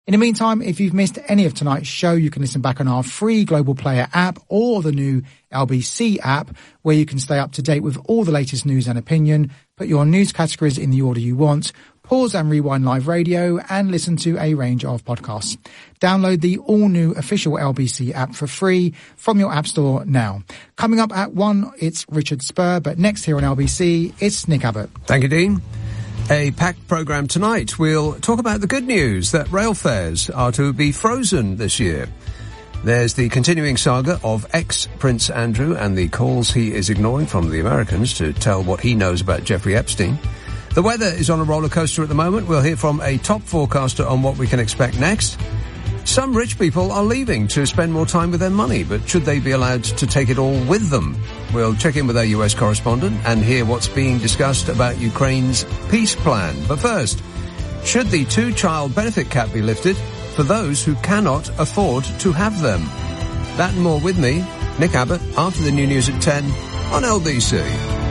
In the meantime, if you've missed any of tonight's show, you can listen back on our free Global Player app or the new LBC app, where you can stay up to date with all the latest news and opinion, put your news categories in the order you want, pause and rewind live radio, and listen to a range of podcasts. Download the all-new official LBC app for free from your app store now. Coming up at 1, it's Richard Spur, but next here on LBC, it's Nick Abbott. Thank you, Dean. A packed programme tonight. We'll talk about the good news that rail fares are to be frozen this year. There's the continuing saga of ex-Prince Andrew and the calls he is ignoring from the Americans to tell what he knows about Jeffrey Epstein. The weather is on a roller coaster at the moment. We'll hear from a top forecaster on what we can expect next. Some rich people are leaving to spend more time with their money, but should they be allowed to take it all with them? We'll check in with our US correspondent and hear what's being discussed about Ukraine's peace plan. But first, should the two-child benefit cap be lifted for those who cannot afford to have them? That and more with me, Nick Abbott, after the new news at 10 on LBC.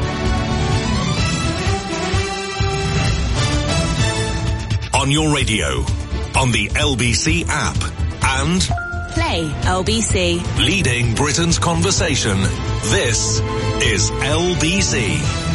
On your radio, on the LBC app, and Play LBC. Leading Britain's conversation. This is LBC.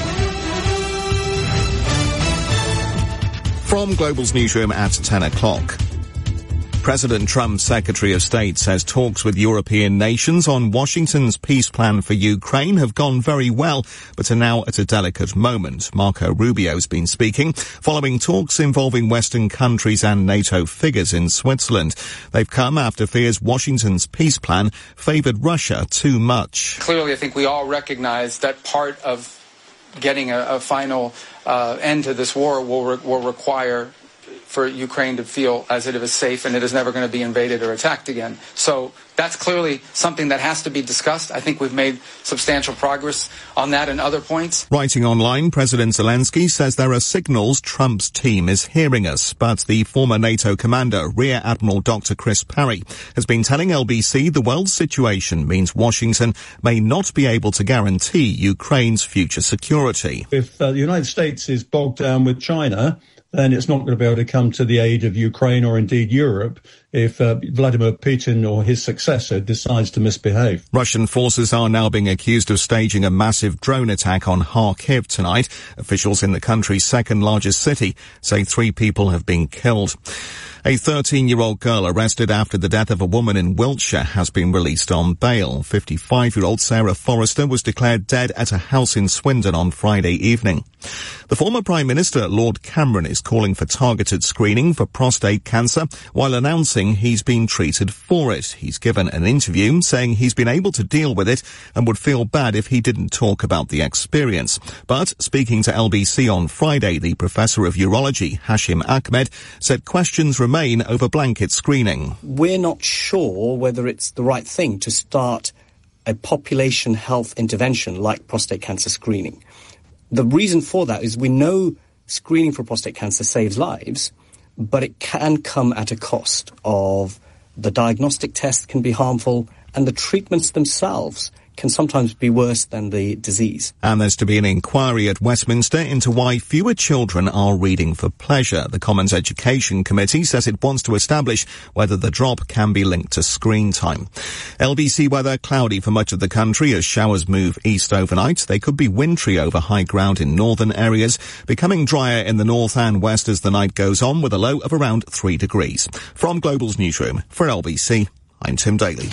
From Global's newsroom at 10 o'clock. President Trump's Secretary of State says talks with European nations on Washington's peace plan for Ukraine have gone very well, but are now at a delicate moment. Marco Rubio's been speaking following talks involving Western countries and NATO figures in Switzerland. They've come after fears Washington's peace plan favoured Russia too much. Clearly, I think we all recognize that part of getting a final end to this war will require for Ukraine to feel as it is safe and it is never going to be invaded or attacked again. So that's clearly something that has to be discussed. I think we've made substantial progress on that and other points. Writing online, President Zelensky says there are signals Trump's team is hearing us, but the former NATO commander, Rear Admiral Dr. Chris Parry, has been telling LBC the world situation means Washington may not be able to guarantee Ukraine's future security. If the United States is bogged down with China, then it's not going to be able to come to the aid of Ukraine or indeed Europe if Vladimir Putin or his successor decides to misbehave. Russian forces are now being accused of staging a massive drone attack on Kharkiv tonight. Officials in the country's second largest city say 3 people have been killed. A 13-year-old girl arrested after the death of a woman in Wiltshire has been released on bail. 55-year-old Sarah Forrester was declared dead at a house in Swindon on Friday evening. The former Prime Minister, Lord Cameron, is calling for targeted screening for prostate cancer while announcing he's been treated for it. He's given an interview saying he's been able to deal with it and would feel bad if he didn't talk about the experience. But speaking to LBC on Friday, the Professor of Urology, Hashim Ahmed, said questions remain over blanket screening. We're not sure whether it's the right thing to start a population health intervention like prostate cancer screening. The reason for that is we know screening for prostate cancer saves lives, but it can come at a cost of the diagnostic test can be harmful and the treatments themselves can sometimes be worse than the disease. And there's to be an inquiry at Westminster into why fewer children are reading for pleasure. The Commons Education Committee says it wants to establish whether the drop can be linked to screen time. LBC weather cloudy for much of the country as showers move east overnight. They could be wintry over high ground in northern areas, becoming drier in the north and west as the night goes on with a low of around 3 degrees. From Global's newsroom for LBC, I'm Tim Daly.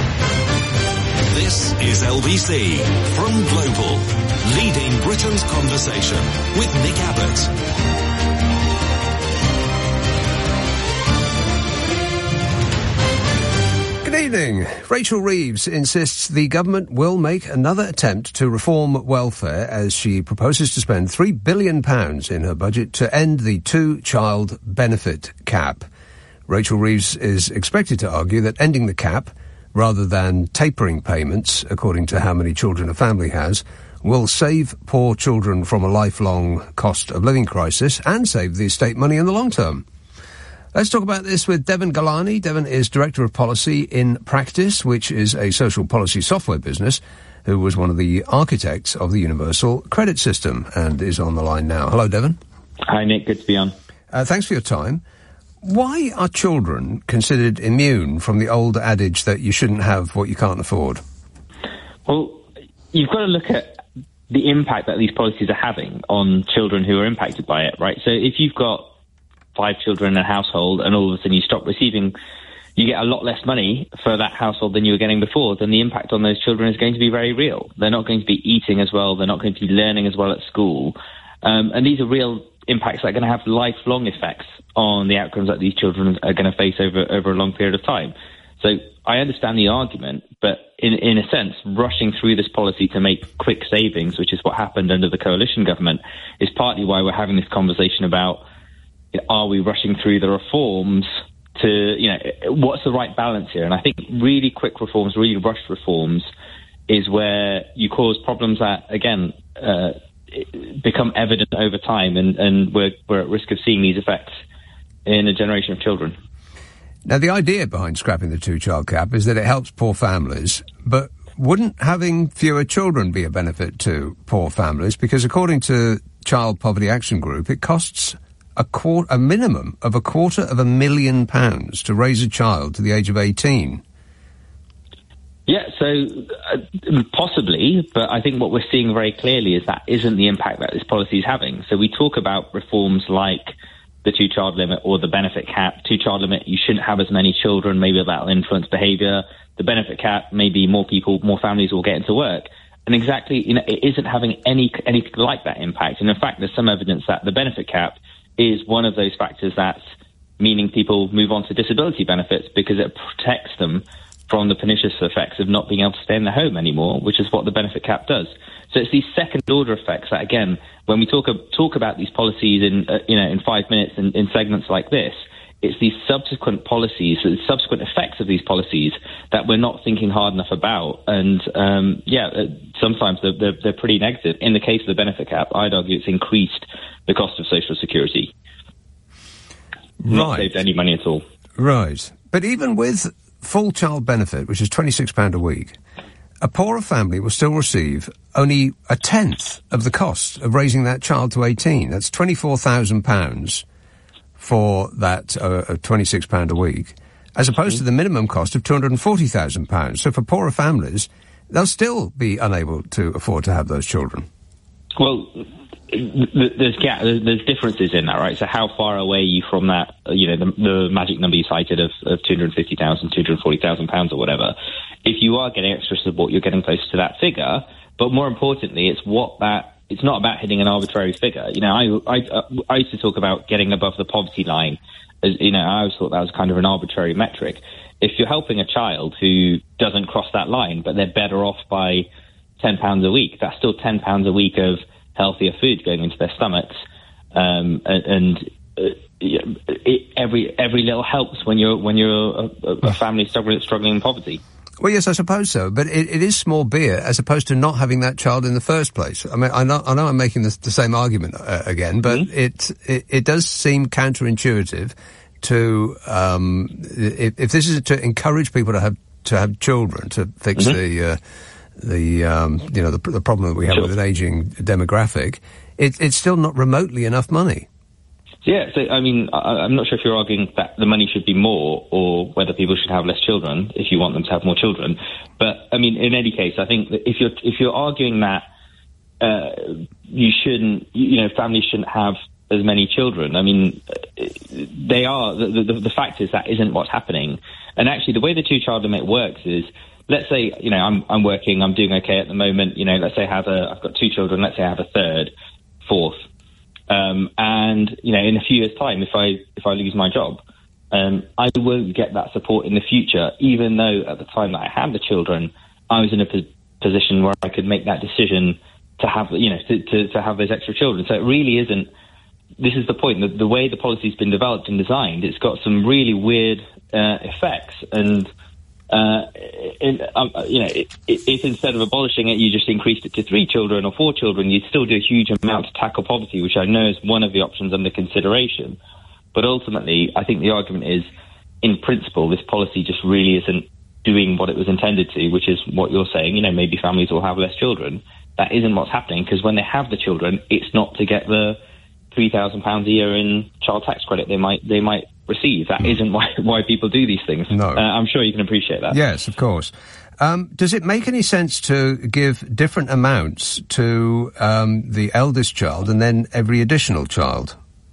This is LBC from Global, leading Britain's conversation with Nick Abbott. Good evening. Rachel Reeves insists the government will make another attempt to reform welfare as she proposes to spend £3 billion in her budget to end the two-child benefit cap. Rachel Reeves is expected to argue that ending the cap, rather than tapering payments, according to how many children a family has, will save poor children from a lifelong cost of living crisis and save the estate money in the long term. Let's talk about this with Devon Galani. Devon is Director of Policy in Practice, which is a social policy software business, who was one of the architects of the Universal Credit System and is on the line now. Hello, Devon. Hi, Nick. Good to be on. Thanks for your time. Why are children considered immune from the old adage that you shouldn't have what you can't afford? Well, you've got to look at the impact that these policies are having on children who are impacted by it, right? So if you've got 5 children in a household and all of a sudden you stop receiving, you get a lot less money for that household than you were getting before, then the impact on those children is going to be very real. They're not going to be eating as well. They're not going to be learning as well at school. And these are real impacts that are going to have lifelong effects on the outcomes that these children are going to face over a long period of time. So I understand the argument, but in a sense, rushing through this policy to make quick savings, which is what happened under the coalition government, is partly why we're having this conversation about, are we rushing through the reforms to, what's the right balance here? And I think really quick reforms, really rushed reforms is where you cause problems that, again, become evident over time, and we're at risk of seeing these effects in a generation of children. Now, the idea behind scrapping the 2-child cap is that it helps poor families, but wouldn't having fewer children be a benefit to poor families? Because according to Child Poverty Action Group, it costs a minimum of £250,000 to raise a child to the age of 18. Yeah, so possibly, but I think what we're seeing very clearly is that isn't the impact that this policy is having. So we talk about reforms like the 2-child limit or the benefit cap. 2-child limit, you shouldn't have as many children, maybe that'll influence behaviour. The benefit cap, maybe more families will get into work. And exactly, it isn't having any like that impact. And in fact, there's some evidence that the benefit cap is one of those factors that's meaning people move on to disability benefits because it protects them from the pernicious effects of not being able to stay in the home anymore, which is what the benefit cap does. So it's these second-order effects that, again, when we talk about these policies in 5 minutes in segments like this, it's these subsequent policies, the subsequent effects of these policies that we're not thinking hard enough about. And, sometimes they're pretty negative. In the case of the benefit cap, I'd argue it's increased the cost of social security. Right. Not saved any money at all. Right. But even with full child benefit, which is £26 a week, a poorer family will still receive only a tenth of the cost of raising that child to 18. That's £24,000 for that £26 a week, as opposed to the minimum cost of £240,000. So for poorer families, they'll still be unable to afford to have those children. Well, there's differences in that, right? So how far away are you from that, the magic number you cited of £250,000, £240,000 or whatever? If you are getting extra support, you're getting close to that figure. But more importantly, it's not about hitting an arbitrary figure. I used to talk about getting above the poverty line. I always thought that was kind of an arbitrary metric. If you're helping a child who doesn't cross that line, but they're better off by £10 a week, that's still £10 a week of healthier food going into their stomachs, every little helps when you're a family struggling in poverty. Well, yes, I suppose so, but it is small beer as opposed to not having that child in the first place. I mean, I know I'm making the same argument again, but it does seem counterintuitive to if this is to encourage people to have children to fix the problem that we have with an aging demographic. It's still not remotely enough money. Yeah, so, I mean, I'm not sure if you're arguing that the money should be more or whether people should have less children if you want them to have more children. But, I mean, in any case, I think that if you're arguing that you shouldn't, families shouldn't have as many children, I mean, they are. The fact is that isn't what's happening. And actually, the way the 2-child limit works is, let's say, I'm working, I'm doing okay at the moment, let's say I've got 2 children, let's say I have a third, fourth. And in a few years' time, if I lose my job, I won't get that support in the future, even though at the time that I had the children, I was in a position where I could make that decision to have, to have those extra children. So it really isn't. This is the point. The way the policy's been developed and designed, it's got some really weird effects. And if instead of abolishing it, you just increased it to 3 children or 4 children, you'd still do a huge amount to tackle poverty, which I know is one of the options under consideration. But ultimately, I think the argument is, in principle, this policy just really isn't doing what it was intended to, which is what you're saying. Maybe families will have less children. That isn't what's happening, because when they have the children, it's not to get the £3,000 a year in child tax credit. They might receive. That isn't why people do these things. No. I'm sure you can appreciate that. Yes, of course. Does it make any sense to give different amounts to the eldest child and then every additional child?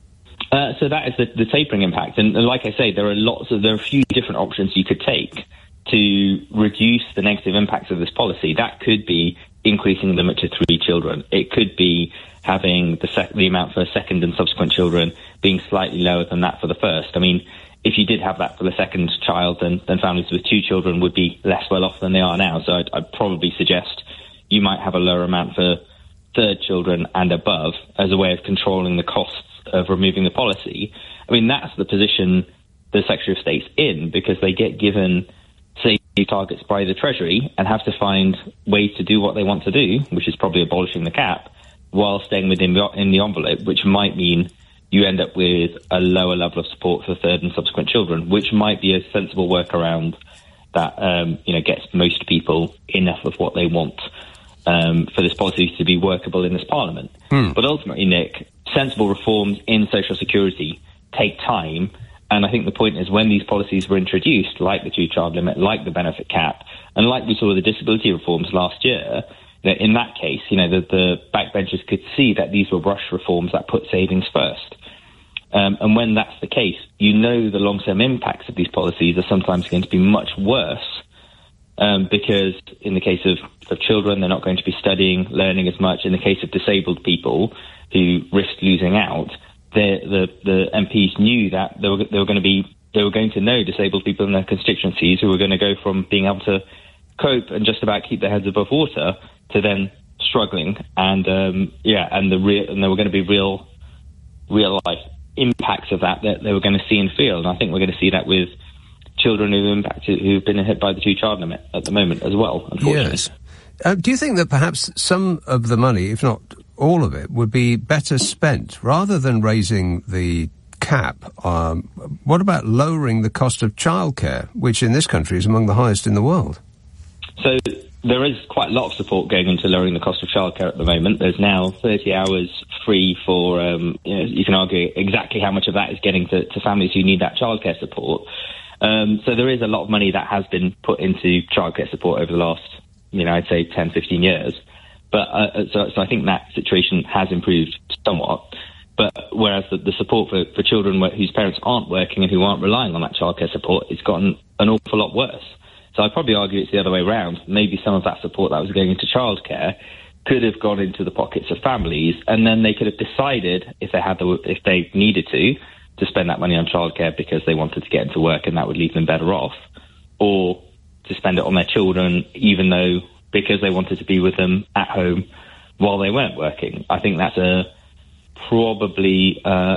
So that is the tapering impact. And like I say, there are a few different options you could take to reduce the negative impacts of this policy. That could be increasing the limit to 3 children. It could be having the amount for second and subsequent children being slightly lower than that for the first. I mean, if you did have that for the second child, then families with 2 children would be less well off than they are now. So I'd probably suggest you might have a lower amount for third children and above as a way of controlling the costs of removing the policy. I mean, that's the position the Secretary of State's in, because they get given safety targets by the Treasury and have to find ways to do what they want to do, which is probably abolishing the cap, while staying within in the envelope, which might mean you end up with a lower level of support for third and subsequent children, which might be a sensible workaround that gets most people enough of what they want for this policy to be workable in this Parliament. But ultimately, Nick, sensible reforms in social security take time. And I think the point is, when these policies were introduced, like the 2-child limit, like the benefit cap, and like we saw with the disability reforms last year, in that case, the backbenchers could see that these were rush reforms that put savings first. And when that's the case, the long-term impacts of these policies are sometimes going to be much worse, because in the case of children, they're not going to be studying, learning as much. In the case of disabled people who risk losing out, the MPs knew that they were going to know disabled people in their constituencies who were going to go from being able to cope and just about keep their heads above water to then struggling, and there were going to be real life impacts of that they were going to see and feel. And I think we're going to see that with children who've been hit by the 2-child limit at the moment as well, unfortunately. Yes. Do you think that perhaps some of the money, if not all of it, would be better spent rather than raising the cap? What about lowering the cost of childcare, which in this country is among the highest in the world? So there is quite a lot of support going into lowering the cost of childcare at the moment. There's now 30 hours free for, you can argue exactly how much of that is getting to families who need that childcare support. So there is a lot of money that has been put into childcare support over the last, I'd say 10, 15 years. But so I think that situation has improved somewhat. But whereas the support for children whose parents aren't working and who aren't relying on that childcare support, it's gotten an awful lot worse. So I'd probably argue it's the other way around. Maybe some of that support that was going into childcare could have gone into the pockets of families, and then they could have decided, if they needed to spend that money on childcare because they wanted to get into work and that would leave them better off, or to spend it on their children, even though because they wanted to be with them at home while they weren't working. I think that's probably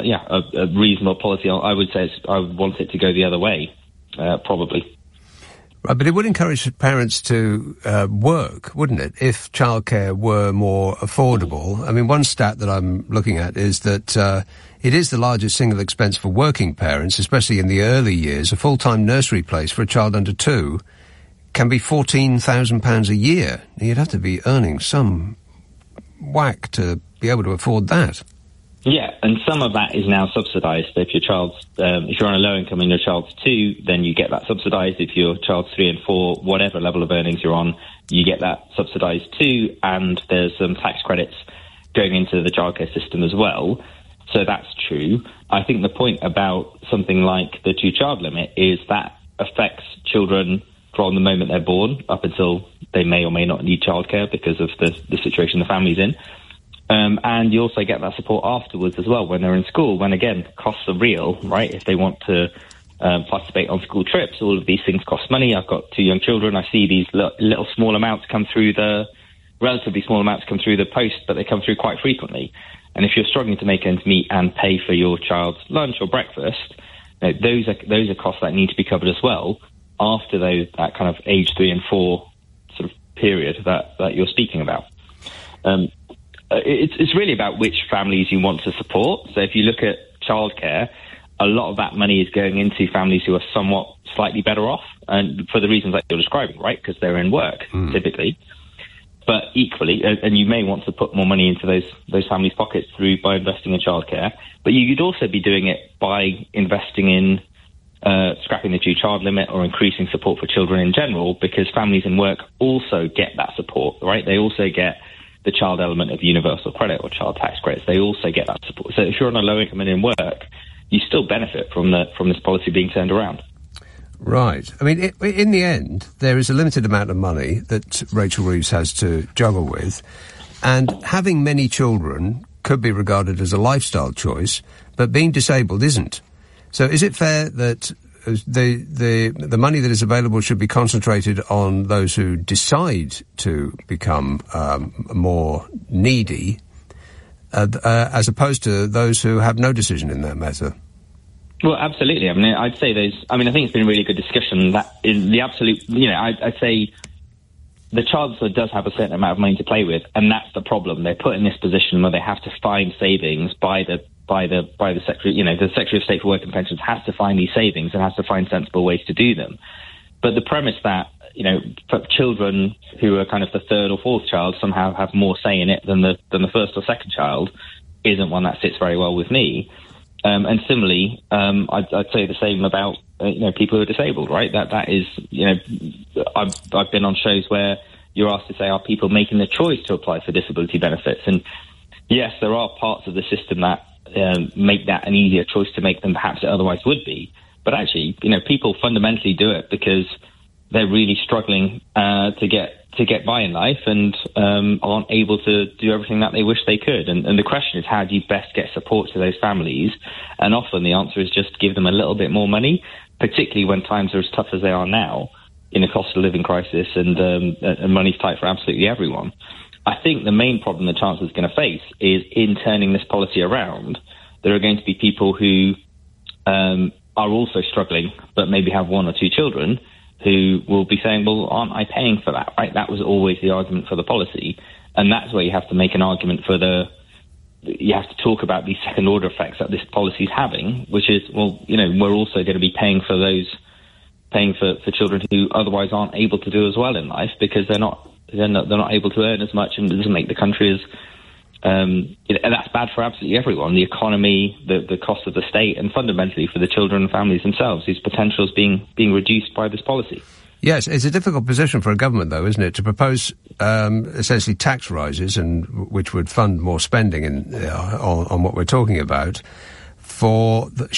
a reasonable policy. I would say I would want it to go the other way, probably. Right, but it would encourage parents to work, wouldn't it, if childcare were more affordable? I mean, one stat that I'm looking at is that it is the largest single expense for working parents, especially in the early years. A full-time nursery place for a child under 2 can be £14,000 a year. You'd have to be earning some whack to be able to afford that. Yeah, and some of that is now subsidised. So if your if you're on a low income and your child's 2, then you get that subsidised. If your child's 3 and 4, whatever level of earnings you're on, you get that subsidised too. And there's some tax credits going into the childcare system as well. So that's true. I think the point about something like the 2-child limit is that affects children from the moment they're born up until they may or may not need childcare because of the situation the family's in. And you also get that support afterwards as well when they're in school, when, again, costs are real, right? If they want to participate on school trips, all of these things cost money. I've got 2 young children. I see these little small amounts come through relatively small amounts come through the post, but they come through quite frequently. And if you're struggling to make ends meet and pay for your child's lunch or breakfast, those are costs that need to be covered as well after that kind of age 3 and 4 sort of period that you're speaking about. It's really about which families you want to support. So if you look at childcare, a lot of that money is going into families who are somewhat slightly better off, and for the reasons that you're describing, right? Because they're in work, typically. But equally, and you may want to put more money into those families' pockets by investing in childcare, but you could also be doing it by investing in scrapping the 2-child limit or increasing support for children in general, because families in work also get that support, right? They also get the child element of universal credit or child tax credits. They also get that support. So if you're on a low income and in work, you still benefit from this policy being turned around. Right. I mean, in the end, there is a limited amount of money that Rachel Reeves has to juggle with, and having many children could be regarded as a lifestyle choice, but being disabled isn't. So is it fair that the money that is available should be concentrated on those who decide to become more needy, as opposed to those who have no decision in that matter? Well, absolutely. I mean, I'd say I think it's been a really good discussion. That in the absolute, I'd say the Chancellor does have a certain amount of money to play with, and that's the problem. They're put in this position where they have to find savings by the Secretary. The Secretary of State for Work and Pensions has to find these savings and has to find sensible ways to do them. But the premise that for children who are kind of the third or fourth child somehow have more say in it than the first or second child isn't one that sits very well with me. And similarly, I'd say the same about people who are disabled, right? That is, I've been on shows where you're asked to say, are people making the choice to apply for disability benefits? And yes, there are parts of the system that make that an easier choice to make than perhaps it otherwise would be. But actually, people fundamentally do it because they're really struggling to get by in life and aren't able to do everything that they wish they could. And the question is, how do you best get support to those families? And often the answer is just give them a little bit more money, particularly when times are as tough as they are now in a cost of living crisis and money's tight for absolutely everyone. I think the main problem the Chancellor is going to face is in turning this policy around. There are going to be people who are also struggling, but maybe have 1 or 2 children, who will be saying, well, aren't I paying for that, right? That was always the argument for the policy. And that's where you have to make an argument you have to talk about these second order effects that this policy is having, which is, well, we're also going to be paying for children who otherwise aren't able to do as well in life because they're not able to earn as much, and it doesn't make the country as, and that's bad for absolutely everyone, the economy, the cost of the state, and fundamentally for the children and families themselves, whose potential is being reduced by this policy. Yes, it's a difficult position for a government, though, isn't it, to propose essentially tax rises, and which would fund more spending on what we're talking about, for the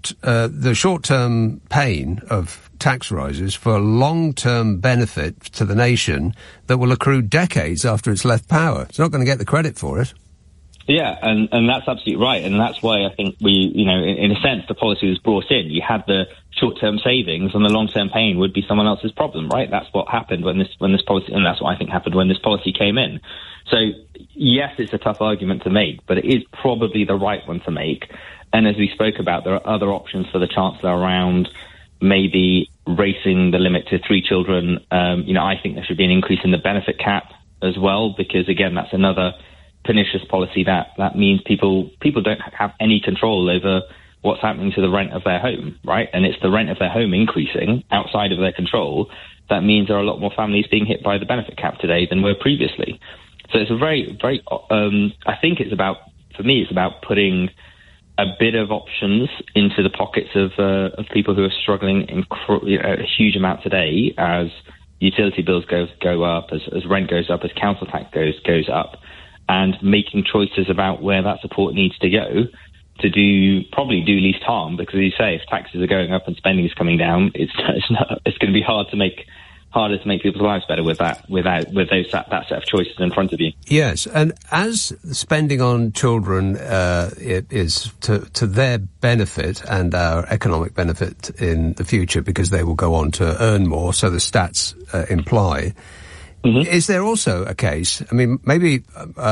short-term pain of tax rises for long-term benefit to the nation that will accrue decades after it's left power. It's not going to get the credit for it. Yeah, and that's absolutely right, and that's why I think in a sense, the policy was brought in. You had the short-term savings, and the long-term pain would be someone else's problem, right? That's what happened when this policy, and that's what I think happened when this policy came in. So yes, it's a tough argument to make, but it is probably the right one to make. And as we spoke about, there are other options for the Chancellor around maybe raising the limit to 3 children. I think there should be an increase in the benefit cap as well, because again, that's another pernicious policy that means people don't have any control over what's happening to the rent of their home, right? And it's the rent of their home increasing outside of their control. That means there are a lot more families being hit by the benefit cap today than were previously. So it's a very, very, I think it's about putting a bit of options into the pockets of people who are struggling a huge amount today as utility bills go up, as rent goes up, as council tax goes up, and making choices about where that support needs to go to probably do least harm. Because as you say, if taxes are going up and spending is coming down, it's going to be harder to make people's lives better with that set of choices in front of you. Yes, and as spending on children is to their benefit and our economic benefit in the future, because they will go on to earn more, so the stats imply. Mm-hmm. Is there also a case, I mean, maybe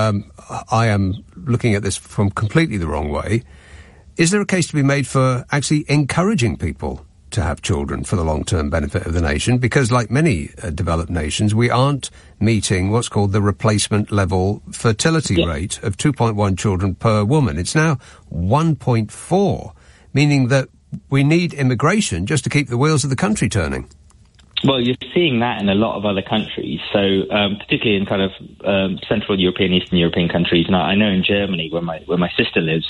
I am looking at this from completely the wrong way, is there a case to be made for actually encouraging people to have children for the long-term benefit of the nation? Because like many developed nations, we aren't meeting what's called the replacement level fertility rate of 2.1 children per woman. It's now 1.4, meaning that we need immigration just to keep the wheels of the country turning. Well, you're seeing that in a lot of other countries. So, particularly in kind of Central European, Eastern European countries. And I know in Germany, where my sister lives,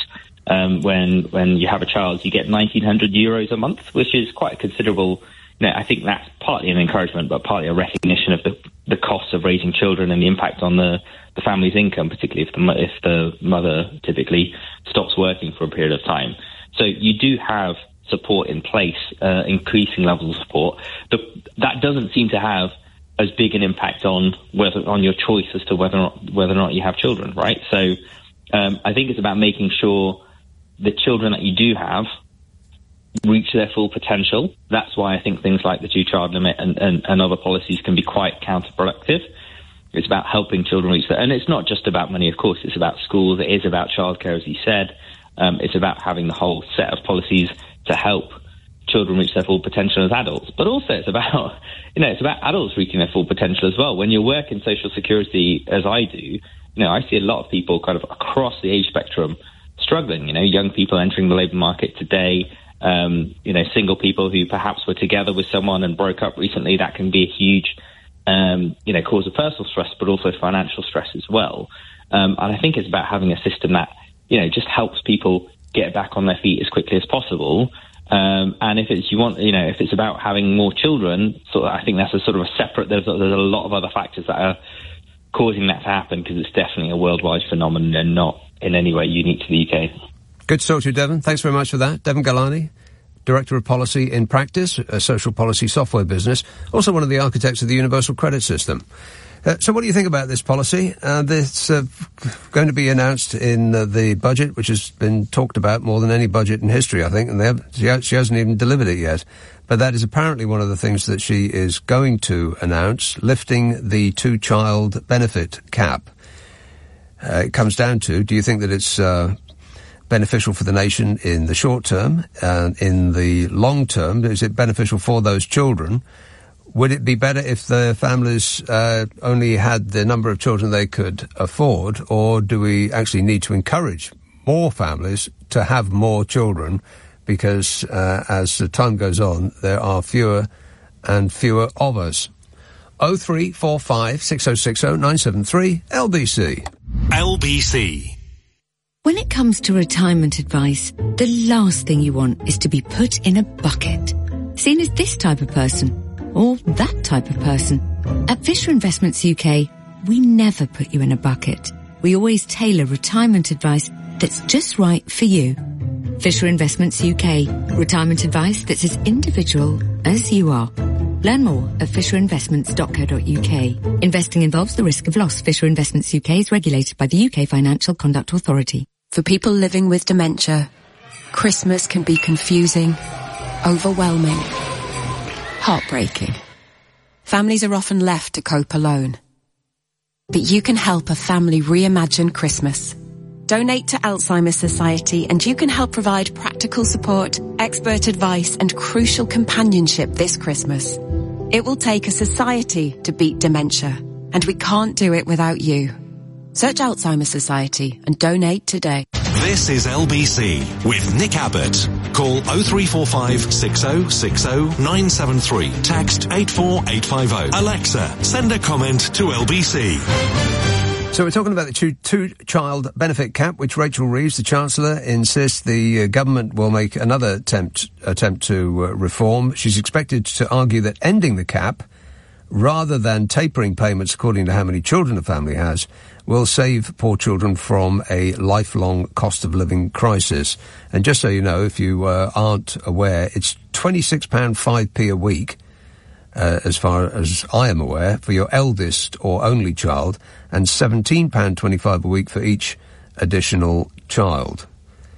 when you have a child, you get 1,900 euros a month, which is quite a considerable. I think that's partly an encouragement, but partly a recognition of the costs of raising children and the impact on the family's income, particularly if the mother typically stops working for a period of time. So you do have support in place, increasing levels of support. That doesn't seem to have as big an impact on your choice as to whether or not you have children, right? So I think it's about making sure the children that you do have reach their full potential. That's why I think things like the 2-child limit and other policies can be quite counterproductive. It's about helping children reach that. And it's not just about money, of course. It's about schools. It is about childcare, as you said. It's about having the whole set of policies to help children reach their full potential as adults. But also it's about adults reaching their full potential as well. When you work in social security, as I do, I see a lot of people kind of across the age spectrum struggling. Young people entering the labour market today, single people who perhaps were together with someone and broke up recently. That can be a huge, cause of personal stress, but also financial stress as well. And I think it's about having a system that, just helps people get back on their feet as quickly as possible. And if it's about having more children, I think that's a sort of a separate. There's a lot of other factors that are causing that to happen, because it's definitely a worldwide phenomenon and not in any way unique to the UK. Good to talk to you, Devon. Thanks very much for that. Devon Galani, Director of Policy in Practice, a social policy software business, also one of the architects of the Universal Credit System. So what do you think about this policy? This going to be announced in the budget, which has been talked about more than any budget in history, I think, and she hasn't even delivered it yet. But that is apparently one of the things that she is going to announce, lifting the 2-child benefit cap. It comes down to, do you think that it's beneficial for the nation in the short term, and in the long term, is it beneficial for those children? Would it be better if the families only had the number of children they could afford, or do we actually need to encourage more families to have more children, because as the time goes on, there are fewer and fewer of us? 0345 6060 973 LBC. LBC. When it comes to retirement advice, the last thing you want is to be put in a bucket, seen as this type of person or that type of person. At Fisher Investments UK, we never put you in a bucket. We always tailor retirement advice that's just right for you. Fisher Investments UK, retirement advice that's as individual as you are. Learn more at fisherinvestments.co.uk. Investing involves the risk of loss. Fisher Investments UK is regulated by the UK Financial Conduct Authority. For people living with dementia, Christmas can be confusing, overwhelming, heartbreaking. Families are often left to cope alone. But you can help a family reimagine Christmas. Donate to Alzheimer's Society and you can help provide practical support, expert advice and crucial companionship this Christmas. It will take a society to beat dementia, and we can't do it without you. Search Alzheimer's Society and donate today. This is LBC with Nick Abbott. Call 0345 6060 973. Text 84850. Alexa, send a comment to LBC. So we're talking about the two-child benefit cap, which Rachel Reeves, the Chancellor, insists the government will make another attempt to reform. She's expected to argue that ending the cap, rather than tapering payments according to how many children a family has, will save poor children from a lifelong cost of living crisis. And just so you know, if you aren't aware, it's £26.05p a week, as far as I am aware, for your eldest or only child, and £17.25 a week for each additional child.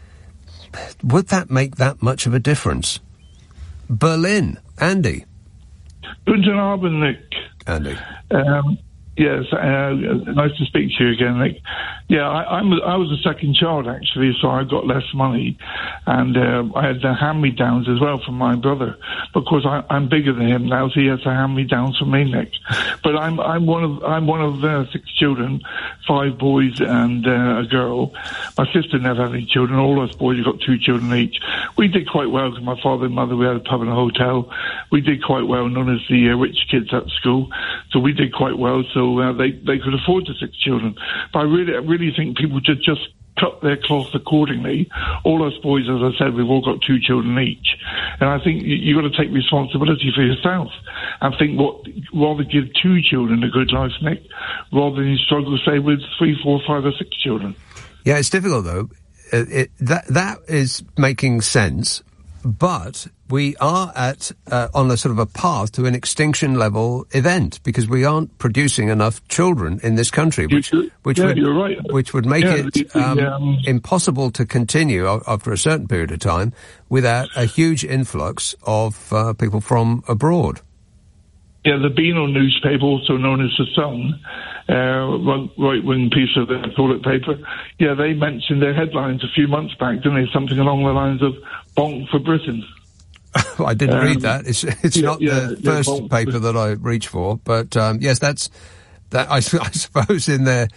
Would that make that much of a difference? Berlin. Andy. Guten Abend, Nick. Andy. Yes, nice to speak to you again, Nick. Yeah, I was the second child, actually, so I got less money. And I had the hand-me-downs as well from my brother. Because I'm bigger than him now, so he has the hand-me-downs from me, Nick. But I'm one of 6 children, 5 boys and a girl. My sister never had any children. All us boys have got 2 children each. We did quite well because my father and mother, we had a pub and a hotel. We did quite well, known as the rich kids at school. So we did quite well, so they could afford the 6 children. But I really think people should just cut their cloth accordingly. All us boys, as I said, we've all got 2 children each. And I think you've got to take responsibility for yourself and think rather give 2 children a good life, Nick, rather than you struggle, say, with 3, 4, 5 or 6 children. Yeah, it's difficult, though. That is making sense, but we are on a sort of a path to an extinction level event because we aren't producing enough children in this country, which would make it impossible to continue after a certain period of time without a huge influx of people from abroad. Yeah, the Beano newspaper, also known as The Sun, right-wing piece of the toilet paper, yeah, they mentioned their headlines a few months back, didn't they? Something along the lines of "Bonk for Britain." I didn't read that. It's not the first paper that I reach for, but yes, that's that. I suppose in their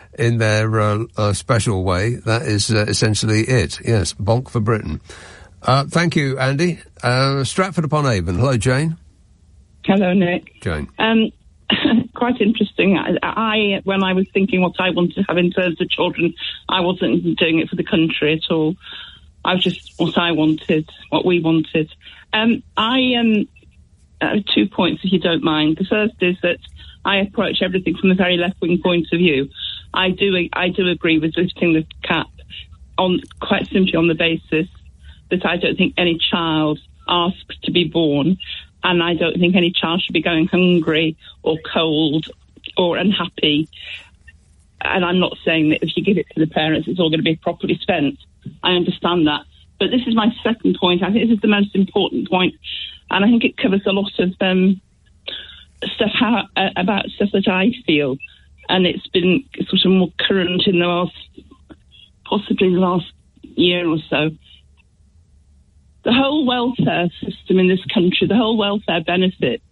special way, that is essentially it. Yes, bonk for Britain. Thank you, Andy. Stratford upon Avon. Hello, Jane. Hello, Nick. Jane. Quite interesting. I when I was thinking what I wanted to have in terms of children, I wasn't doing it for the country at all. I was just what I wanted, what we wanted. I have 2 points, if you don't mind. The first is that I approach everything from a very left-wing point of view. I do agree with lifting the cap quite simply on the basis that I don't think any child asks to be born, and I don't think any child should be going hungry or cold or unhappy. And I'm not saying that if you give it to the parents, it's all going to be properly spent. I understand that. But this is my second point. I think this is the most important point, and I think it covers a lot of stuff about stuff that I feel, and it's been sort of more current in possibly the last year or so. The whole welfare system in this country, the whole welfare benefit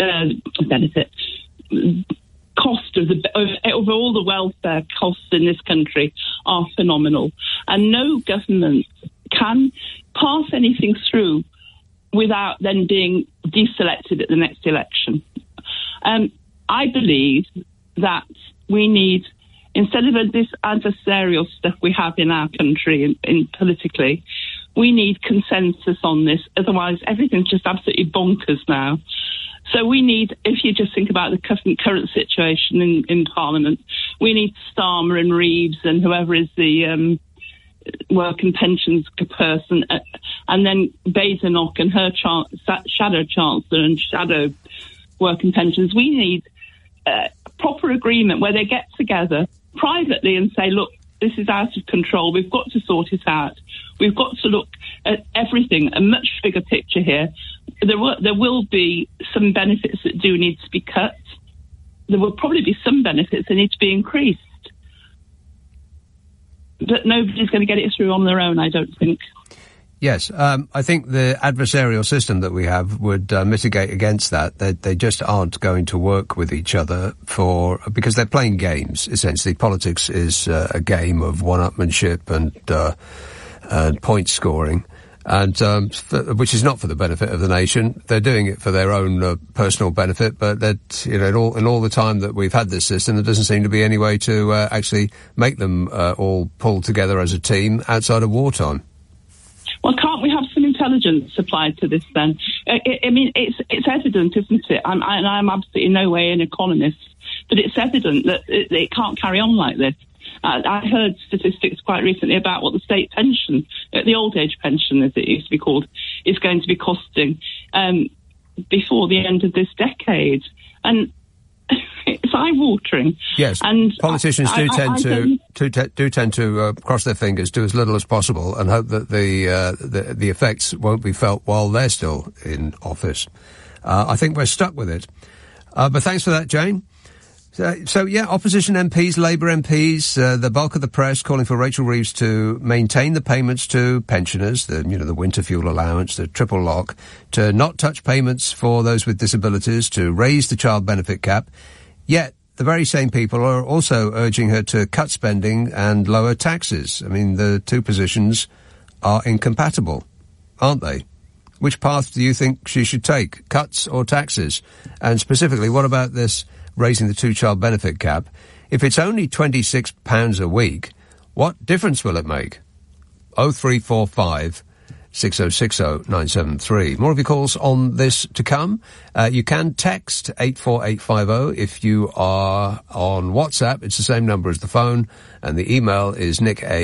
cost of all the welfare costs in this country are phenomenal, and no government can pass anything through without then being deselected at the next election. I believe that we need, instead of this adversarial stuff we have in our country in politically, we need consensus on this. Otherwise, everything's just absolutely bonkers now. So we need, if you just think about the current situation in Parliament, we need Starmer and Reeves and whoever is the work and pensions person, and then Badenoch and her shadow chancellor and shadow work and pensions. We need proper agreement where they get together privately and say, look, this is out of control. We've got to sort it out. We've got to look at everything, a much bigger picture here. There will be some benefits that do need to be cut. There will probably be some benefits that need to be increased. But nobody's going to get it through on their own, I don't think. Yes, I think the adversarial system that we have would mitigate against that. They just aren't going to work with each other because they're playing games, essentially. Politics is a game of one-upmanship and point scoring, and which is not for the benefit of the nation. They're doing it for their own personal benefit, but that, in all the time that we've had this system, there doesn't seem to be any way to actually make them all pull together as a team outside of wartime. Well, can't we have some intelligence applied to this then? It's evident, isn't it? I'm absolutely in no way an economist, but it's evident that it can't carry on like this. I heard statistics quite recently about what the state pension, the old age pension as it used to be called, is going to be costing before the end of this decade. And it's eye-watering. Yes, and politicians do tend to cross their fingers, do as little as possible, and hope that the effects won't be felt while they're still in office. I think we're stuck with it. But thanks for that, Jane. So, opposition MPs, Labour MPs, the bulk of the press calling for Rachel Reeves to maintain the payments to pensioners, the winter fuel allowance, the triple lock, to not touch payments for those with disabilities, to raise the child benefit cap. Yet, the very same people are also urging her to cut spending and lower taxes. I mean, the two positions are incompatible, aren't they? Which path do you think she should take? Cuts or taxes? And specifically, what about this raising the two-child benefit cap? If it's only £26 a week, what difference will it make? 0345 6060 973. More of your calls on this to come. You can text 84850. If you are on WhatsApp, it's the same number as the phone, and the email is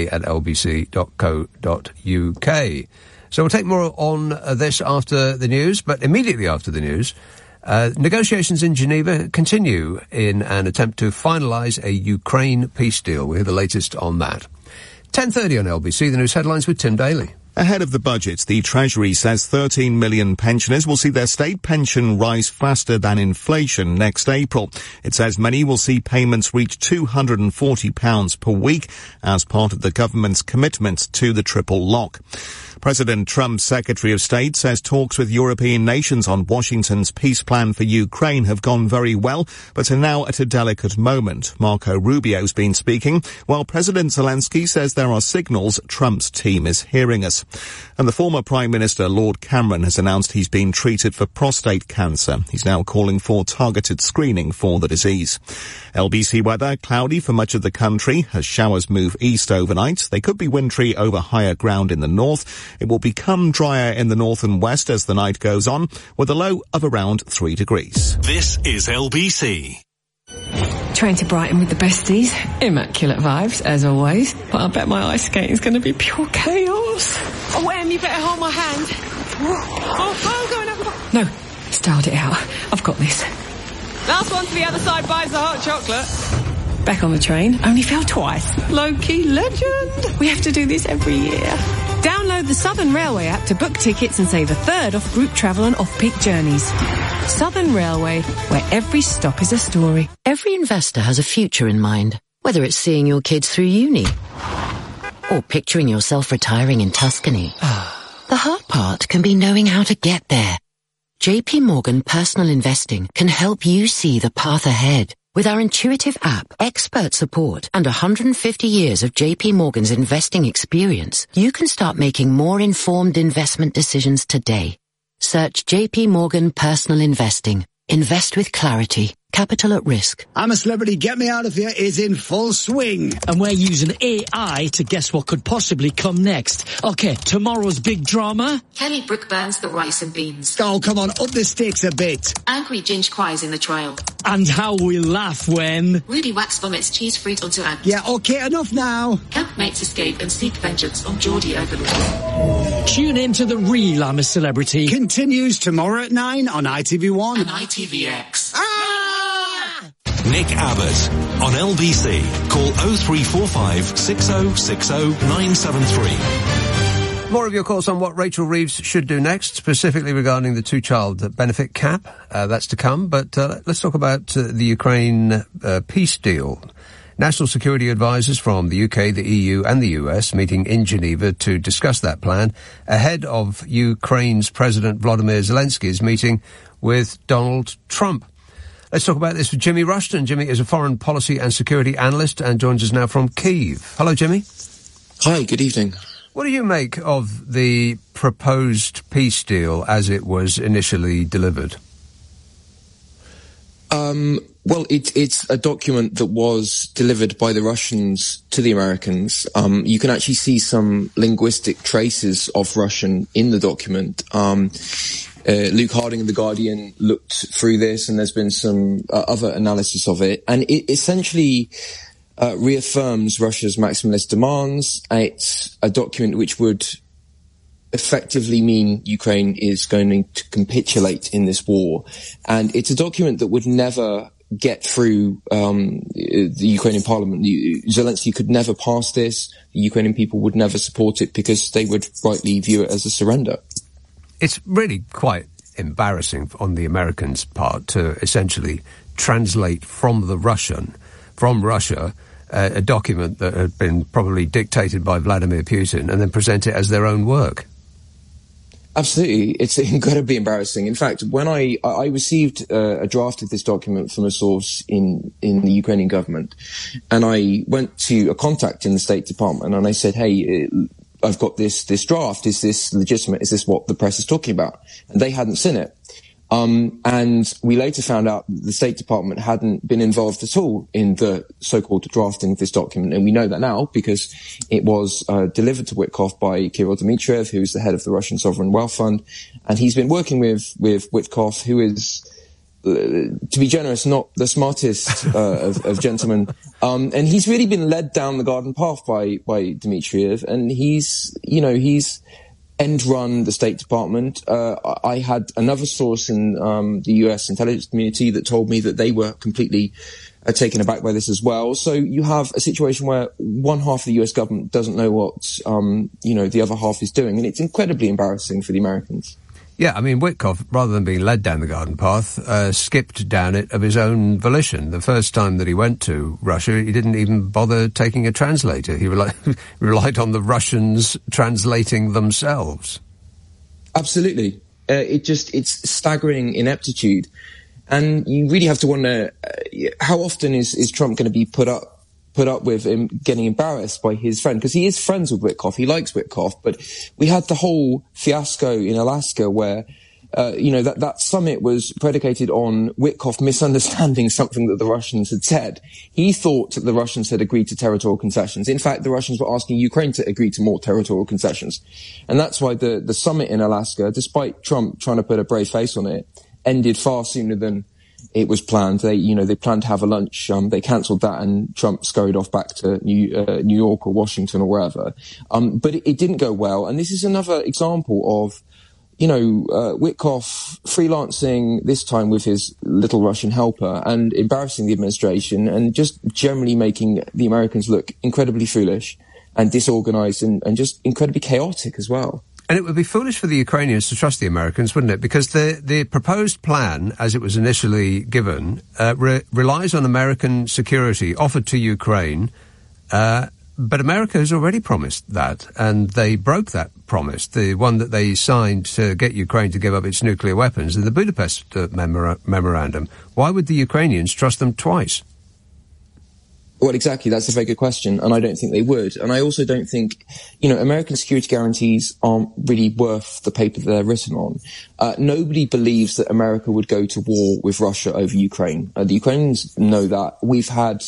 nica@lbc.co.uk. So we'll take more on this after the news, but immediately after the news, negotiations in Geneva continue in an attempt to finalise a Ukraine peace deal. We'll hear the latest on that. 10:30 on LBC, the news headlines with Tim Daly. Ahead of the budget, the Treasury says 13 million pensioners will see their state pension rise faster than inflation next April. It says many will see payments reach £240 per week as part of the government's commitment to the triple lock. President Trump's Secretary of State says talks with European nations on Washington's peace plan for Ukraine have gone very well, but are now at a delicate moment. Marco Rubio's been speaking, while President Zelensky says there are signals Trump's team is hearing us. And the former Prime Minister, Lord Cameron, has announced he's been treated for prostate cancer. He's now calling for targeted screening for the disease. LBC weather, cloudy for much of the country as showers move east overnight. They could be wintry over higher ground in the north. It will become drier in the north and west as the night goes on, with a low of around 3 degrees. This is LBC. Train to Brighton with the besties. Immaculate vibes, as always. But I bet my ice skating's going to be pure chaos. Oh, Em, you better hold my hand. Oh, going up. No, styled it out. I've got this. Last one to the other side buys the hot chocolate. Back on the train, only fell twice. Low-key legend. We have to do this every year. Download the Southern Railway app to book tickets and save a third off group travel and off-peak journeys. Southern Railway, where every stop is a story. Every investor has a future in mind, whether it's seeing your kids through uni or picturing yourself retiring in Tuscany. The hard part can be knowing how to get there. JP Morgan Personal Investing can help you see the path ahead. With our intuitive app, expert support, and 150 years of JP Morgan's investing experience, you can start making more informed investment decisions today. Search JP Morgan Personal Investing. Invest with clarity. Capital at risk. I'm a Celebrity Get Me Out of Here is in full swing. And we're using AI to guess what could possibly come next. Okay, tomorrow's big drama. Kelly Brook burns the rice and beans. Oh, come on, up the stakes a bit. Angry Ginge cries in the trial. And how we laugh when... Ruby Wax vomits cheese fruit onto ants. Yeah, okay, enough now. Campmates escape and seek vengeance on Geordie Overlord. Tune in to The Real I'm a Celebrity. Continues tomorrow at 9 on ITV1. And ITVX. Nick Abbott on LBC. Call 0345 6060 973. More of your calls on what Rachel Reeves should do next, specifically regarding the two-child benefit cap. That's to come. But let's talk about the Ukraine peace deal. National security advisors from the UK, the EU and the US meeting in Geneva to discuss that plan ahead of Ukraine's President Volodymyr Zelensky's meeting with Donald Trump. Let's talk about this with Jimmy Rushton. Jimmy is a foreign policy and security analyst and joins us now from Kyiv. Hello, Jimmy. Hi, good evening. What do you make of the proposed peace deal as it was initially delivered? Well, it's a document that was delivered by the Russians to the Americans. You can actually see some linguistic traces of Russian in the document. Luke Harding of The Guardian looked through this, and there's been some other analysis of it. And it essentially reaffirms Russia's maximalist demands. It's a document which would effectively mean Ukraine is going to capitulate in this war. And it's a document that would never get through the Ukrainian parliament. Zelensky could never pass this. The Ukrainian people would never support it because they would rightly view it as a surrender. It's really quite embarrassing on the Americans' part to essentially translate from Russia, a document that had been probably dictated by Vladimir Putin and then present it as their own work. Absolutely. It's incredibly embarrassing. In fact, when I received a draft of this document from a source in the Ukrainian government, and I went to a contact in the State Department and I said, hey, I've got this draft. Is this legitimate? Is this what the press is talking about? And they hadn't seen it. And we later found out that the State Department hadn't been involved at all in the so-called drafting of this document. And we know that now because it was delivered to Witkoff by Kirill Dmitriev, who's the head of the Russian Sovereign Wealth Fund. And he's been working with Witkoff, who is, to be generous, not the smartest of gentlemen. And he's really been led down the garden path by Dmitriev. And he's end-run the State Department. I had another source in the US intelligence community that told me that they were completely taken aback by this as well. So you have a situation where one half of the US government doesn't know what the other half is doing, and it's incredibly embarrassing for the Americans. Yeah, I mean, Witkoff, rather than being led down the garden path, skipped down it of his own volition. The first time that he went to Russia, he didn't even bother taking a translator. He relied on the Russians translating themselves. Absolutely. It's staggering ineptitude. And you really have to wonder, how often is Trump going to be put up with him getting embarrassed by his friend, because he is friends with Witkoff. He likes Witkoff, but we had the whole fiasco in Alaska where, that summit was predicated on Witkoff misunderstanding something that the Russians had said. He thought that the Russians had agreed to territorial concessions. In fact, the Russians were asking Ukraine to agree to more territorial concessions. And that's why the summit in Alaska, despite Trump trying to put a brave face on it, ended far sooner than it was planned. They planned to have a lunch. They cancelled that, and Trump scurried off back to New York or Washington or wherever. But it didn't go well. And this is another example of, Witkoff freelancing, this time with his little Russian helper, and embarrassing the administration and just generally making the Americans look incredibly foolish and disorganized and just incredibly chaotic as well. And it would be foolish for the Ukrainians to trust the Americans, wouldn't it? Because the proposed plan, as it was initially given, relies on American security offered to Ukraine, but America has already promised that, and they broke that promise, the one that they signed to get Ukraine to give up its nuclear weapons in the Budapest memorandum. Why would the Ukrainians trust them twice? Well, exactly. That's a very good question, and I don't think they would. And I also don't think, American security guarantees aren't really worth the paper that they're written on. Nobody believes that America would go to war with Russia over Ukraine. The Ukrainians know that. We've had,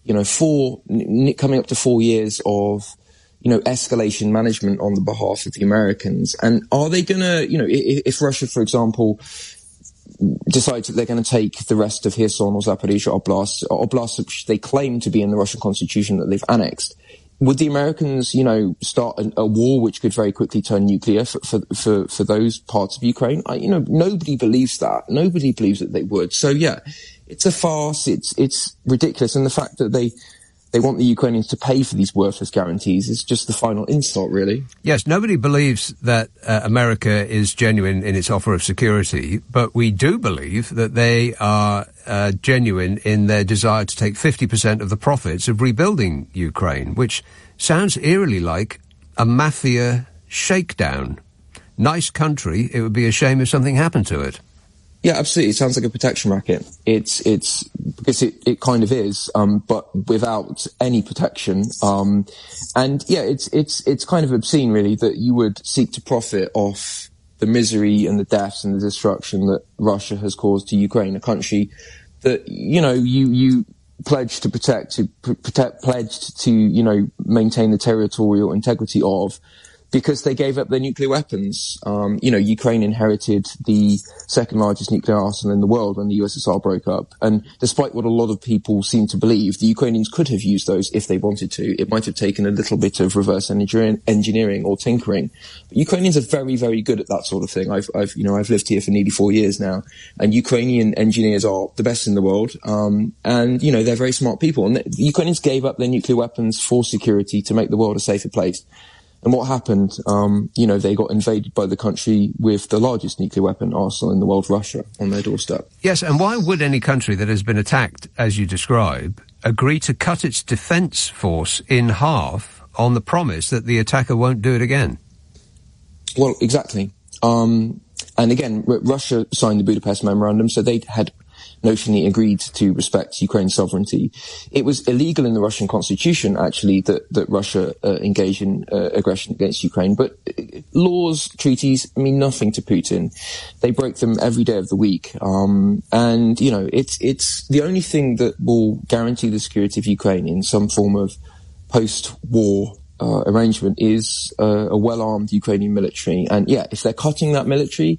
coming up to 4 years of, escalation management on the behalf of the Americans. And are they gonna, if Russia, for example, decides that they're going to take the rest of Kherson or Zaporizhzhia oblasts which they claim to be in the Russian constitution that they've annexed, would the Americans, start a war which could very quickly turn nuclear for those parts of Ukraine? Nobody believes that. Nobody believes that they would. So yeah, it's a farce. It's ridiculous. And the fact that they want the Ukrainians to pay for these worthless guarantees is just the final insult, really. Yes, nobody believes that America is genuine in its offer of security, but we do believe that they are genuine in their desire to take 50% of the profits of rebuilding Ukraine, which sounds eerily like a mafia shakedown. Nice country, it would be a shame if something happened to it. Yeah, absolutely. It sounds like a protection racket. It's because it kind of is, but without any protection. And yeah, it's kind of obscene, really, that you would seek to profit off the misery and the deaths and the destruction that Russia has caused to Ukraine, a country that, you pledged to protect, pledged to, maintain the territorial integrity of, because they gave up their nuclear weapons. Ukraine inherited the second largest nuclear arsenal in the world when the USSR broke up. And despite what a lot of people seem to believe, the Ukrainians could have used those if they wanted to. It might have taken a little bit of reverse engineering or tinkering. But Ukrainians are very, very good at that sort of thing. I've lived here for nearly 4 years now, and Ukrainian engineers are the best in the world. They're very smart people. And the Ukrainians gave up their nuclear weapons for security to make the world a safer place. And what happened? They got invaded by the country with the largest nuclear weapon arsenal in the world, Russia, on their doorstep. Yes, and why would any country that has been attacked, as you describe, agree to cut its defence force in half on the promise that the attacker won't do it again? Well, exactly. And again, Russia signed the Budapest Memorandum, so they had notionally agreed to respect Ukraine's sovereignty. It was illegal in the Russian constitution, actually, that Russia engaged in aggression against Ukraine. But laws, treaties mean nothing to Putin. They break them every day of the week. It's the only thing that will guarantee the security of Ukraine in some form of post-war arrangement is a well-armed Ukrainian military. And yeah, if they're cutting that military,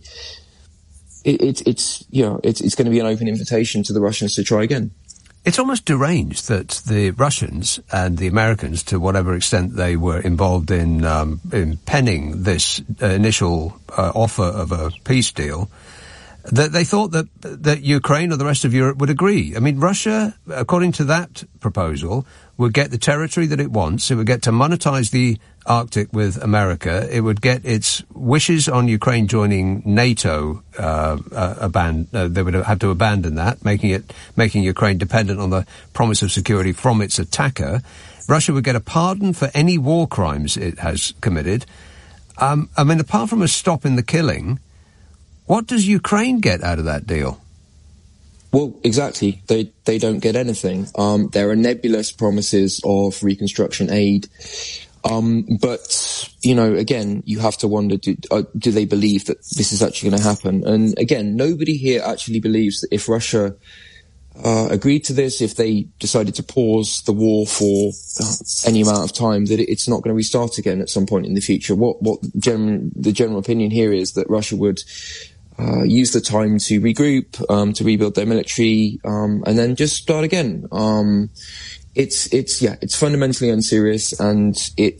it's going to be an open invitation to the Russians to try again. It's almost deranged that the Russians and the Americans, to whatever extent they were involved in penning this initial offer of a peace deal, that they thought that Ukraine or the rest of Europe would agree. I mean, Russia, according to that proposal, would get the territory that it wants. It would get to monetize the Arctic with America. It would get its wishes on Ukraine joining NATO they would have to abandon that, making Ukraine dependent on the promise of security from its attacker. Russia would get a pardon for any war crimes it has committed. Apart from a stop in the killing, what does Ukraine get out of that deal? Well, exactly. They don't get anything. There are nebulous promises of reconstruction aid. But, again, you have to wonder, do they believe that this is actually going to happen? And again, nobody here actually believes that if Russia agreed to this, if they decided to pause the war for any amount of time, that it's not going to restart again at some point in the future. The general opinion here is that Russia would use the time to regroup, to rebuild their military, and then just start again. It's fundamentally unserious, and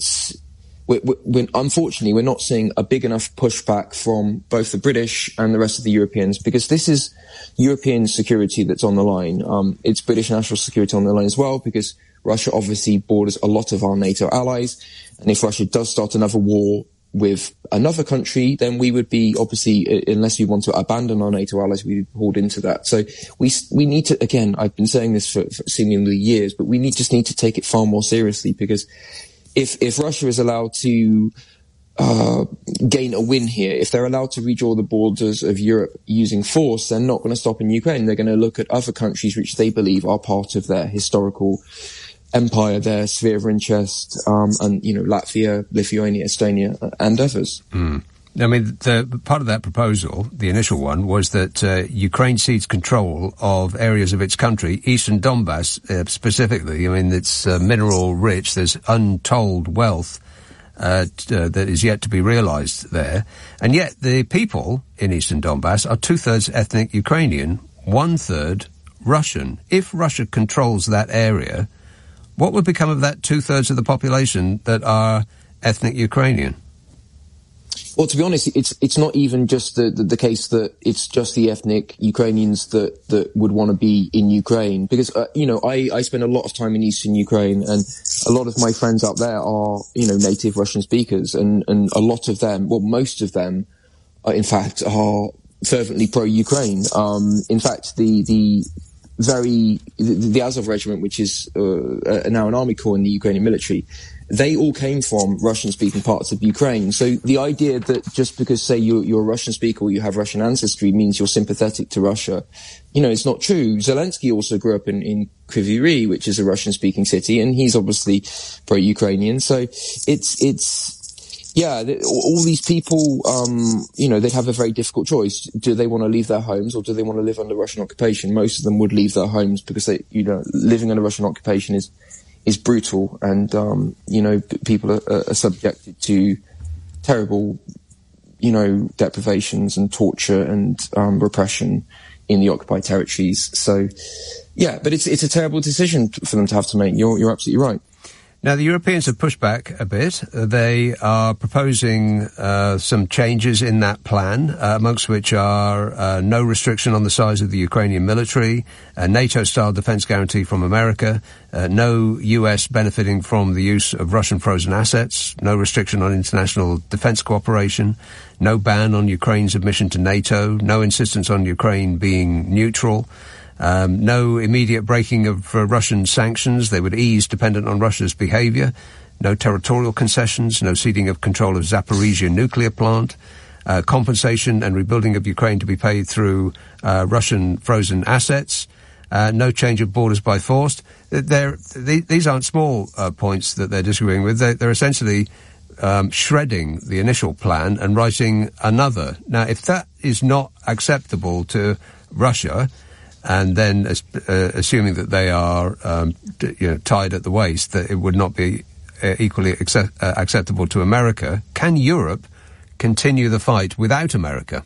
unfortunately, we're not seeing a big enough pushback from both the British and the rest of the Europeans, because this is European security that's on the line. It's British national security on the line as well, because Russia obviously borders a lot of our NATO allies, and if Russia does start another war with another country, then we would be, obviously, unless we want to abandon our NATO allies, we would be pulled into that. So we need to, again, I've been saying this for seemingly years, but we just need to take it far more seriously, because if Russia is allowed to gain a win here, if they're allowed to redraw the borders of Europe using force, they're not going to stop in Ukraine. They're going to look at other countries which they believe are part of their historical empire, their sphere of interest, and Latvia, Lithuania, Estonia, and others. I mean, the part of that proposal, the initial one, was that Ukraine cedes control of areas of its country, eastern Donbass specifically. I mean, it's mineral rich. There's untold wealth that is yet to be realized there. And yet the people in eastern Donbass are 2/3 ethnic Ukrainian, 1/3 Russian. If Russia controls that area, what would become of that 2/3 of the population that are ethnic Ukrainian? Well, to be honest, it's not even just the case that it's just the ethnic Ukrainians that would want to be in Ukraine, because I spend a lot of time in eastern Ukraine, and a lot of my friends out there are native Russian speakers, and a lot of them, well, most of them, in fact, are fervently pro-Ukraine. In fact, the Azov regiment, which is now an army corps in the Ukrainian military, they all came from Russian-speaking parts of Ukraine. So the idea that just because, say, you're a Russian speaker or you have Russian ancestry means you're sympathetic to Russia, it's not true. Zelensky also grew up in Kryvyi Rih, which is a Russian-speaking city, and he's obviously pro-Ukrainian. So all these people, they'd have a very difficult choice. Do they want to leave their homes, or do they want to live under Russian occupation? Most of them would leave their homes because living under Russian occupation is brutal, and people are subjected to terrible, deprivations and torture and repression in the occupied territories. So, yeah, but it's a terrible decision for them to have to make. You're absolutely right. Now, the Europeans have pushed back a bit. They are proposing some changes in that plan, amongst which are no restriction on the size of the Ukrainian military, a NATO-style defense guarantee from America, no US benefiting from the use of Russian frozen assets, no restriction on international defense cooperation, no ban on Ukraine's admission to NATO, no insistence on Ukraine being neutral, no immediate breaking of Russian sanctions. They would ease dependent on Russia's behavior. No territorial concessions, no ceding of control of Zaporizhia nuclear plant, compensation and rebuilding of Ukraine to be paid through Russian frozen assets, no change of borders by force. These aren't small points that they're disagreeing with. They're essentially shredding the initial plan and writing another. Now, if that is not acceptable to Russia, and then assuming that they are tied at the waist, that it would not be equally acceptable to America, can Europe continue the fight without America?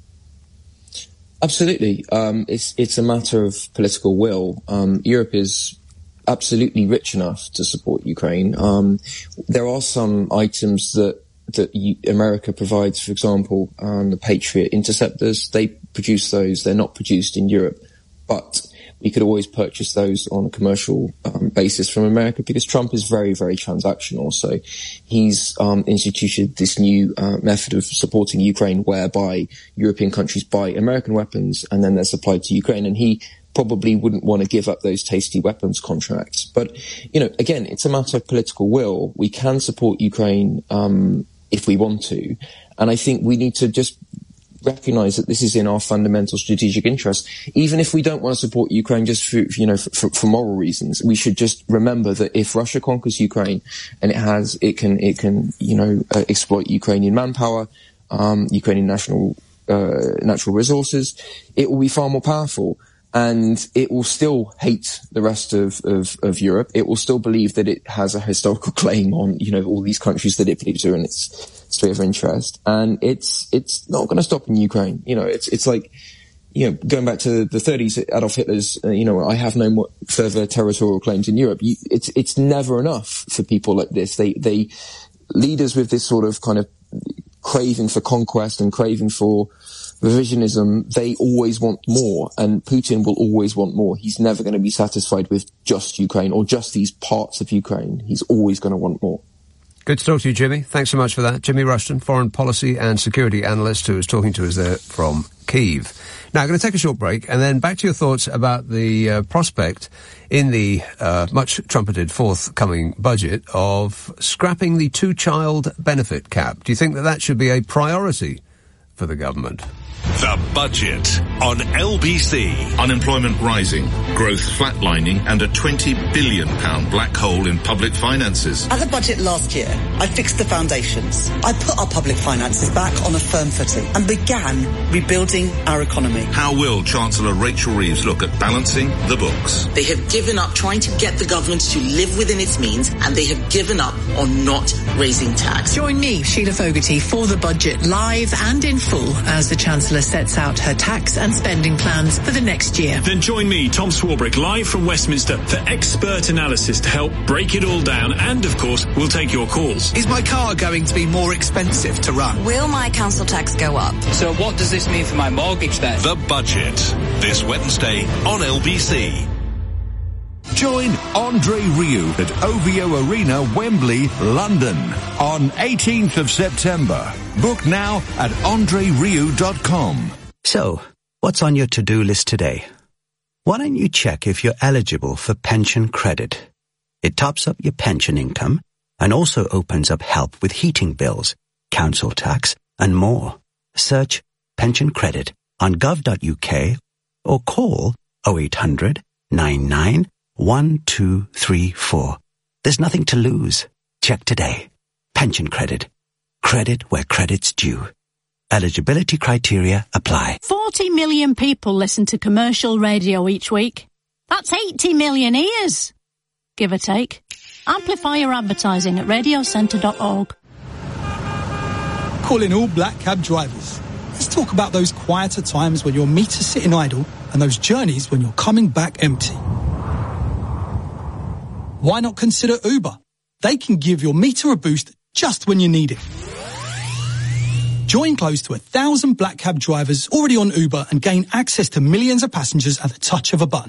Absolutely. It's a matter of political will. Europe is absolutely rich enough to support Ukraine. There are some items that America provides, for example, the Patriot interceptors. They produce those. They're not produced in Europe. But we could always purchase those on a commercial basis from America, because Trump is very, very transactional. So he's instituted this new method of supporting Ukraine, whereby European countries buy American weapons and then they're supplied to Ukraine. And he probably wouldn't want to give up those tasty weapons contracts. But, again, it's a matter of political will. We can support Ukraine if we want to. And I think we need to just recognize that this is in our fundamental strategic interest. Even if we don't want to support Ukraine just for moral reasons, we should just remember that if Russia conquers Ukraine and it can exploit Ukrainian manpower, Ukrainian natural resources, it will be far more powerful. And it will still hate the rest of Europe. It will still believe that it has a historical claim on, all these countries that it believes are in its sphere of interest. And it's not going to stop in Ukraine. It's like, going back to the 30s, Adolf Hitler's, I have no more further territorial claims in Europe. It's never enough for people like this. They leaders with this sort of kind of craving for conquest and craving for revisionism, they always want more, and Putin will always want more. He's never going to be satisfied with just Ukraine or just these parts of Ukraine. He's always going to want more. Good to talk to you, Jimmy. Thanks so much for that. Jimmy Rushton, foreign policy and security analyst, who is talking to us there from Kyiv. Now, I'm going to take a short break and then back to your thoughts about the prospect in the much trumpeted forthcoming budget of scrapping the two-child benefit cap. Do you think that should be a priority for the government? The Budget on LBC. Unemployment rising, growth flatlining, and a £20 billion black hole in public finances. At the budget last year, I fixed the foundations. I put our public finances back on a firm footing and began rebuilding our economy. How will Chancellor Rachel Reeves look at balancing the books? They have given up trying to get the government to live within its means, and they have given up on not raising tax. Join me, Sheila Fogarty, for the budget live and in full as the Chancellor sets out her tax and spending plans for the next year. Then join me, Tom Swarbrick, live from Westminster for expert analysis to help break it all down, and of course we'll take your calls. Is my car going to be more expensive to run? Will my council tax go up? So what does this mean for my mortgage then? The Budget, this Wednesday on LBC. Join Andre Rieu at OVO Arena, Wembley, London on 18th of September. Book now at andrerieu.com. So, what's on your to-do list today? Why don't you check if you're eligible for pension credit? It tops up your pension income and also opens up help with heating bills, council tax, and more. Search pension credit on gov.uk or call 0800 99 1234. There's nothing to lose. Check today. Pension credit. Credit where credit's due. Eligibility criteria apply. 40 million people listen to commercial radio each week. That's 80 million ears, give or take. Amplify your advertising at radiocentre.org. Calling all black cab drivers. Let's talk about those quieter times when your meter's sitting idle and those journeys when you're coming back empty. Why not consider Uber? They can give your meter a boost just when you need it. Join close to 1,000 black cab drivers already on Uber and gain access to millions of passengers at the touch of a button.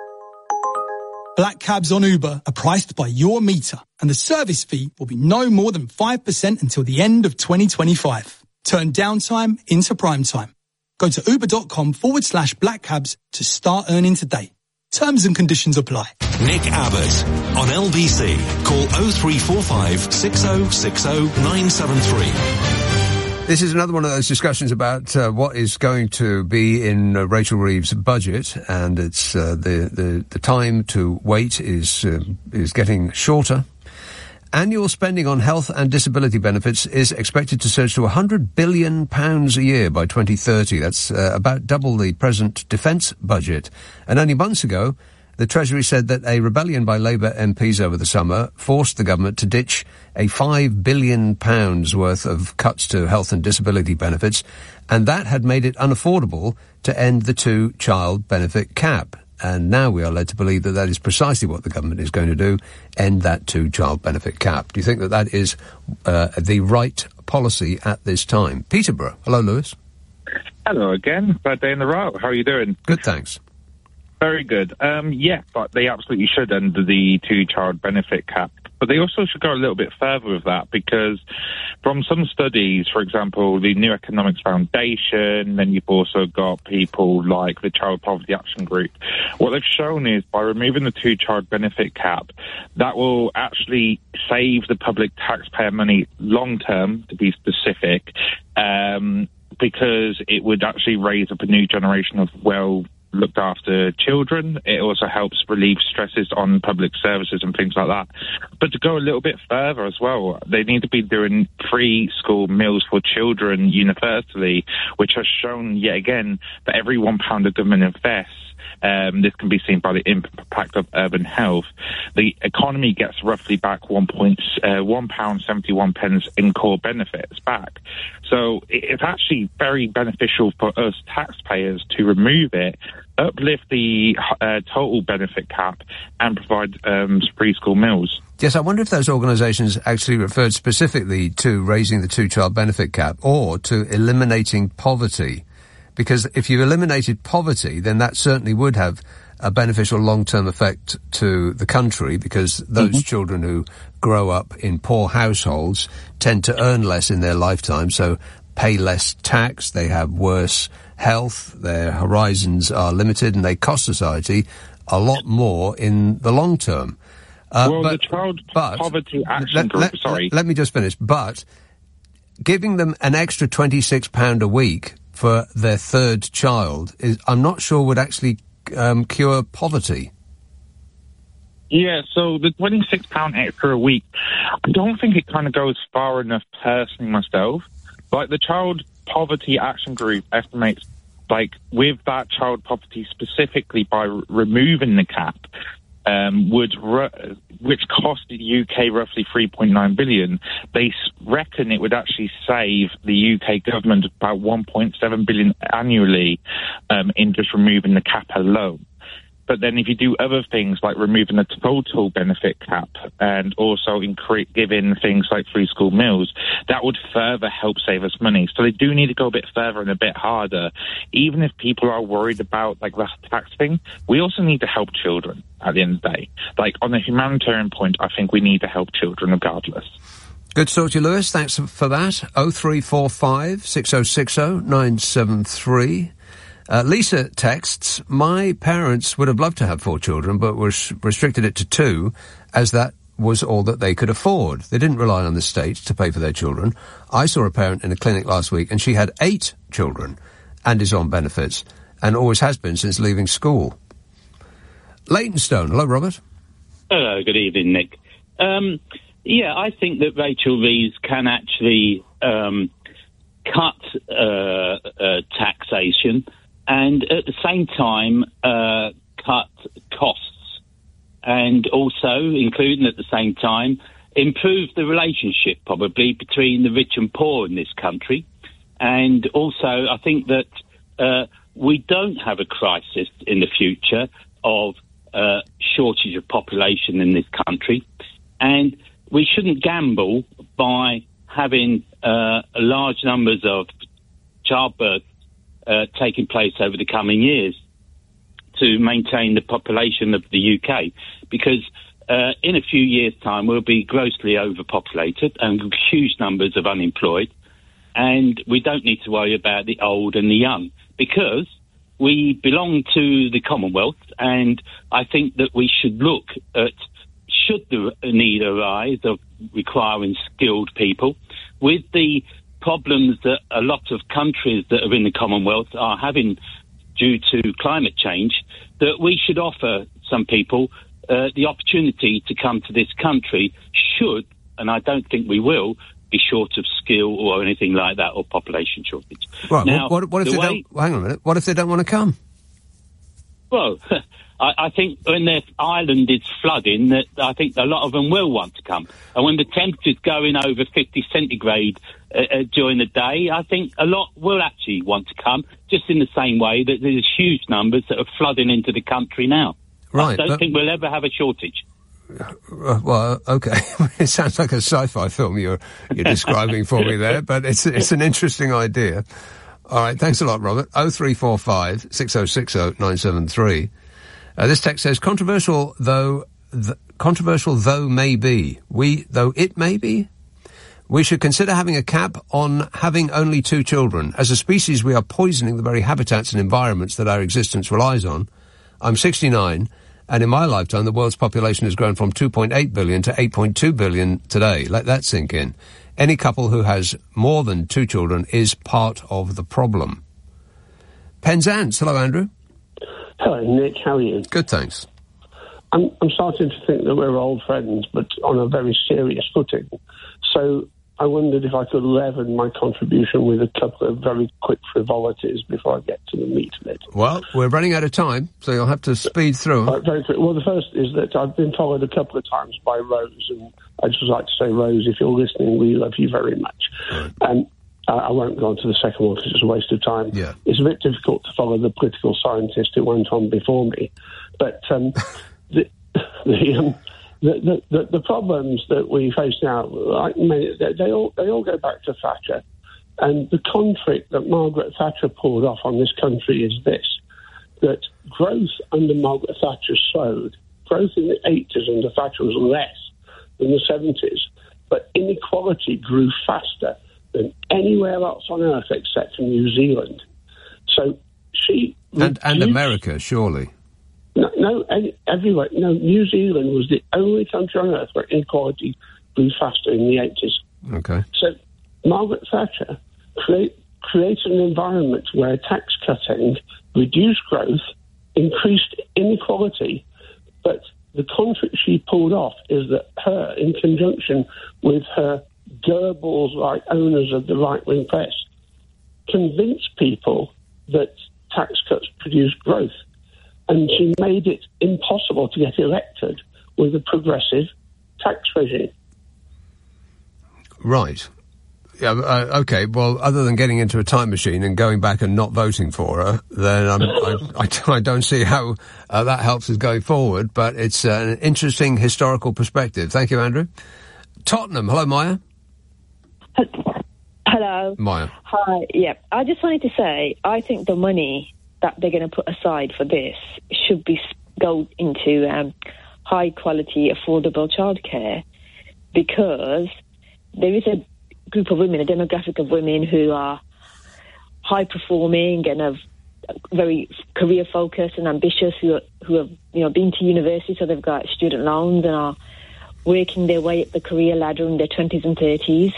Black cabs on Uber are priced by your meter, and the service fee will be no more than 5% until the end of 2025. Turn downtime into prime time. Go to uber.com/black cabs to start earning today. Terms and conditions apply. Nick Abbott on LBC. Call 0345 6060 973. This is another one of those discussions about what is going to be in Rachel Reeves' budget, and it's the time to wait is getting shorter. Annual spending on health and disability benefits is expected to surge to £100 billion a year by 2030. That's about double the present defence budget. And only months ago, the Treasury said that a rebellion by Labour MPs over the summer forced the government to ditch a £5 billion worth of cuts to health and disability benefits, and that had made it unaffordable to end the two-child benefit cap. And now we are led to believe that that is precisely what the government is going to do, end that two-child benefit cap. Do you think that that is the right policy at this time? Peterborough. Hello, Lewis. Hello again. Third day in a row. How are you doing? Good, thanks. Very good. Yeah, but they absolutely should end the two-child benefit cap. But they also should go a little bit further with that, because from some studies, for example, the New Economics Foundation, then you've also got people like the Child Poverty Action Group. What they've shown is by removing the two-child benefit cap, that will actually save the public taxpayer money long-term, to be specific, because it would actually raise up a new generation of looked after children. It also helps relieve stresses on public services and things like that. But to go a little bit further as well, they need to be doing free school meals for children universally, which has shown yet again that every £1 the government invests, this can be seen by the impact of urban health. The economy gets roughly back £1.71 in core benefits back. So it's actually very beneficial for us taxpayers to remove it, uplift the total benefit cap, and provide free school meals. Yes, I wonder if those organisations actually referred specifically to raising the two-child benefit cap or to eliminating poverty. Because if you eliminated poverty, then that certainly would have a beneficial long-term effect to the country, because those children who grow up in poor households tend to earn less in their lifetime, so pay less tax, they have worse health, their horizons are limited, and they cost society a lot more in the long term. The Child Poverty Action Group, let me just finish. But giving them an extra £26 a week for their third child I'm not sure would actually cure poverty. Yeah, so the £26 extra a week, I don't think it kind of goes far enough personally myself. Like the Child Poverty Action Group estimates, like with that child poverty specifically, by removing the cap, which cost the UK roughly $3.9 billion, they reckon it would actually save the UK government about $1.7 billion annually in just removing the cap alone. But then if you do other things like removing the total benefit cap and also giving things like free school meals, that would further help save us money. So they do need to go a bit further and a bit harder. Even if people are worried about like the tax thing, we also need to help children at the end of the day. Like on a humanitarian point, I think we need to help children regardless. Good to talk to you, Lewis. Thanks for that. 0345 6060 973. Lisa texts, my parents would have loved to have 4 children, but restricted it to 2, as that was all that they could afford. They didn't rely on the state to pay for their children. I saw a parent in a clinic last week, and she had 8 children and is on benefits, and always has been since leaving school. Leytonstone. Hello, Robert. Hello, good evening, Nick. Yeah, I think that Rachel Reeves can actually cut taxation and at the same time cut costs, and also, including at the same time, improve the relationship probably between the rich and poor in this country. And also, I think that we don't have a crisis in the future of shortage of population in this country. And we shouldn't gamble by having large numbers of childbirth taking place over the coming years to maintain the population of the UK, because in a few years' time we'll be grossly overpopulated and huge numbers of unemployed, and we don't need to worry about the old and the young, because we belong to the Commonwealth, and I think that we should look at, should the need arise of requiring skilled people, with the problems that a lot of countries that are in the Commonwealth are having due to climate change, that we should offer some people the opportunity to come to this country should, and I don't think we will, be short of skill or anything like that, or population shortage. Right. Now, what if they don't? Hang on a minute. What if they don't want to come? Well, I think when their island is flooding, that I think a lot of them will want to come. And when the temperature's going over 50 centigrade during the day, I think a lot will actually want to come, just in the same way that there's huge numbers that are flooding into the country now. Right. I don't think we'll ever have a shortage. Well, okay. It sounds like a sci-fi film you're describing for me there, but it's an interesting idea. All right, thanks a lot, Robert. 0345 6060 973. This text says, controversial though may be, we should consider having a cap on having only 2 children. As a species, we are poisoning the very habitats and environments that our existence relies on. I'm 69, and in my lifetime, the world's population has grown from 2.8 billion to 8.2 billion today. Let that sink in. Any couple who has more than 2 children is part of the problem. Penzance. Hello, Andrew. Hello, Nick. How are you? Good, thanks. I'm starting to think that we're old friends, but on a very serious footing. So I wondered if I could leaven my contribution with a couple of very quick frivolities before I get to the meat of it. Well, we're running out of time, so you'll have to speed through them. Very quick. Well, the first is that I've been followed a couple of times by Rose, and I'd just like to say, Rose, if you're listening, we love you very much. Right. And I won't go on to the second one because it's a waste of time. Yeah. It's a bit difficult to follow the political scientist who went on before me. But the problems that we face now, they all go back to Thatcher. And the conflict that Margaret Thatcher poured off on this country is this, that growth under Margaret Thatcher slowed. Growth in the 80s under Thatcher was less than the 70s, but inequality grew faster than anywhere else on earth except for New Zealand. So she... And America, surely. No, everywhere. No, New Zealand was the only country on earth where inequality grew faster in the 80s. Okay. So Margaret Thatcher created an environment where tax cutting reduced growth, increased inequality, but the conflict she pulled off is that her, in conjunction with her Goebbels-like owners of the right-wing press, convinced people that tax cuts produce growth. And she made it impossible to get elected with a progressive tax regime. Right. Yeah, okay, well, other than getting into a time machine and going back and not voting for her, then I don't see how that helps us going forward, but it's an interesting historical perspective. Thank you, Andrew. Tottenham. Hello, Maya. Hello. Maya. Hi, yeah. I just wanted to say, I think the money that they're going to put aside for this should go into high-quality, affordable childcare, because there is a group of women, a demographic of women who are high-performing and have very career-focused and ambitious, who have been to university, so they've got student loans and are working their way up the career ladder in their 20s and 30s.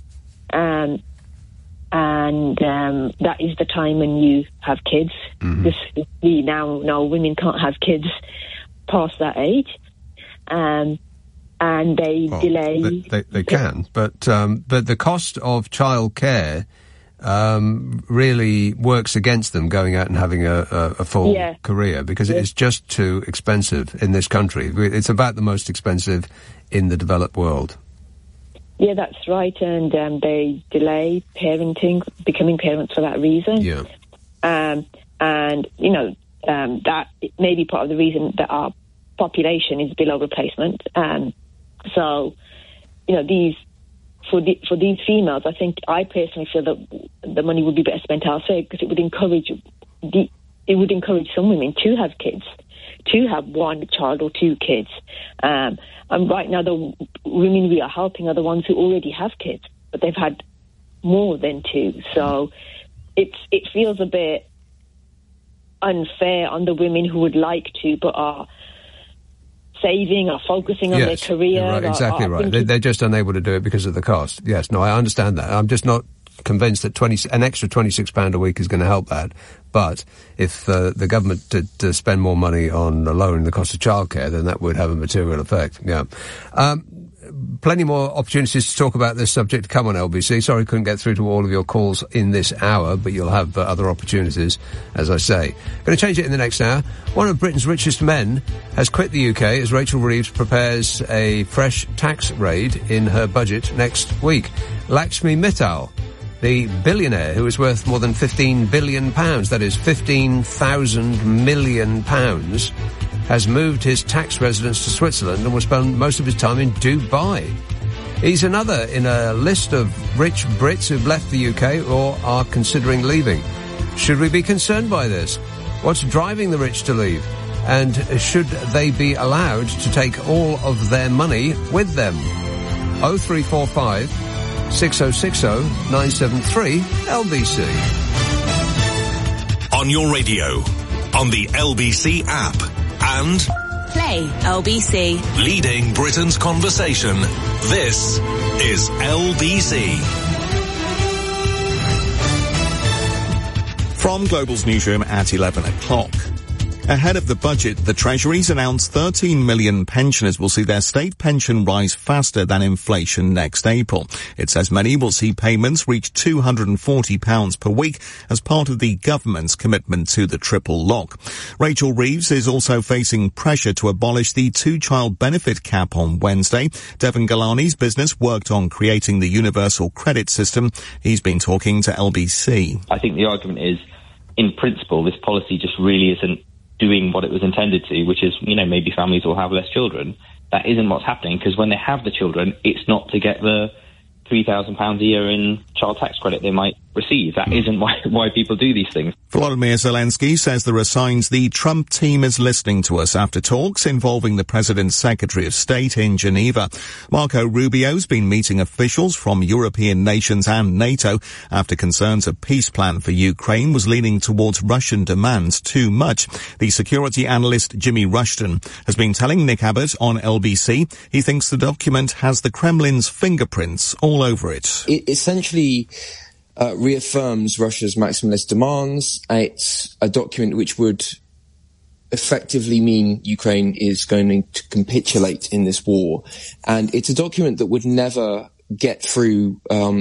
And that is the time when you have kids. Mm-hmm. We now know women can't have kids past that age. And they delay... They can, but the cost of childcare really works against them going out and having a full career, because it is just too expensive in this country. It's about the most expensive in the developed world. Yeah, that's right, and they delay parenting, becoming parents for that reason. Yeah. And, that may be part of the reason that our population is below replacement. So for these females, I personally feel that the money would be better spent elsewhere, because it would encourage some women to have kids, to have one child or two kids. And right now, the women we are helping are the ones who already have kids, but they've had more than two. So it feels a bit unfair on the women who would like to, but are saving or focusing on their career. Right, exactly right. They're just unable to do it because of the cost. Yes, no, I understand that. I'm just not convinced that an extra £26 a week is going to help that. But if the government did spend more money on lowering the cost of childcare, then that would have a material effect. Yeah. Plenty more opportunities to talk about this subject to come on LBC. Sorry couldn't get through to all of your calls in this hour, but you'll have other opportunities, as I say. Going to change it in the next hour. One of Britain's richest men has quit the UK as Rachel Reeves prepares a fresh tax raid in her budget next week. Lakshmi Mittal, the billionaire who is worth more than £15 billion, that is £15,000 million, has moved his tax residence to Switzerland and will spend most of his time in Dubai. He's another in a list of rich Brits who've left the UK or are considering leaving. Should we be concerned by this? What's driving the rich to leave? And should they be allowed to take all of their money with them? 0345 6060 973 LBC. On your radio, on the LBC app, and Play LBC. Leading Britain's conversation. This is LBC. From Global's newsroom at 11 o'clock. Ahead of the budget, the Treasury's announced 13 million pensioners will see their state pension rise faster than inflation next April. It says many will see payments reach £240 per week as part of the government's commitment to the triple lock. Rachel Reeves is also facing pressure to abolish the two-child benefit cap on Wednesday. Devon Galani's business worked on creating the universal credit system. He's been talking to LBC. I think the argument is, in principle, this policy just really isn't doing what it was intended to, which is, maybe families will have less children. That isn't what's happening, because when they have the children, it's not to get the £3,000 a year in child tax credit they might receive. That isn't why people do these things. Volodymyr Zelensky says there are signs the Trump team is listening to us after talks involving the president's Secretary of State in Geneva. Marco Rubio's been meeting officials from European nations and NATO after concerns a peace plan for Ukraine was leaning towards Russian demands too much. The security analyst Jimmy Rushton has been telling Nick Abbott on LBC he thinks the document has the Kremlin's fingerprints all over it. It essentially reaffirms Russia's maximalist demands. It's a document which would effectively mean Ukraine is going to capitulate in this war. And it's a document that would never get through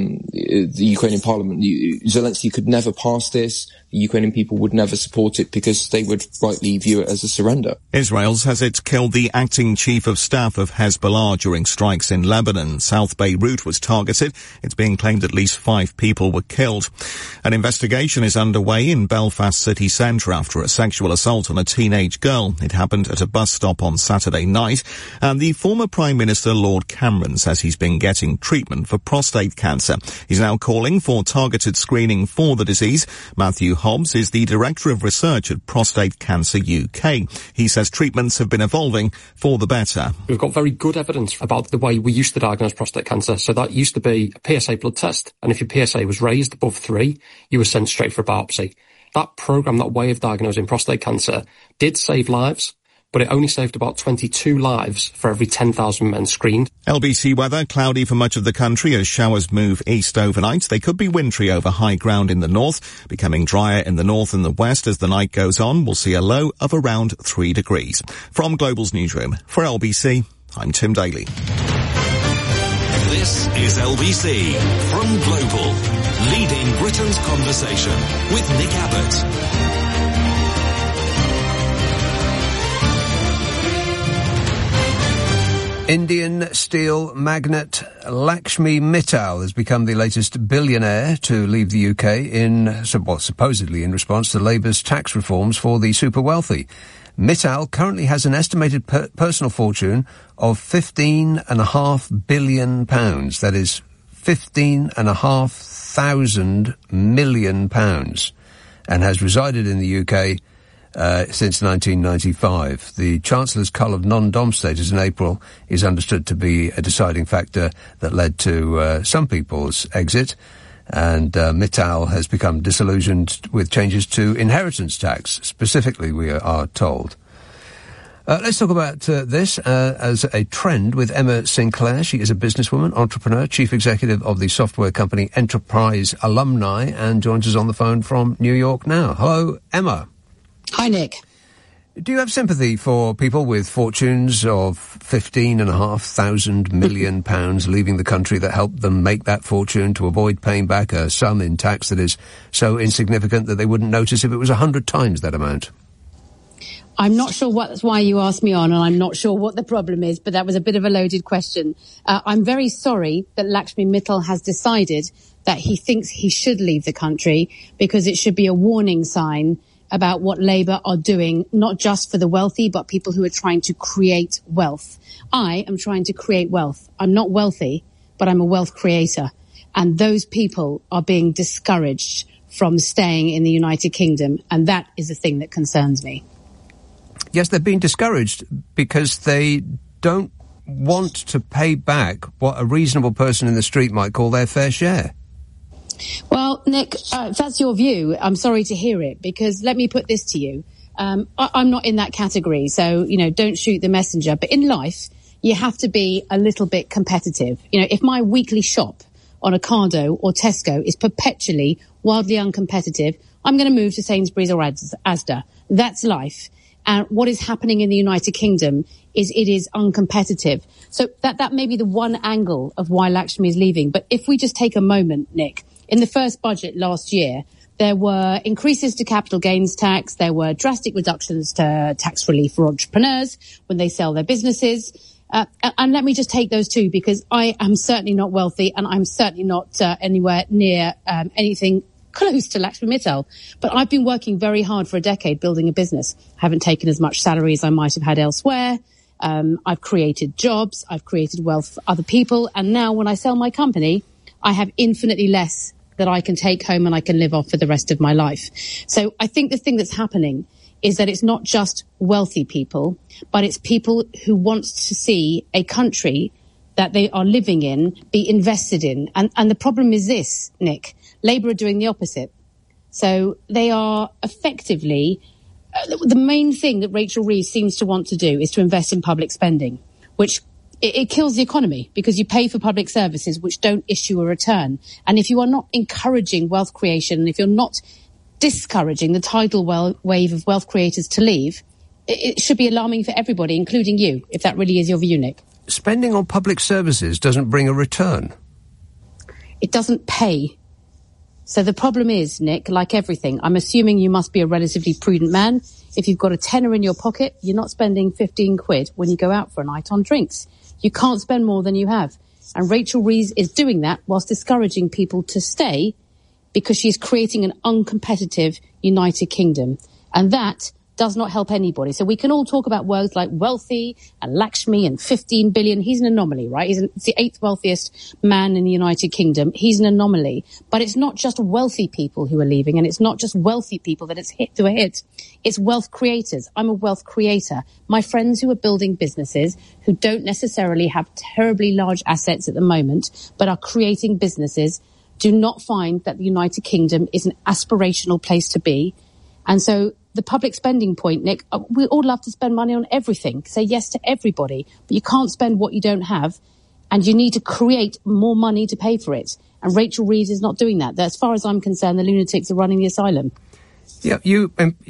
the Ukrainian parliament. Zelensky could never pass this. The Ukrainian people would never support it because they would rightly view it as a surrender. Israel says it's killed the acting chief of staff of Hezbollah during strikes in Lebanon. South Beirut was targeted. It's being claimed at least 5 people were killed. An investigation is underway in Belfast city centre after a sexual assault on a teenage girl. It happened at a bus stop on Saturday night. And the former Prime Minister Lord Cameron says he's been getting treatment for prostate cancer. He's now calling for targeted screening for the disease. Matthew Hobbs is the Director of Research at Prostate Cancer UK. He says treatments have been evolving for the better. We've got very good evidence about the way we used to diagnose prostate cancer. So that used to be a PSA blood test, and if your PSA was raised above 3, you were sent straight for a biopsy. That programme, that way of diagnosing prostate cancer, did save lives, but it only saved about 22 lives for every 10,000 men screened. LBC weather, cloudy for much of the country as showers move east overnight. They could be wintry over high ground in the north, becoming drier in the north and the west as the night goes on. We'll see a low of around 3 degrees. From Global's newsroom, for LBC, I'm Tim Daly. This is LBC from Global, leading Britain's conversation with Nick Abbott. Indian steel magnate Lakshmi Mittal has become the latest billionaire to leave the UK supposedly in response to Labour's tax reforms for the super wealthy. Mittal currently has an estimated personal fortune of £15.5 billion. That is £15,500 million, and has resided in the UK since 1995. The Chancellor's cull of non-dom status in April is understood to be a deciding factor that led to some people's exit, and Mittal has become disillusioned with changes to inheritance tax, specifically, we are told. Let's talk about this as a trend with Emma Sinclair. She is a businesswoman, entrepreneur, chief executive of the software company Enterprise Alumni, and joins us on the phone from New York now. Hello, Emma. Hi, Nick. Do you have sympathy for people with fortunes of £15,500 million leaving the country that helped them make that fortune to avoid paying back a sum in tax that is so insignificant that they wouldn't notice if it was 100 times that amount? I'm not sure that's why you asked me on, and I'm not sure what the problem is, but that was a bit of a loaded question. I'm very sorry that Lakshmi Mittal has decided that he thinks he should leave the country, because it should be a warning sign about what Labour are doing, not just for the wealthy, but people who are trying to create wealth. I am trying to create wealth. I'm not wealthy, but I'm a wealth creator. And those people are being discouraged from staying in the United Kingdom. And that is the thing that concerns me. Yes, they're being discouraged because they don't want to pay back what a reasonable person in the street might call their fair share. Well, Nick, if that's your view, I'm sorry to hear it, because let me put this to you. I'm not in that category, so, don't shoot the messenger. But in life, you have to be a little bit competitive. If my weekly shop on Ocado or Tesco is perpetually wildly uncompetitive, I'm going to move to Sainsbury's or Asda. That's life. And what is happening in the United Kingdom is it is uncompetitive. So that may be the one angle of why Lakshmi is leaving. But if we just take a moment, Nick, in the first budget last year, there were increases to capital gains tax. There were drastic reductions to tax relief for entrepreneurs when they sell their businesses. And let me just take those two, because I am certainly not wealthy, and I'm certainly not anywhere near anything close to Lakshmi Mittal. But I've been working very hard for a decade building a business. I haven't taken as much salary as I might have had elsewhere. I've created jobs. I've created wealth for other people. And now when I sell my company, I have infinitely less that I can take home and I can live off for the rest of my life. So I think the thing that's happening is that it's not just wealthy people, but it's people who want to see a country that they are living in be invested in. And the problem is this, Nick. Labour are doing the opposite. So they are effectively... the main thing that Rachel Reeves seems to want to do is to invest in public spending, which it kills the economy, because you pay for public services which don't issue a return. And if you are not encouraging wealth creation, and if you're not discouraging the tidal wave of wealth creators to leave, it should be alarming for everybody, including you, if that really is your view, Nick. Spending on public services doesn't bring a return. It doesn't pay. So the problem is, Nick, like everything, I'm assuming you must be a relatively prudent man. If you've got a tenner in your pocket, you're not spending 15 quid when you go out for a night on drinks. You can't spend more than you have. And Rachel Reeves is doing that whilst discouraging people to stay, because she's creating an uncompetitive United Kingdom. And that does not help anybody. So we can all talk about words like wealthy and Lakshmi and 15 billion. He's an anomaly, right? He's the 8th wealthiest man in the United Kingdom. He's an anomaly. But it's not just wealthy people who are leaving, and it's not just wealthy people that it's hit to a hit. It's wealth creators. I'm a wealth creator. My friends who are building businesses, who don't necessarily have terribly large assets at the moment, but are creating businesses, do not find that the United Kingdom is an aspirational place to be. And so the public spending point, Nick, we all love to spend money on everything, say yes to everybody, but you can't spend what you don't have, and you need to create more money to pay for it. And Rachel Reeves is not doing that. As far as I'm concerned, the lunatics are running the asylum. Yeah, you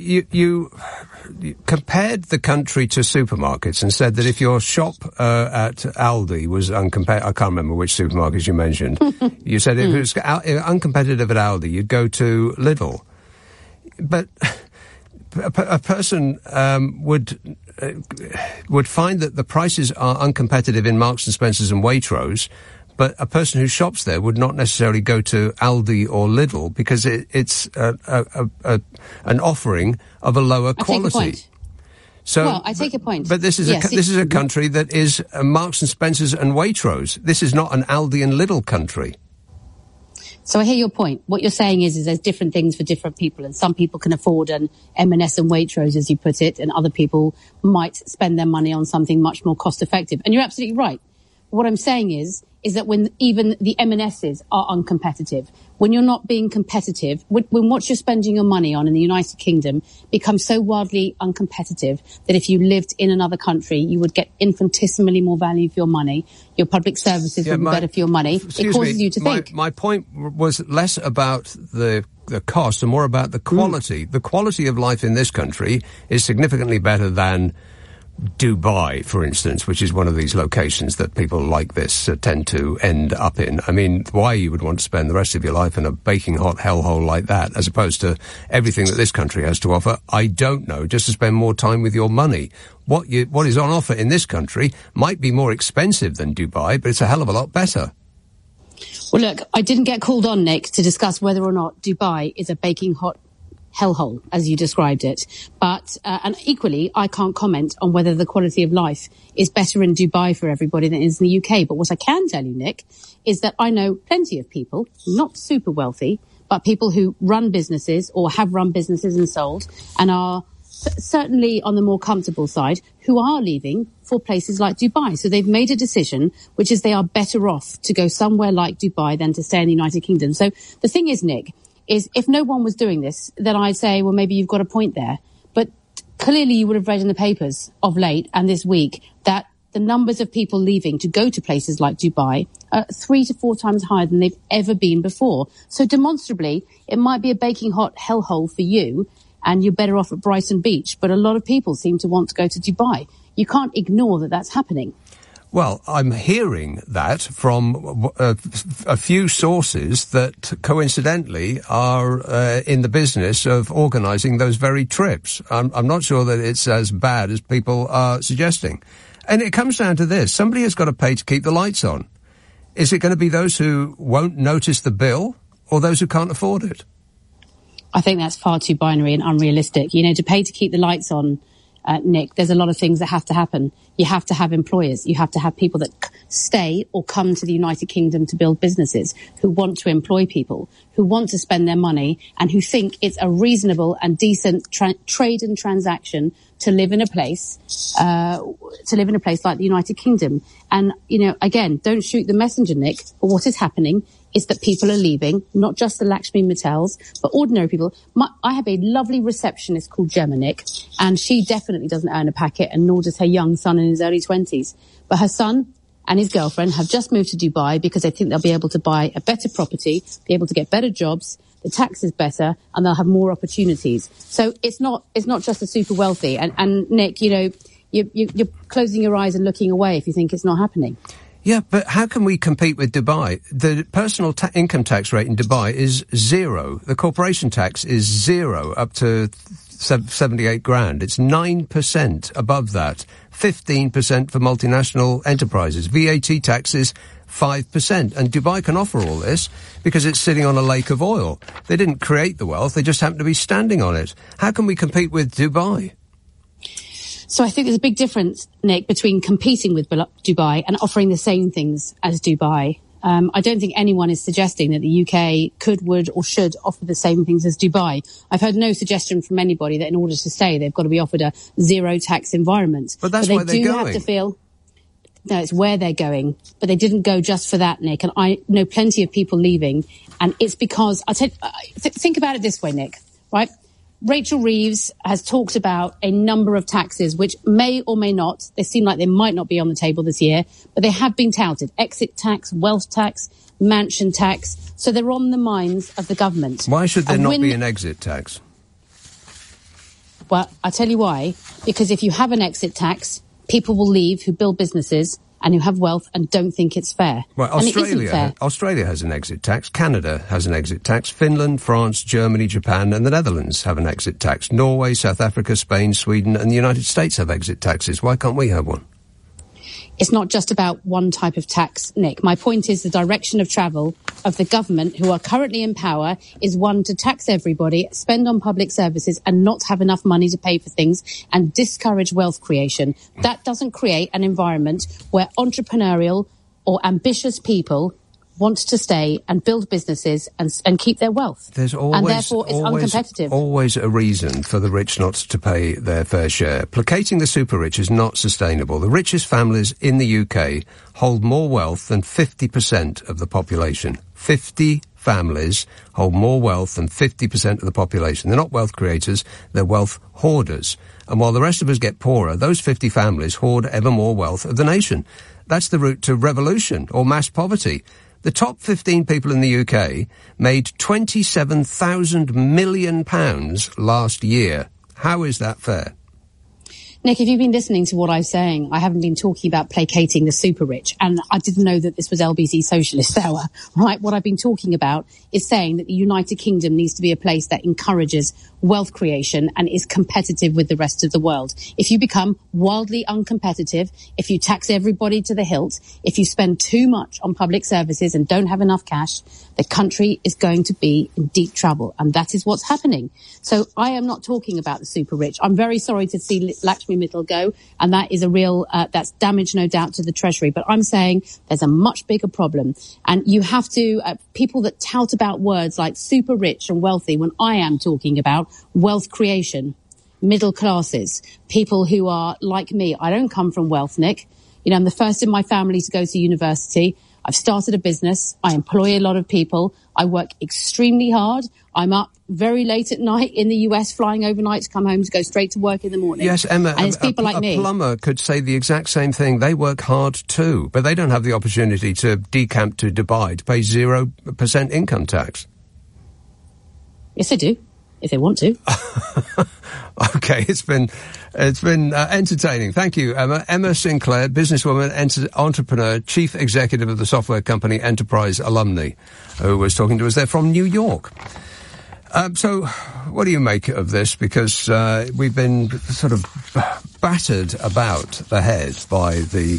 compared the country to supermarkets and said that if your shop at Aldi was uncompetitive, I can't remember which supermarkets you mentioned, you said if it was uncompetitive at Aldi, you'd go to Lidl. But a person would find that the prices are uncompetitive in Marks and Spencer's and Waitrose, but a person who shops there would not necessarily go to Aldi or Lidl because it's an offering of a lower quality. So, well, I take your point. But this is this is a country that is Marks and Spencer's and Waitrose. This is not an Aldi and Lidl country. So I hear your point. What you're saying is there's different things for different people, and some people can afford an M&S and Waitrose, as you put it, and other people might spend their money on something much more cost effective. And you're absolutely right. What I'm saying is that when even the M&Ss are uncompetitive, when you're not being competitive, when what you're spending your money on in the United Kingdom becomes so wildly uncompetitive that if you lived in another country, you would get infinitesimally more value for your money. Your public services would be better for your money. It causes you to think. My point was less about the cost and more about the quality. The quality of life in this country is significantly better than Dubai, for instance, which is one of these locations that people like this tend to end up in. I mean, why you would want to spend the rest of your life in a baking hot hellhole like that, as opposed to everything that this country has to offer, I don't know. Just to spend more time with your money. What is on offer in this country might be more expensive than Dubai, but it's a hell of a lot better. Well, look, I didn't get called on, Nick, to discuss whether or not Dubai is a baking hot hellhole, as you described it. But, and equally, I can't comment on whether the quality of life is better in Dubai for everybody than it is in the UK. But what I can tell you, Nick, is that I know plenty of people, not super wealthy, but people who run businesses or have run businesses and sold and are certainly on the more comfortable side, who are leaving for places like Dubai. So they've made a decision, which is they are better off to go somewhere like Dubai than to stay in the United Kingdom. So the thing is, Nick, is if no one was doing this, then I'd say, well, maybe you've got a point there. But clearly you would have read in the papers of late and this week that the numbers of people leaving to go to places like Dubai are 3 to 4 times higher than they've ever been before. So demonstrably, it might be a baking hot hellhole for you and you're better off at Brighton Beach. But a lot of people seem to want to go to Dubai. You can't ignore that that's happening. Well, I'm hearing that from a few sources that coincidentally are in the business of organising those very trips. I'm not sure that it's as bad as people are suggesting. And it comes down to this. Somebody has got to pay to keep the lights on. Is it going to be those who won't notice the bill or those who can't afford it? I think that's far too binary and unrealistic. You know, to pay to keep the lights on, Nick, there's a lot of things that have to happen. You have to have employers. You have to have people that stay or come to the United Kingdom to build businesses, who want to employ people, who want to spend their money and who think it's a reasonable and decent trade and transaction to live in a place, like the United Kingdom. And, you know, again, don't shoot the messenger, Nick, but what is happening is that people are leaving, not just the Lakshmi Mittels, but ordinary people. I have a lovely receptionist called Gemma, Nick, and she definitely doesn't earn a packet, and nor does her young son in his early 20s. But her son and his girlfriend have just moved to Dubai because they think they'll be able to buy a better property, be able to get better jobs, the tax is better, and they'll have more opportunities. So it's not just the super wealthy. And Nick, you know, you're closing your eyes and looking away if you think it's not happening. Yeah, but how can we compete with Dubai? The personal income tax rate in Dubai is 0. The corporation tax is 0 up to 78 grand. It's 9% above that. 15% for multinational enterprises. VAT tax is 5%. And Dubai can offer all this because it's sitting on a lake of oil. They didn't create the wealth. They just happen to be standing on it. How can we compete with Dubai? So I think there's a big difference, Nick, between competing with Dubai and offering the same things as Dubai. I don't think anyone is suggesting that the UK could, would or should offer the same things as Dubai. I've heard no suggestion from anybody that in order to stay, they've got to be offered a zero tax environment. But that's why they're going. They do have to feel... No, it's where they're going. But they didn't go just for that, Nick. And I know plenty of people leaving. And it's because... think about it this way, Nick, right? Rachel Reeves has talked about a number of taxes which may or may not, they seem like they might not be on the table this year, but they have been touted. Exit tax, wealth tax, mansion tax. So they're on the minds of the government. Why should there not be an exit tax? Well, I'll tell you why. Because if you have an exit tax, people will leave who build businesses and who have wealth and don't think it's fair. Right, and it isn't fair. Australia has an exit tax. Canada has an exit tax. Finland, France, Germany, Japan and the Netherlands have an exit tax. Norway, South Africa, Spain, Sweden and the United States have exit taxes. Why can't we have one? It's not just about one type of tax, Nick. My point is the direction of travel of the government, who are currently in power, is one to tax everybody, spend on public services and not have enough money to pay for things and discourage wealth creation. That doesn't create an environment where entrepreneurial or ambitious people want to stay and build businesses and keep their wealth. There's always, and therefore it's uncompetitive. Always a reason for the rich not to pay their fair share. Placating the super rich is not sustainable. The richest families in the UK hold more wealth than 50% of the population. 50 families hold more wealth than 50% of the population. They're not wealth creators, they're wealth hoarders. And while the rest of us get poorer, those 50 families hoard ever more wealth of the nation. That's the route to revolution or mass poverty. The top 15 people in the UK made £27,000 million last year. How is that fair? Nick, if you've been listening to what I'm saying, I haven't been talking about placating the super rich, and I didn't know that this was LBC Socialist Hour, right? What I've been talking about is saying that the United Kingdom needs to be a place that encourages wealth creation and is competitive with the rest of the world. If you become wildly uncompetitive, if you tax everybody to the hilt, if you spend too much on public services and don't have enough cash, the country is going to be in deep trouble, and that is what's happening. So I am not talking about the super rich. I'm very sorry to see Lakshmi Mittal go, and that is a real, that's damage, no doubt, to the Treasury. But I'm saying there's a much bigger problem, and you have to, people that tout about words like super rich and wealthy, when I am talking about wealth creation, middle classes, people who are like me. I don't come from wealth, Nick. You know, I'm the first in my family to go to university. I've started a business. I employ a lot of people. I work extremely hard. I'm up very late at night in the US, flying overnight to come home to go straight to work in the morning. Yes, Emma, and it's people like me. A plumber could say the exact same thing. They work hard too, but they don't have the opportunity to decamp to Dubai to pay 0% income tax. Yes, they do, if they want to. Okay, it's been entertaining. Thank you, Emma. Emma Sinclair, businesswoman, entrepreneur, chief executive of the software company Enterprise Alumni, who was talking to us there from New York. So, what do you make of this? Because we've been sort of battered about the head by the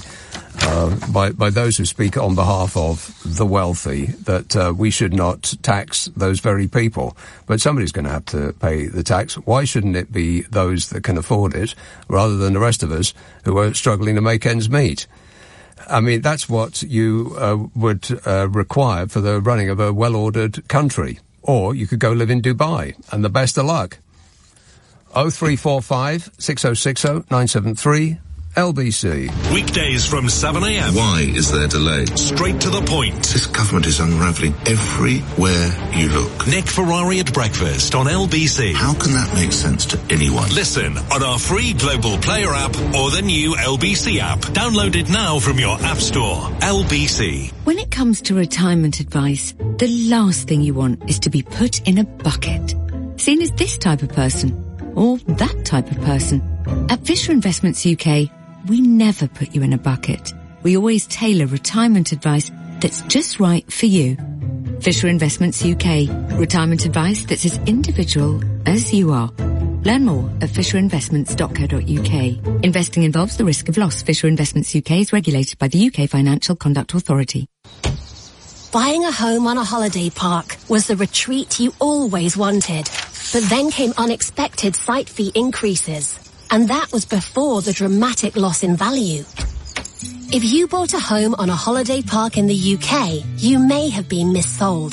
by those who speak on behalf of the wealthy, that we should not tax those very people. But somebody's going to have to pay the tax. Why shouldn't it be those that can afford it, rather than the rest of us who are struggling to make ends meet? I mean, that's what you would require for the running of a well-ordered country. Or you could go live in Dubai, and the best of luck. 0345 6060 973 LBC. Weekdays from 7am. Why is there delay? Straight to the point. This government is unravelling everywhere you look. Nick Ferrari at breakfast on LBC. How can that make sense to anyone? Listen on our free Global Player app or the new LBC app. Download it now from your app store. LBC. When it comes to retirement advice, the last thing you want is to be put in a bucket. Seen as this type of person or that type of person. At Fisher Investments UK, we never put you in a bucket. We always tailor retirement advice that's just right for you. Fisher Investments UK. Retirement advice that's as individual as you are. Learn more at fisherinvestments.co.uk. Investing involves the risk of loss. Fisher Investments UK is regulated by the UK Financial Conduct Authority. Buying a home on a holiday park was the retreat you always wanted. But then came unexpected site fee increases. And that was before the dramatic loss in value. If you bought a home on a holiday park in the UK, you may have been missold.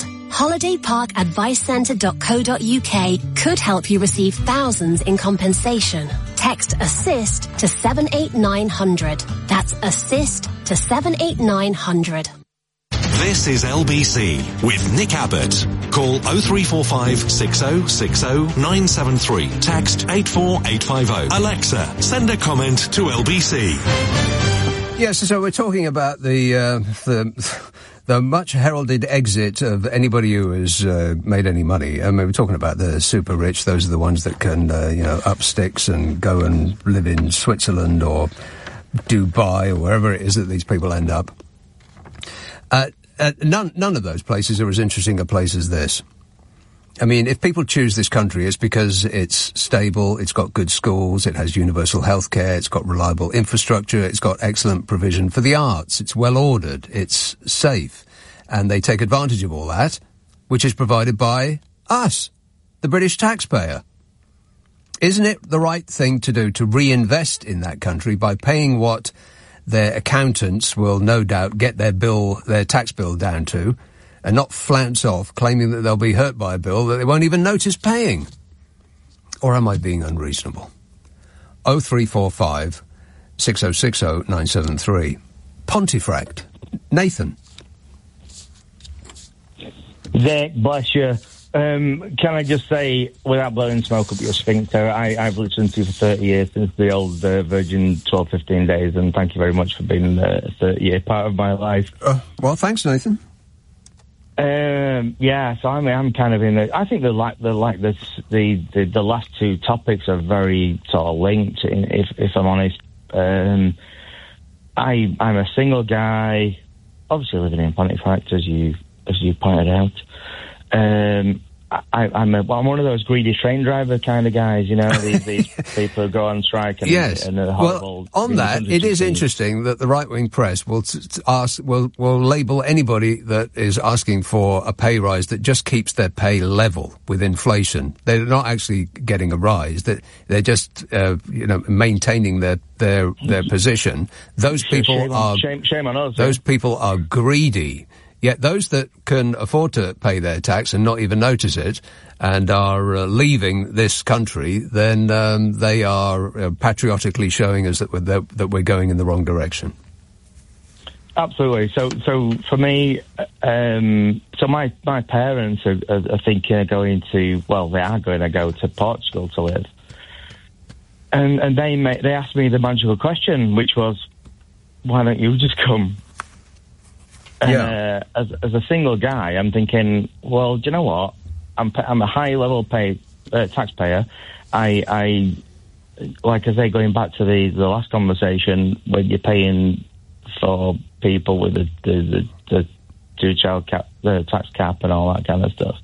holidayparkadvicecentre.co.uk could help you receive thousands in compensation. Text ASSIST to 78900. That's ASSIST to 78900. This is LBC with Nick Abbott. Call 0345 6060 973. Text 84850. Alexa, send a comment to LBC. Yes, so we're talking about the much heralded exit of anybody who has made any money. I mean, we're talking about the super rich. Those are the ones that can, up sticks and go and live in Switzerland or Dubai or wherever it is that these people end up. None of those places are as interesting a place as this. I mean, if people choose this country, it's because it's stable, it's got good schools, it has universal health care, it's got reliable infrastructure, it's got excellent provision for the arts, it's well ordered, it's safe. And they take advantage of all that, which is provided by us, the British taxpayer. Isn't it the right thing to do to reinvest in that country by paying what their accountants will no doubt get their tax bill down to, and not flounce off claiming that they'll be hurt by a bill that they won't even notice paying? Or am I being unreasonable? 0345 6060 973. Pontefract. Nathan. Vic, bless you. Can I just say, without blowing smoke up your sphincter, I've listened to you for 30 years, since the old Virgin 12, 15 days, and thank you very much for being a 30-year part of my life. Well, thanks, Nathan. Yeah, so I'm kind of in the. I think the last two topics are very sort of linked. If I'm honest, I'm a single guy, obviously living in Pontefract, as you pointed out. I'm one of those greedy train driver kind of guys, you know, these people who go on strike and, yes. And horrible. Well, on that, it is interesting that the right-wing press will label anybody that is asking for a pay rise that just keeps their pay level with inflation. They're not actually getting a rise. They're just, maintaining their position. Those people shame on us. Those people are greedy. Yet those that can afford to pay their tax and not even notice it and are leaving this country, then they are patriotically showing us that we're going in the wrong direction. Absolutely. So for me, so my parents are thinking of going to, well, they are going to go to Portugal to live, and they asked me the magical question, which was, why don't you just come? Yeah. As a single guy, I'm thinking, well, do you know what? I'm a high level taxpayer. I like I say, going back to the last conversation, when you're paying for people with the 2-child cap, the tax cap, and all that kind of stuff.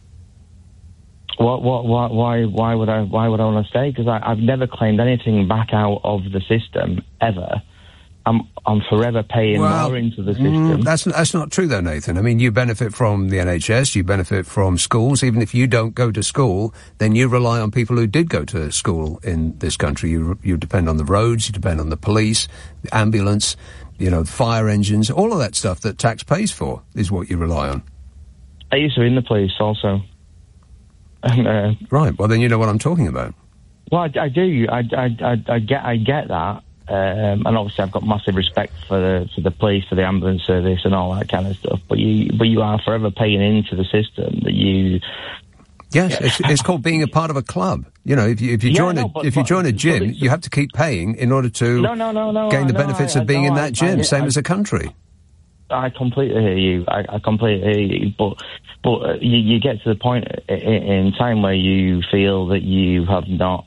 Why would I want to stay? Because I've never claimed anything back out of the system ever. I'm forever paying more into the system. That's not true, though, Nathan. I mean, you benefit from the NHS, you benefit from schools. Even if you don't go to school, then you rely on people who did go to school in this country. You depend on the roads, you depend on the police, the ambulance, the fire engines, all of that stuff that tax pays for is what you rely on. I used to be in the police also. Right. Well, then you know what I'm talking about. Well, I do. I get that. And obviously I've got massive respect for the police, for the ambulance service and all that kind of stuff. But you are forever paying into the system that you... Yes, it's called being a part of a club. If you join a gym, you have to keep paying in order to gain the benefits of being in that gym, same as a country. I completely hear you. I completely hear you. But you get to the point in time where you feel that you have not...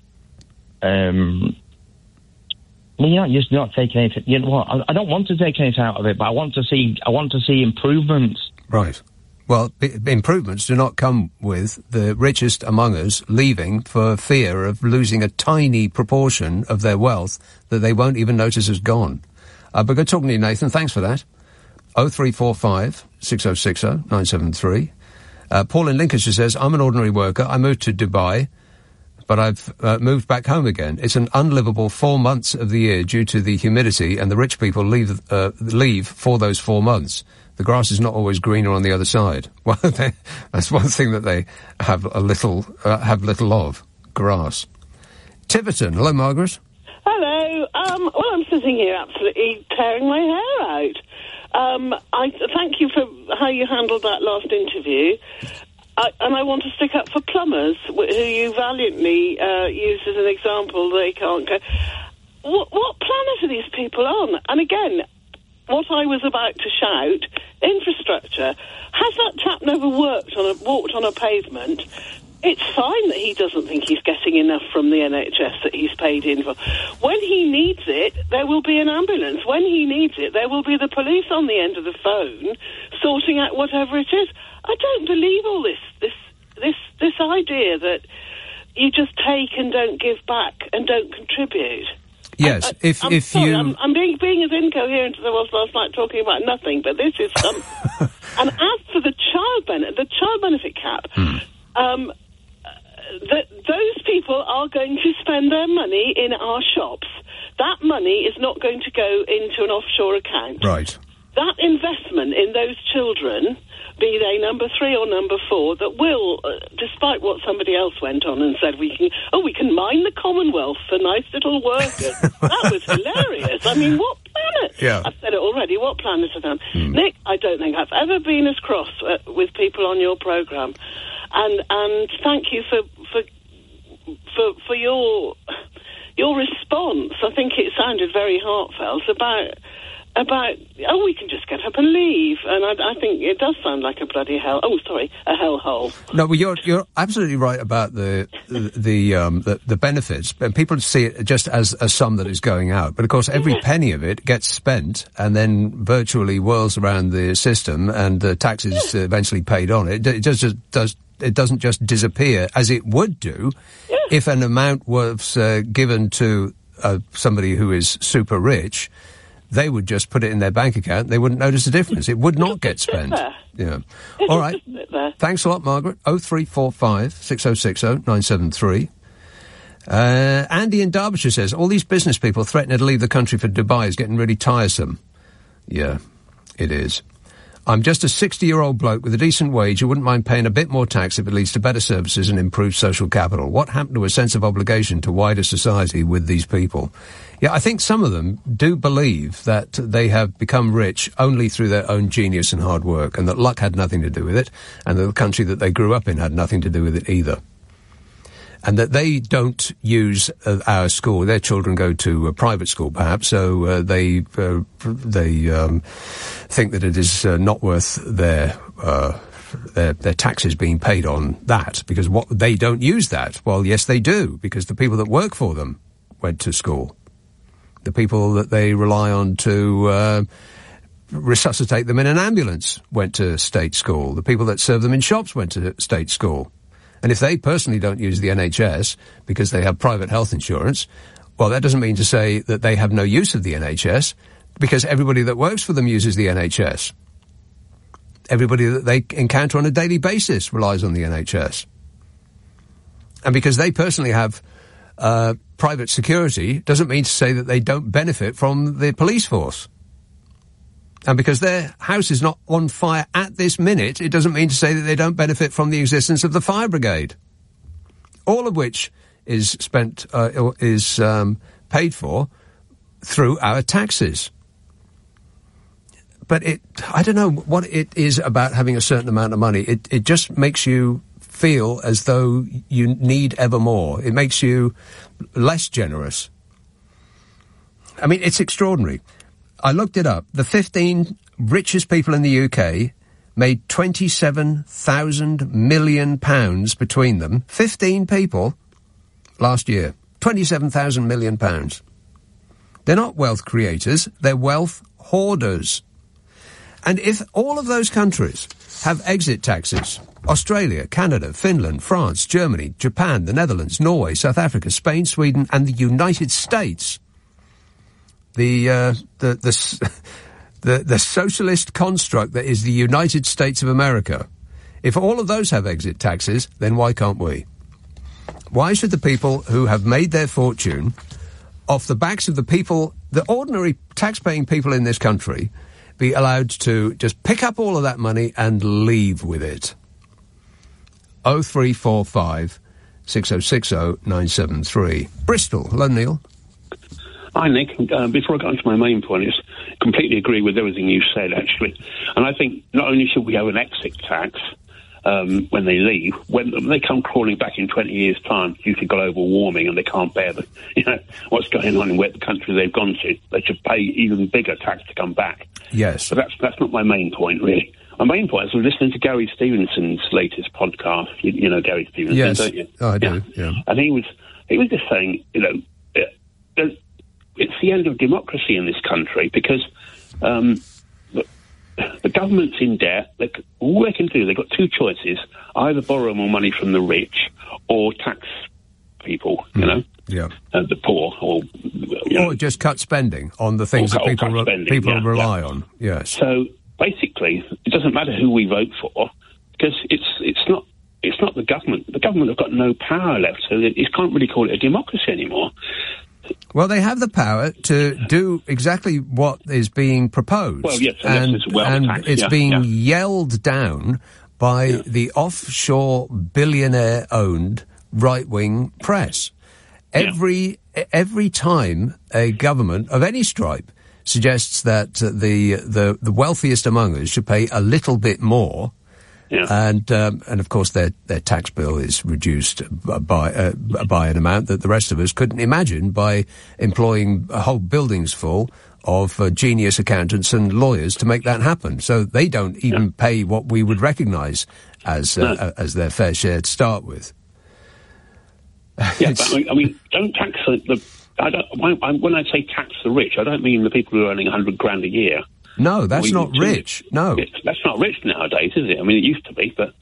Well, you're not taking anything. You know what? I don't want to take anything out of it, but I want to see improvements. Right. Well, improvements do not come with the richest among us leaving for fear of losing a tiny proportion of their wealth that they won't even notice is gone. But good talking to you, Nathan. Thanks for that. 0345 6060 973. Paul in Lincolnshire says, I'm an ordinary worker. I moved to Dubai, but I've moved back home again. It's an unlivable 4 months of the year due to the humidity, and the rich people leave for those 4 months. The grass is not always greener on the other side. Well, that's one thing that they have little of, grass. Tiverton. Hello, Margaret. Hello. Well, I'm sitting here absolutely tearing my hair out. I thank you for how you handled that last interview. And I want to stick up for plumbers, who you valiantly used as an example. They can't go. What planet are these people on? And again, what I was about to shout, infrastructure. Has that chap never walked on a pavement? It's fine that he doesn't think he's getting enough from the NHS that he's paid in for. When he needs it, there will be an ambulance. When he needs it, there will be the police on the end of the phone sorting out whatever it is. I don't believe all this this idea that you just take and don't give back and don't contribute. Yes, I'm sorry, I'm being as incoherent as I was last night talking about nothing, but this is some... And as for the child benefit cap, those people are going to spend their money in our shops. That money is not going to go into an offshore account. Right. That investment in those children, be they number 3 or number 4, that will, despite what somebody else went on and said, we can mine the Commonwealth for nice little workers. That was hilarious. I mean, what planet? Yeah. I've said it already. What planet is that? Nick, I don't think I've ever been as cross with people on your programme. And thank you for your response. I think it sounded very heartfelt about we can just get up and leave, and I think it does sound like a bloody hell. Oh, sorry, a hellhole. No, well, you're absolutely right about the benefits, and people see it just as a sum that is going out. But of course, every penny of it gets spent and then virtually whirls around the system, and the taxes eventually paid on it. It doesn't just disappear as it would do if an amount was given to somebody who is super rich. They would just put it in their bank account. They wouldn't notice the difference. It would not get spent. Yeah. All right. Thanks a lot, Margaret. 0345 6060 973. Andy in Derbyshire says, all these business people threatening to leave the country for Dubai is getting really tiresome. Yeah, it is. I'm just a 60-year-old bloke with a decent wage who wouldn't mind paying a bit more tax if it leads to better services and improved social capital. What happened to a sense of obligation to wider society with these people? Yeah, I think some of them do believe that they have become rich only through their own genius and hard work, and that luck had nothing to do with it, and that the country that they grew up in had nothing to do with it either. And that they don't use our school. Their children go to a private school, perhaps, so they think that it is not worth their taxes being paid on that, because they don't use that. Well, yes, they do, because the people that work for them went to school. The people that they rely on to resuscitate them in an ambulance went to state school. The people that serve them in shops went to state school. And if they personally don't use the NHS because they have private health insurance, well, that doesn't mean to say that they have no use of the NHS, because everybody that works for them uses the NHS. Everybody that they encounter on a daily basis relies on the NHS. And because they personally have private security doesn't mean to say that they don't benefit from the police force. And because their house is not on fire at this minute, it doesn't mean to say that they don't benefit from the existence of the fire brigade. All of which is paid for through our taxes. But I don't know what it is about having a certain amount of money. It just makes you feel as though you need ever more. It makes you less generous. I mean, it's extraordinary. I looked it up. The 15 richest people in the UK made £27,000 million between them. 15 people last year. £27,000 million. They're not wealth creators. They're wealth hoarders. And if all of those countries have exit taxes, Australia, Canada, Finland, France, Germany, Japan, the Netherlands, Norway, South Africa, Spain, Sweden, and the United States, the socialist construct that is the United States of America, if all of those have exit taxes, then why can't we? Why should the people who have made their fortune off the backs of the people, the ordinary tax-paying people in this country, be allowed to just pick up all of that money and leave with it? 0345 6060 973. Bristol. Hello, Neil. Hi, Nick. Before I go on to my main point, I completely agree with everything you said, actually. And I think not only should we have an exit tax when they leave, when they come crawling back in 20 years' time due to global warming and they can't bear what's going on in the country they've gone to, they should pay even bigger tax to come back. Yes. But that's not my main point, really. My main point is I was listening to Gary Stevenson's latest podcast. You know Gary Stevenson, yes. don't you? Oh, I do, yeah. And he was just saying, it's the end of democracy in this country because the government's in debt. All they can do, they've got two choices: either borrow more money from the rich or tax people. You know, the poor, or just cut spending on the things that people rely on. Yes. So basically, it doesn't matter who we vote for, because it's not the government. The government have got no power left, so you can't really call it a democracy anymore. Well, they have the power to do exactly what is being proposed. Well, yes, and it's being yelled down by the offshore billionaire-owned right-wing press. Every time a government of any stripe suggests that the wealthiest among us should pay a little bit more, and of course their tax bill is reduced by an amount that the rest of us couldn't imagine by employing whole buildings full of genius accountants and lawyers to make that happen. So they don't even pay what we would recognise as their fair share to start with. Yeah, but I mean, don't tax when I say tax the rich, I don't mean the people who are earning $100,000 a year. No, that's not rich. No. That's not rich nowadays, is it? I mean, it used to be, but,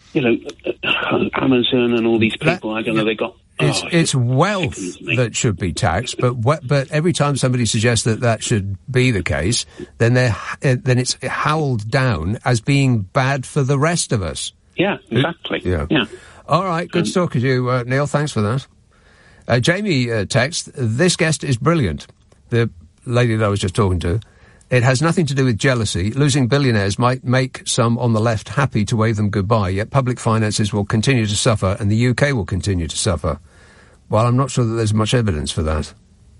Amazon and all these people, I don't know, they got... It's wealth that should be taxed, but every time somebody suggests that should be the case, then it's howled down as being bad for the rest of us. Yeah, exactly. Yeah. All right, good talking to you, Neil. Thanks for that. Jamie texts, this guest is brilliant. The lady that I was just talking to. It has nothing to do with jealousy. Losing billionaires might make some on the left happy to wave them goodbye, yet public finances will continue to suffer and the UK will continue to suffer. Well, I'm not sure that there's much evidence for that.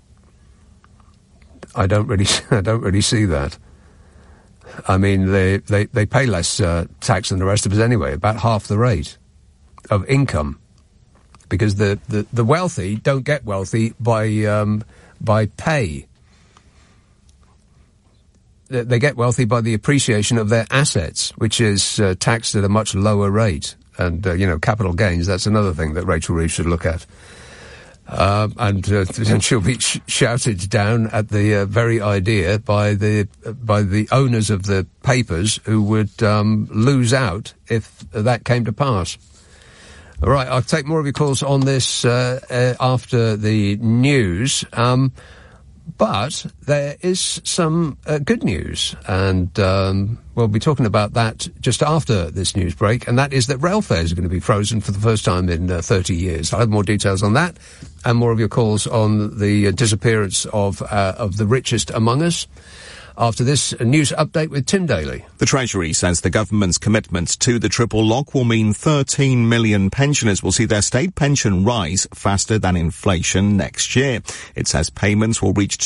I don't really see that. I mean, they pay less tax than the rest of us anyway, about half the rate of income, because the wealthy don't get wealthy by pay. They get wealthy by the appreciation of their assets, which is taxed at a much lower rate. And, capital gains, that's another thing that Rachel Reeves should look at. And she'll be shouted down at the very idea by the owners of the papers who would lose out if that came to pass. All right, I'll take more of your calls on this after the news. But there is some good news, and we'll be talking about that just after this news break, and that is that rail fares are going to be frozen for the first time in 30 years. I'll have more details on that, and more of your calls on the disappearance of the richest among us after this news update with Tim Daly. The Treasury says the government's commitment to the triple lock will mean 13 million pensioners will see their state pension rise faster than inflation next year. It says payments will reach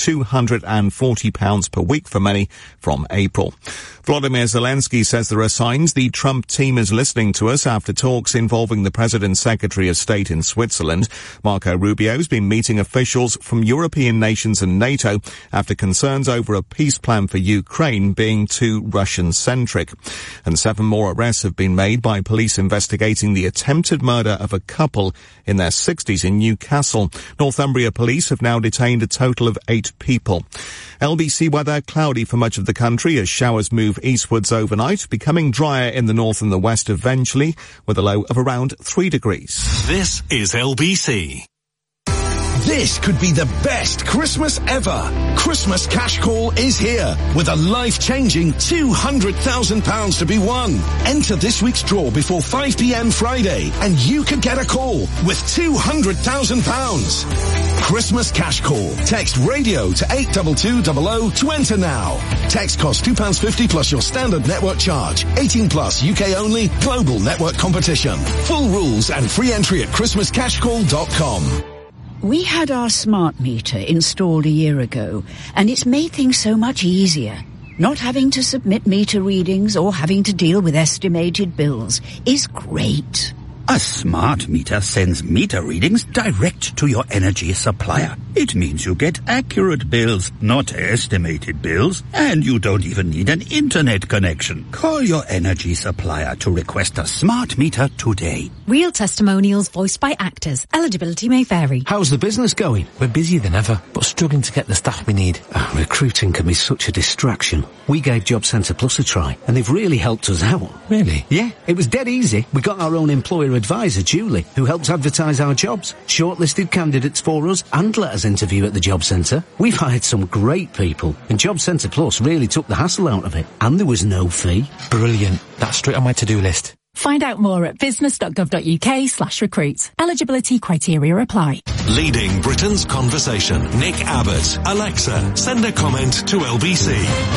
£240 per week for many from April. Volodymyr Zelensky says there are signs the Trump team is listening to us after talks involving the President's Secretary of State in Switzerland. Marco Rubio's been meeting officials from European nations and NATO after concerns over a peace plan for Ukraine being too Russian-centric. And 7 more arrests have been made by police investigating the attempted murder of a couple in their 60s in Newcastle. Northumbria police have now detained a total of 8 people. LBC weather, cloudy for much of the country as showers move eastwards overnight, becoming drier in the north and the west eventually, with a low of around 3 degrees. This is LBC. This could be the best Christmas ever. Christmas Cash Call is here with a life-changing £200,000 to be won. Enter this week's draw before 5 p.m. Friday and you could get a call with £200,000. Christmas Cash Call. Text radio to 82200 to enter now. Text costs £2.50 plus your standard network charge. 18 plus, UK only, global network competition. Full rules and free entry at christmascashcall.com. We had our smart meter installed a year ago, and it's made things so much easier. Not having to submit meter readings or having to deal with estimated bills is great. A smart meter sends meter readings direct to your energy supplier. It means you get accurate bills, not estimated bills, and you don't even need an internet connection. Call your energy supplier to request a smart meter today. Real testimonials voiced by actors. Eligibility may vary. How's the business going? We're busier than ever, but struggling to get the staff we need. Recruiting can be such a distraction. We gave Job Centre Plus a try, and they've really helped us out. Really? Yeah, it was dead easy. We got our own employer advisor, Julie, who helps advertise our jobs, shortlisted candidates for us, and let us interview at the Job Centre. We've hired some great people, and Job Centre Plus really took the hassle out of it, and there was no fee. Brilliant. That's straight on my to-do list. Find out more at business.gov.uk/recruit. Eligibility criteria apply. Leading Britain's conversation. Nick Abbott. Alexa, send a comment to LBC.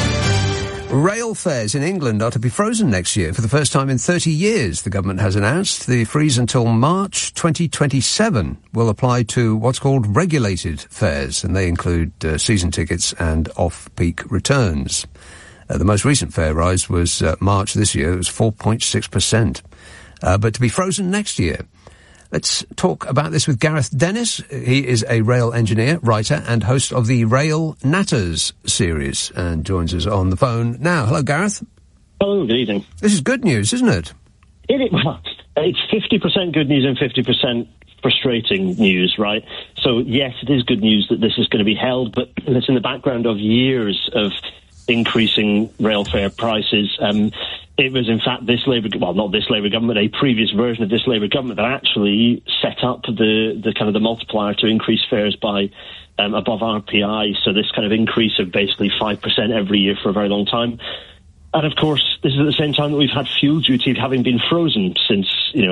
Rail fares in England are to be frozen next year for the first time in 30 years, the government has announced. The freeze until March 2027 will apply to what's called regulated fares, and they include season tickets and off-peak returns. The most recent fare rise was March this year. It was 4.6%. But to be frozen next year. Let's talk about this with Gareth Dennis. He is a rail engineer, writer, and host of the Rail Natters series, and joins us on the phone now. Hello, Gareth. Hello, good evening. This is good news, isn't it? Well, it's 50% good news and 50% frustrating news, right? So, yes, it is good news that this is going to be held, but it's in the background of years of increasing rail fare prices. It was, in fact, not this Labour government, a previous version of this Labour government that actually set up the kind of the multiplier to increase fares by above RPI. So this kind of increase of basically 5% every year for a very long time. And of course, this is at the same time that we've had fuel duty having been frozen since,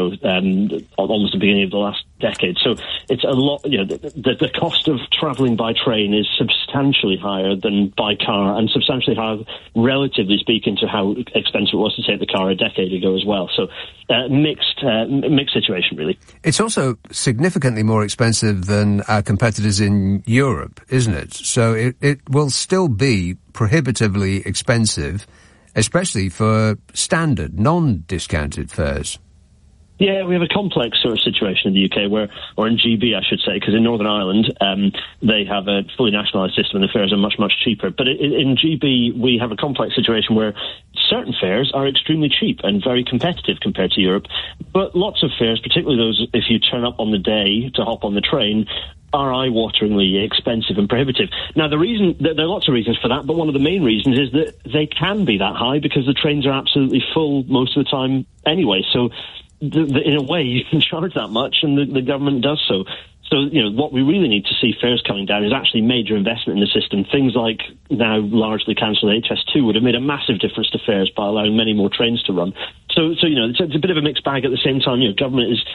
almost the beginning of the last decade. So it's a lot, the cost of travelling by train is substantially higher than by car, and substantially higher, relatively speaking, to how expensive it was to take the car a decade ago as well. So mixed situation, really. It's also significantly more expensive than our competitors in Europe, isn't it? So it will still be prohibitively expensive, especially for standard, non-discounted fares. Yeah, we have a complex sort of situation in the UK or in GB, I should say, because in Northern Ireland, they have a fully nationalised system and the fares are much, much cheaper. But in GB, we have a complex situation where certain fares are extremely cheap and very competitive compared to Europe. But lots of fares, particularly those if you turn up on the day to hop on the train, are eye-wateringly expensive and prohibitive. Now, there are lots of reasons for that, but one of the main reasons is that they can be that high because the trains are absolutely full most of the time anyway. So, in a way, you can charge that much, and the government does so. So, what we really need to see fares coming down is actually major investment in the system. Things like now largely cancelled HS2 would have made a massive difference to fares by allowing many more trains to run. So it's a bit of a mixed bag at the same time. Government is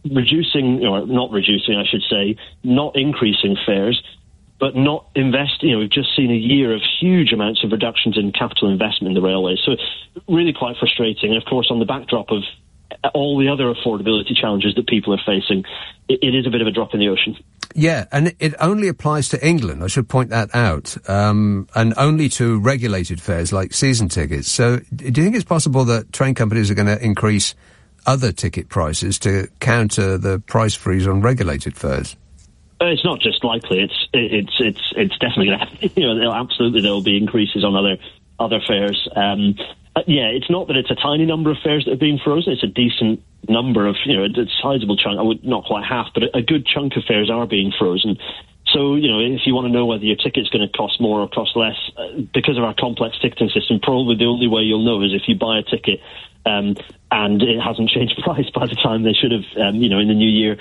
not increasing fares, but not investing. We've just seen a year of huge amounts of reductions in capital investment in the railways. So really quite frustrating. And of course, on the backdrop of all the other affordability challenges that people are facing, it is a bit of a drop in the ocean. Yeah, and it only applies to England, I should point that out, and only to regulated fares like season tickets. So do you think it's possible that train companies are going to increase other ticket prices to counter the price freeze on regulated fares? It's not just likely; it's definitely going to happen. Absolutely, there will be increases on other fares. It's not that it's a tiny number of fares that are being frozen. It's a decent number of, a sizable chunk. Not quite half, but a good chunk of fares are being frozen. So, if you want to know whether your ticket's going to cost more or cost less, because of our complex ticketing system, probably the only way you'll know is if you buy a ticket and it hasn't changed price by the time they should have, in the new year.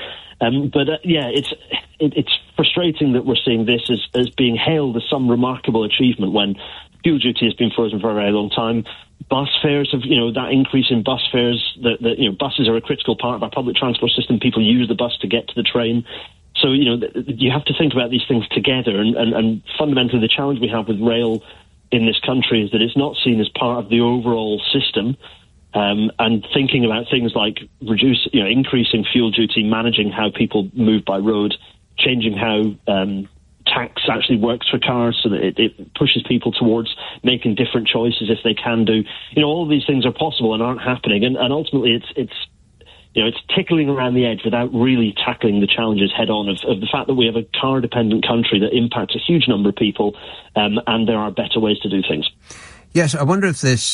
It's frustrating that we're seeing this as being hailed as some remarkable achievement when fuel duty has been frozen for a very long time. Bus fares have, that increase in bus fares, buses are a critical part of our public transport system. People use the bus to get to the train. So, you have to think about these things together. And fundamentally, the challenge we have with rail in this country is that it's not seen as part of the overall system. And thinking about things like increasing fuel duty, managing how people move by road, changing how tax actually works for cars so that it pushes people towards making different choices if they can do. All of these things are possible and aren't happening. And ultimately, it's it's tickling around the edge without really tackling the challenges head on of the fact that we have a car-dependent country that impacts a huge number of people, and there are better ways to do things. Yes, I wonder if this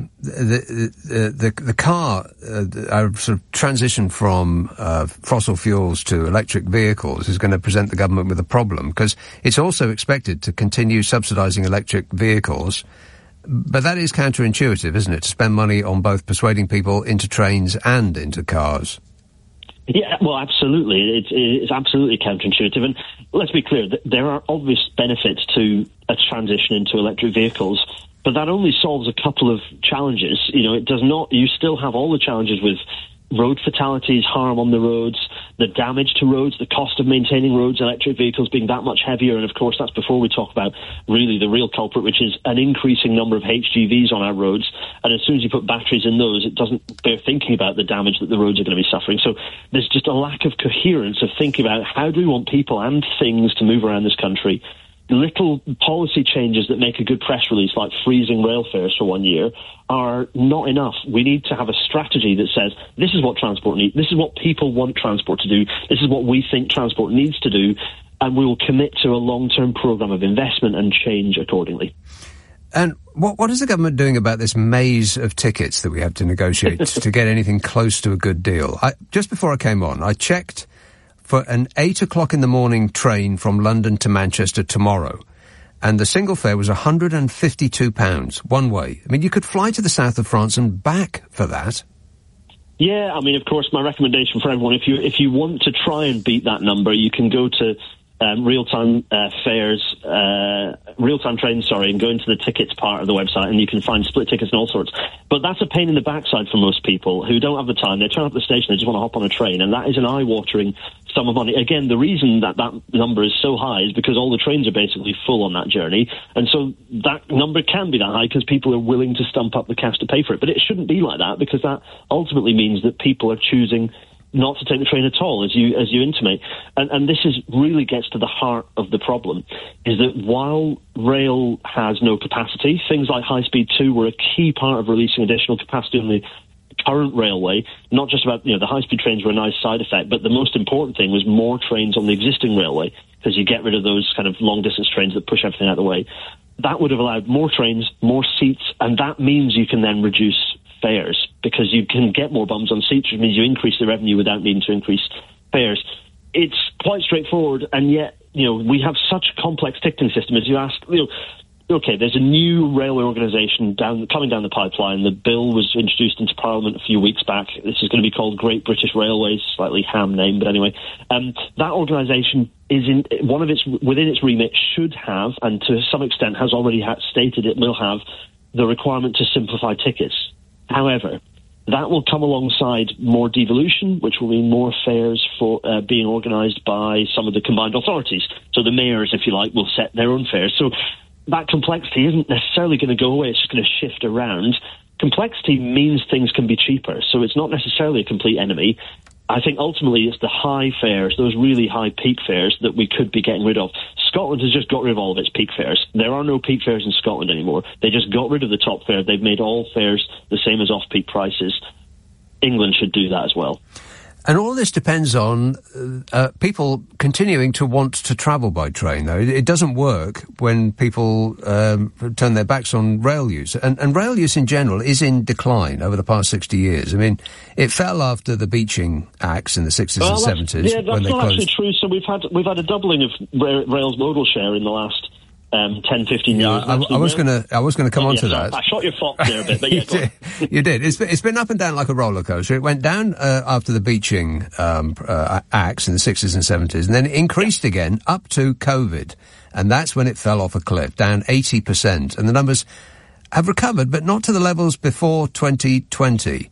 the car sort of transition from fossil fuels to electric vehicles is going to present the government with a problem, because it's also expected to continue subsidising electric vehicles. But that is counterintuitive, isn't it, to spend money on both persuading people into trains and into cars? Yeah, well, absolutely. It's absolutely counterintuitive. And let's be clear, there are obvious benefits to a transition into electric vehicles, but that only solves a couple of challenges. It does not. You still have all the challenges with road fatalities, harm on the roads, the damage to roads, the cost of maintaining roads, electric vehicles being that much heavier. And of course, that's before we talk about really the real culprit, which is an increasing number of HGVs on our roads. And as soon as you put batteries in those, it doesn't bear thinking about the damage that the roads are going to be suffering. So there's just a lack of coherence of thinking about how do we want people and things to move around this country. Little policy changes that make a good press release, like freezing rail fares for 1 year, are not enough. We need to have a strategy that says, this is what transport needs, this is what people want transport to do, this is what we think transport needs to do, and we will commit to a long-term programme of investment and change accordingly. And what is the government doing about this maze of tickets that we have to negotiate to get anything close to a good deal? Just before I came on, I checked for an 8 o'clock in the morning train from London to Manchester tomorrow, and the single fare was £152 one way. I mean, you could fly to the south of France and back for that. Yeah, I mean, of course, my recommendation for everyone, if you want to try and beat that number, you can go to real-time trains, and go into the tickets part of the website, and you can find split tickets and all sorts. But that's a pain in the backside for most people who don't have the time. They turn up at the station, they just want to hop on a train, and that is an eye-watering sum of money. Again, the reason that number is so high is because all the trains are basically full on that journey, and so that number can be that high because people are willing to stump up the cash to pay for it. But it shouldn't be like that, because that ultimately means that people are choosing not to take the train at all, as you intimate. And this really gets to the heart of the problem, is that while rail has no capacity, things like High Speed 2 were a key part of releasing additional capacity on the current railway. Not just about, the high-speed trains were a nice side effect, but the most important thing was more trains on the existing railway, because you get rid of those kind of long-distance trains that push everything out of the way. That would have allowed more trains, more seats, and that means you can then reduce fares, because you can get more bums on seats, which means you increase the revenue without needing to increase fares. It's quite straightforward, and yet, we have such a complex ticketing system. As you ask, okay, there's a new railway organisation coming down the pipeline. The bill was introduced into Parliament a few weeks back. This is going to be called Great British Railways, slightly ham name, but anyway. That organisation is within its remit should have, and to some extent has already stated it will have, the requirement to simplify tickets. However, that will come alongside more devolution, which will mean more fares for being organised by some of the combined authorities. So the mayors, if you like, will set their own fares. So that complexity isn't necessarily going to go away. It's just going to shift around. Complexity means things can be cheaper, so it's not necessarily a complete enemy. I think ultimately it's the high fares, those really high peak fares, that we could be getting rid of. Scotland has just got rid of all of its peak fares. There are no peak fares in Scotland anymore. They just got rid of the top fare. They've made all fares the same as off-peak prices. England should do that as well. And all this depends on people continuing to want to travel by train, though. It doesn't work when people turn their backs on rail use. And rail use in general is in decline over the past 60 years. I mean, it fell after the Beeching Acts in the 60s and 70s. Yeah, that's not actually true. So we've had a doubling of rail's modal share in the last 10, 15 years. I was going to come on to that. I shot your fox there a bit, but yeah, you did. It's been up and down like a roller coaster. It went down after the Beeching acts in the 60s and 70s, and then it increased again up to COVID, and that's when it fell off a cliff, down 80%. And the numbers have recovered, but not to the levels before 2020.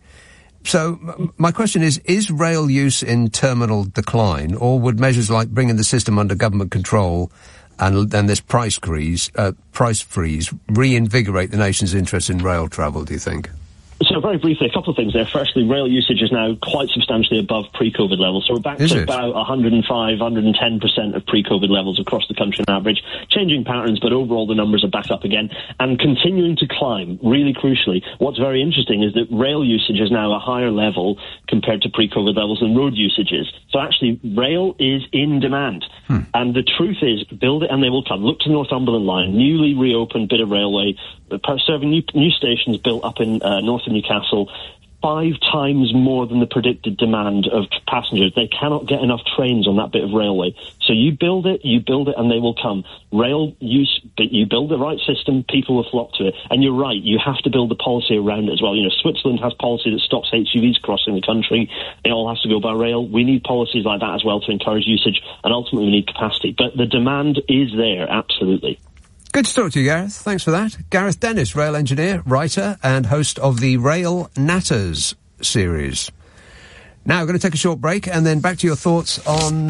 So my question is rail use in terminal decline, or would measures like bringing the system under government control and then this price freeze reinvigorate the nation's interest in rail travel, do you think? So So very briefly, a couple of things there. Firstly, rail usage is now quite substantially above pre-COVID levels. So we're back to about 105, 110% of pre-COVID levels across the country on average. Changing patterns, but overall the numbers are back up again and continuing to climb. Really crucially, what's very interesting is that rail usage is now a higher level compared to pre-COVID levels than road usage is. So actually, rail is in demand. And the truth is, build it and they will come. Look to the Northumberland line, newly reopened bit of railway, serving new stations built up in north of Newcastle, 5 times more than the predicted demand of passengers. They cannot get enough trains on that bit of railway. So you build it, and they will come. Rail use, but you build the right system, people will flock to it. And you're right, you have to build the policy around it as well. You know, Switzerland has policy that stops HGVs crossing the country. It all has to go by rail. We need policies like that as well to encourage usage, and ultimately we need capacity. But the demand is there, absolutely. Good to talk to you, Gareth. Thanks for that. Gareth Dennis, rail engineer, writer, and host of the Rail Natters series. Now, we're going to take a short break and then back to your thoughts on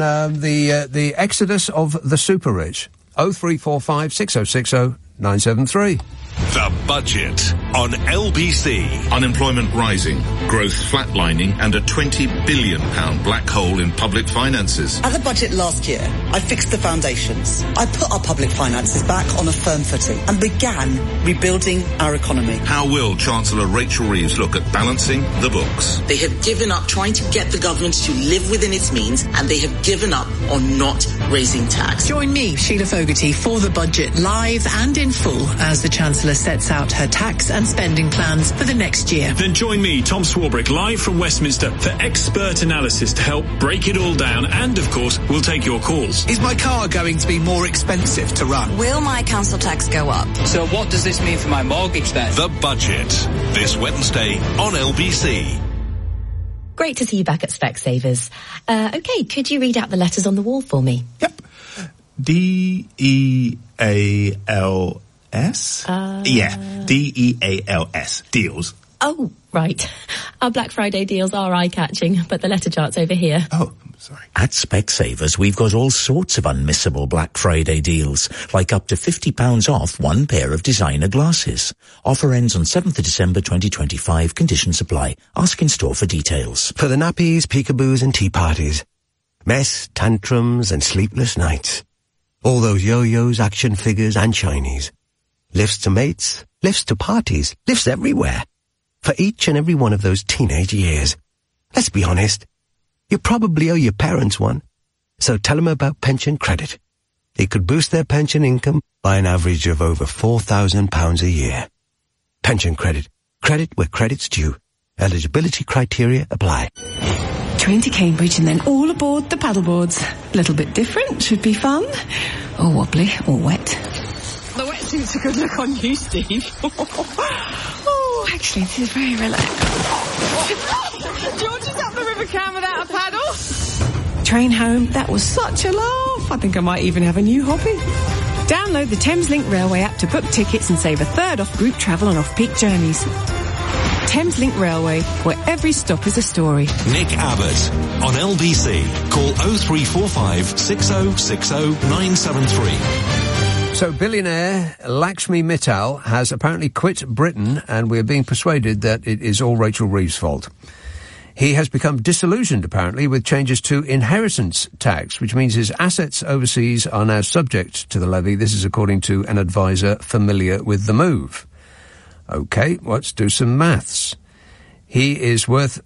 the exodus of the super rich. 0345 6060 973. The Budget on LBC. Unemployment rising, growth flatlining, and a £20 billion black hole in public finances. At the budget last year, I fixed the foundations. I put our public finances back on a firm footing and began rebuilding our economy. How will Chancellor Rachel Reeves look at balancing the books? They have given up trying to get the government to live within its means, and they have given up on not raising tax. Join me, Sheila Fogarty, for the budget, live and in full, as the Chancellor sets out her tax and spending plans for the next year. Then join me, Tom Swarbrick, live from Westminster for expert analysis to help break it all down, and of course we'll take your calls. Is my car going to be more expensive to run? Will my council tax go up? So what does this mean for my mortgage then? The Budget, this Wednesday on LBC. Great to see you back at Specsavers. Okay, could you read out the letters on the wall for me? Yep. D-E-A-L... S? Yeah, D-E-A-L-S. Deals. Oh, right. Our Black Friday deals are eye-catching, but the letter chart's over here. Oh, sorry. At Specsavers, we've got all sorts of unmissable Black Friday deals, like up to £50 off one pair of designer glasses. Offer ends on 7th of December 2025. Conditions apply. Ask in store for details. For the nappies, peekaboos and tea parties. Mess, tantrums and sleepless nights. All those yo-yos, action figures and shinies. Lifts to mates, lifts to parties, lifts everywhere. For each and every one of those teenage years. Let's be honest. You probably owe your parents one. So tell them about pension credit. It could boost their pension income by an average of over £4,000 a year. Pension credit. Credit where credit's due. Eligibility criteria apply. Train to Cambridge and then all aboard the paddleboards. A little bit different, should be fun. Or wobbly, or wet. The wetsuit's a good look on you, Steve. Oh, actually, this is very relaxed. George is up the River Cam without a paddle. Train home, that was such a laugh. I think I might even have a new hobby. Download the Thameslink Railway app to book tickets and save a third off group travel on off-peak journeys. Thameslink Railway, where every stop is a story. Nick Abbott on LBC. Call 0345 6060 973. So billionaire Lakshmi Mittal has apparently quit Britain, and we're being persuaded that it is all Rachel Reeves' fault. He has become disillusioned, apparently, with changes to inheritance tax, which means his assets overseas are now subject to the levy. This is according to an advisor familiar with the move. OK, let's do some maths. He is worth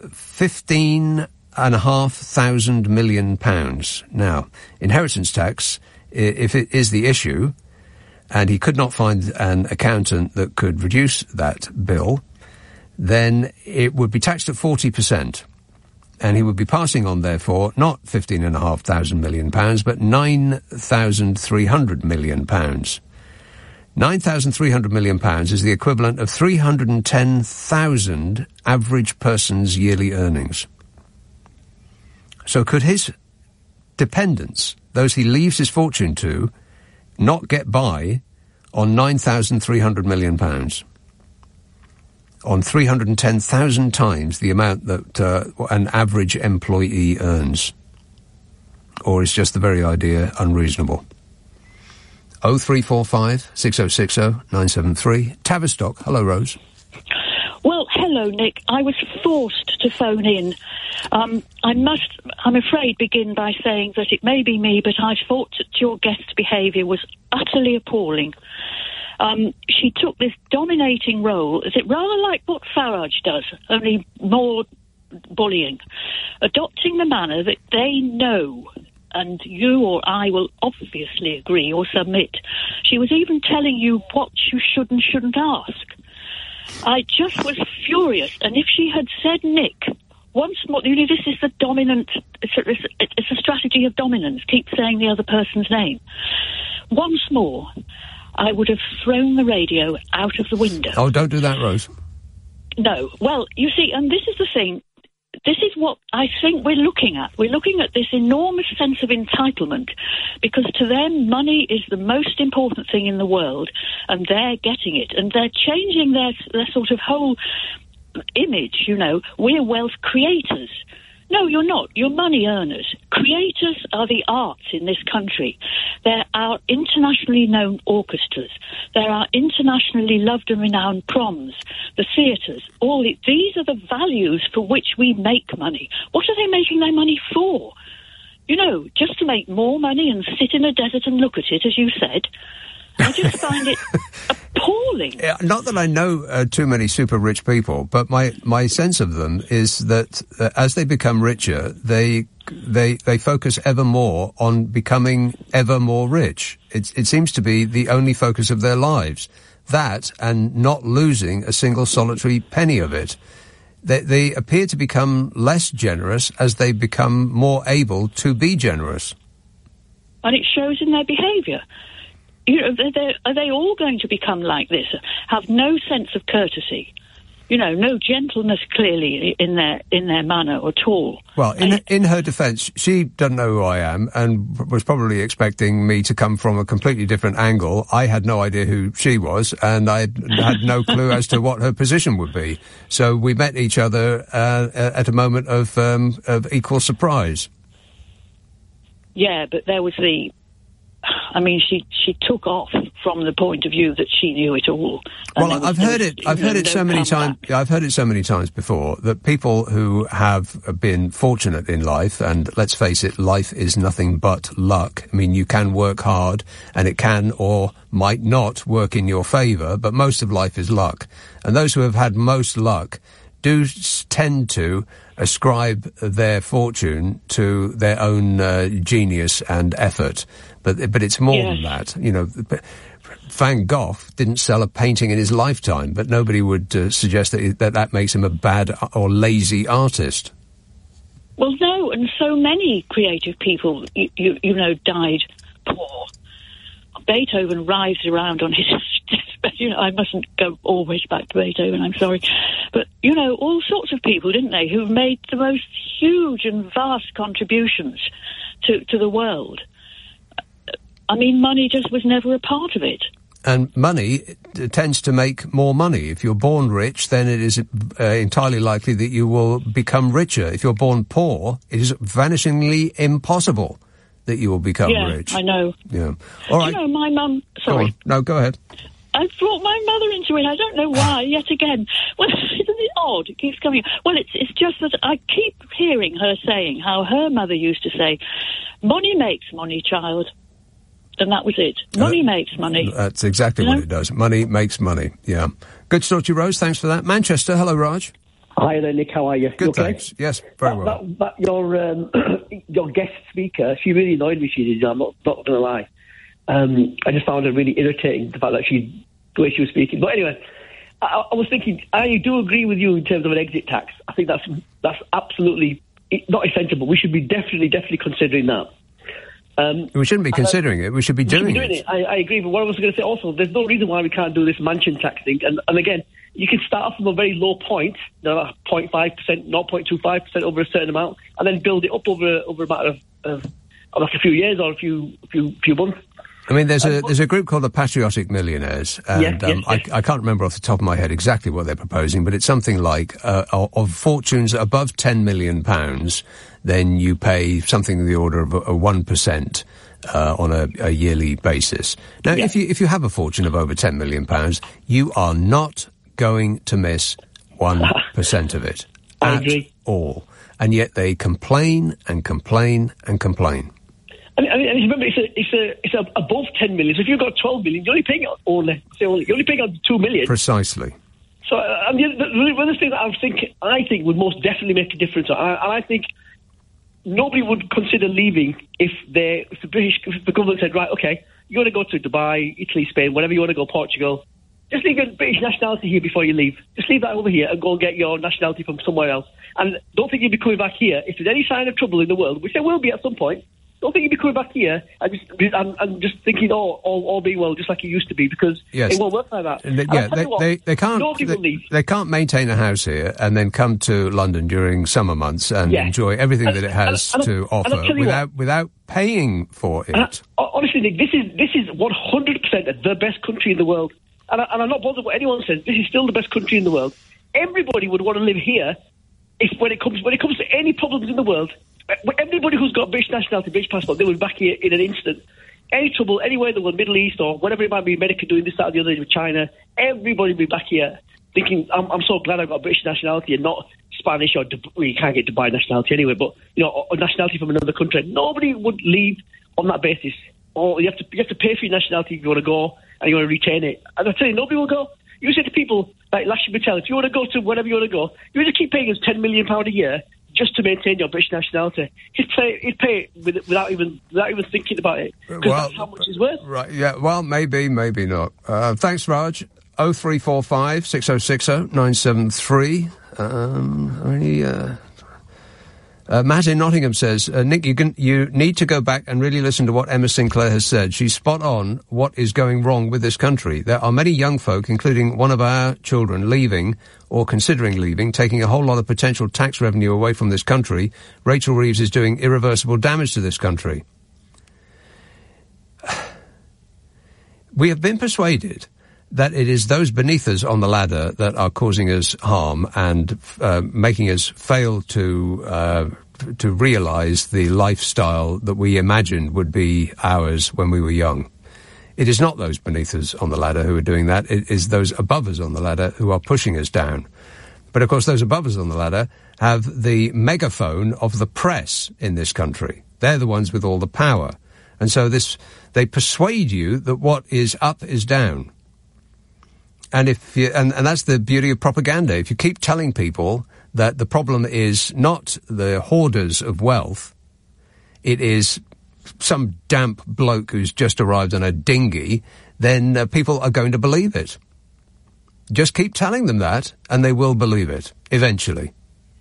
£15,500 million. Now, inheritance tax, if it is the issue, and he could not find an accountant that could reduce that bill, then it would be taxed at 40%. And he would be passing on, therefore, not £15,500 million, but £9,300 million. £9,300 million is the equivalent of 310,000 average person's yearly earnings. So could his dependents, those he leaves his fortune to, not get by on £9,300 million? On 310,000 times the amount that an average employee earns? Or is just the very idea unreasonable? 0345 6060 973. Tavistock. Hello, Rose. Well, hello. hello, Nick. I was forced to phone in. I must, I'm afraid, begin by saying that it may be me, but I thought that your guest's behaviour was utterly appalling. She took this dominating role, is it rather like what Farage does, only more bullying, adopting the manner that they know, and you or I will obviously agree or submit. She was even telling you what you should and shouldn't ask. I just was furious, and if she had said Nick once more, you know, this is the dominant, it's a strategy of dominance, keep saying the other person's name. Once more, I would have thrown the radio out of the window. Oh, don't do that, Rose. No. Well, you see, and this is the thing, this is what I think we're looking at. We're looking at this enormous sense of entitlement, because to them, money is the most important thing in the world, and they're getting it, and they're changing their sort of whole image, you know. We're wealth creators. No, you're not. You're money earners. Creators are the arts in this country. There are internationally known orchestras. There are internationally loved and renowned proms, the theatres. These are the values for which we make money. What are they making their money for? You know, just to make more money and sit in a desert and look at it, as you said. I just find it appalling. Yeah, not that I know too many super rich people, but my sense of them is that as they become richer, they focus ever more on becoming ever more rich. It seems to be the only focus of their lives. That, and not losing a single solitary penny of it. They appear to become less generous as they become more able to be generous. And it shows in their behaviour. You know, are they all going to become like this? Have no sense of courtesy, you know, no gentleness clearly in their manner at all. Well, in her defence, she doesn't know who I am and was probably expecting me to come from a completely different angle. I had no idea who she was, and I had no clue as to what her position would be. So we met each other at a moment of equal surprise. Yeah, but there was she took off from the point of view that she knew it all. Well, I've heard it so many times. I've heard it so many times before that people who have been fortunate in life, and let's face it, life is nothing but luck. I mean, you can work hard, and it can or might not work in your favour, but most of life is luck. And those who have had most luck do tend to ascribe their fortune to their own genius and effort. But it's more than that. You know, Van Gogh didn't sell a painting in his lifetime, but nobody would suggest that makes him a bad or lazy artist. Well, no, and so many creative people, you know, died poor. Beethoven writhed around on his deathbed. You know, I mustn't go always back to Beethoven, I'm sorry. But, you know, all sorts of people, didn't they, who made the most huge and vast contributions to the world. I mean, money just was never a part of it. And money tends to make more money. If you're born rich, then it is entirely likely that you will become richer. If you're born poor, it is vanishingly impossible that you will become rich. Yeah, I know. Yeah. All right. You know, my mum... Sorry. No, go ahead. I brought my mother into it. I don't know why, yet again. Well, isn't it odd? It keeps coming. Well, it's just that I keep hearing her saying how her mother used to say, money makes money, child. And that was it. Money makes money. That's exactly what it does. Money makes money, yeah. Good to talk to you, Rose. Thanks for that. Manchester, hello, Raj. Hi there, Nick. How are you? Good, okay? Thanks. Yes, very well. Your guest speaker, she really annoyed me, she did. I'm not going to lie. I just found her really irritating, the fact that the way she was speaking. But anyway, I was thinking, I do agree with you in terms of an exit tax. I think that's absolutely not essential, but we should be definitely considering that. We shouldn't be considering it. We should be doing it. I agree. But what I was going to say also, there's no reason why we can't do this mansion tax thing. And again, you can start off from a very low point, 0.5%, 0.25% over a certain amount, and then build it up over a matter of like a few years or a few months. I mean, there's a group called the Patriotic Millionaires, and I can't remember off the top of my head exactly what they're proposing, but it's something like of fortunes above £10 million, then you pay something in the order of 1% on a yearly basis. Now, if you have a fortune of over £10 million, you are not going to miss 1% of it. I agree. All. And yet they complain and complain and complain. And remember, it's above 10 million. So if you've got 12 million, you're only paying out you're only paying out 2 million. Precisely. So the other thing that I think would most definitely make a difference, and I think nobody would consider leaving if the government said, right, okay, you want to go to Dubai, Italy, Spain, wherever you want to go, Portugal, just leave your British nationality here before you leave. Just leave that over here and go and get your nationality from somewhere else. And don't think you'll be coming back here. If there's any sign of trouble in the world, which there will be at some point, don't think you'll be coming back here and just thinking, all being well, just like it used to be, because it won't work like that. They can't maintain a house here and then come to London during summer months and enjoy everything that it has to offer without paying for it. Honestly, Nick, this is 100% the best country in the world. And I'm not bothered what anyone says. This is still the best country in the world. Everybody would want to live here when it comes to any problems in the world. Everybody who's got British nationality, British passport, they would be back here in an instant. Any trouble, anywhere in the world, Middle East or whatever it might be, America doing this, that, or the other with China, everybody would be back here thinking, I'm so glad I've got British nationality and not Spanish or you can't get Dubai nationality anyway, but or nationality from another country. Nobody would leave on that basis. Or you have to pay for your nationality if you want to go and you want to retain it. And I tell you, nobody will go. You say to people like Lashley Patel, if you want to go to wherever you want to go, you just keep paying us £10 million a year just to maintain your British nationality. He'd pay it without even thinking about it, because that's how much it's worth. Right? Yeah. Well, maybe not. Thanks, Raj. 0345 6060 973. Matt in Nottingham says, Nick, you need to go back and really listen to what Emma Sinclair has said. She's spot on what is going wrong with this country. There are many young folk, including one of our children, leaving or considering leaving, taking a whole lot of potential tax revenue away from this country. Rachel Reeves is doing irreversible damage to this country. We have been persuaded that it is those beneath us on the ladder that are causing us harm and making us fail to realise the lifestyle that we imagined would be ours when we were young. It is not those beneath us on the ladder who are doing that. It is those above us on the ladder who are pushing us down. But, of course, those above us on the ladder have the megaphone of the press in this country. They're the ones with all the power. And so they persuade you that what is up is down. And and that's the beauty of propaganda. If you keep telling people that the problem is not the hoarders of wealth, it is some damp bloke who's just arrived on a dinghy, then people are going to believe it. Just keep telling them that, and they will believe it, eventually.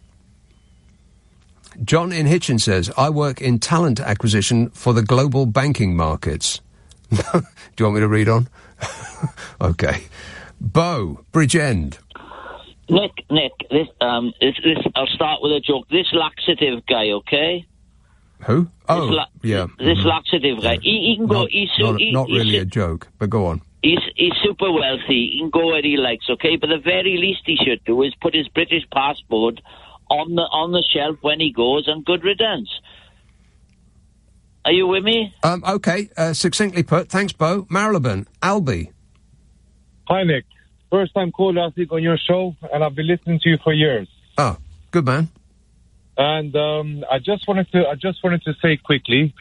John in Hitchin says, I work in talent acquisition for the global banking markets. Do you want me to read on? Okay. Bo, Bridgend. Nick, this, I'll start with a joke. This laxative guy, okay? Who? Oh, yeah. This laxative guy. He can go... Not really a joke, but go on. He's super wealthy. He can go where he likes, okay? But the very least he should do is put his British passport on the shelf when he goes, and good riddance. Are you with me? Okay, succinctly put. Thanks, Bo. Marylebone, Albie. Hi, Nick. First time call last week on your show, and I've been listening to you for years. Oh, good man. And I just wanted to say quickly,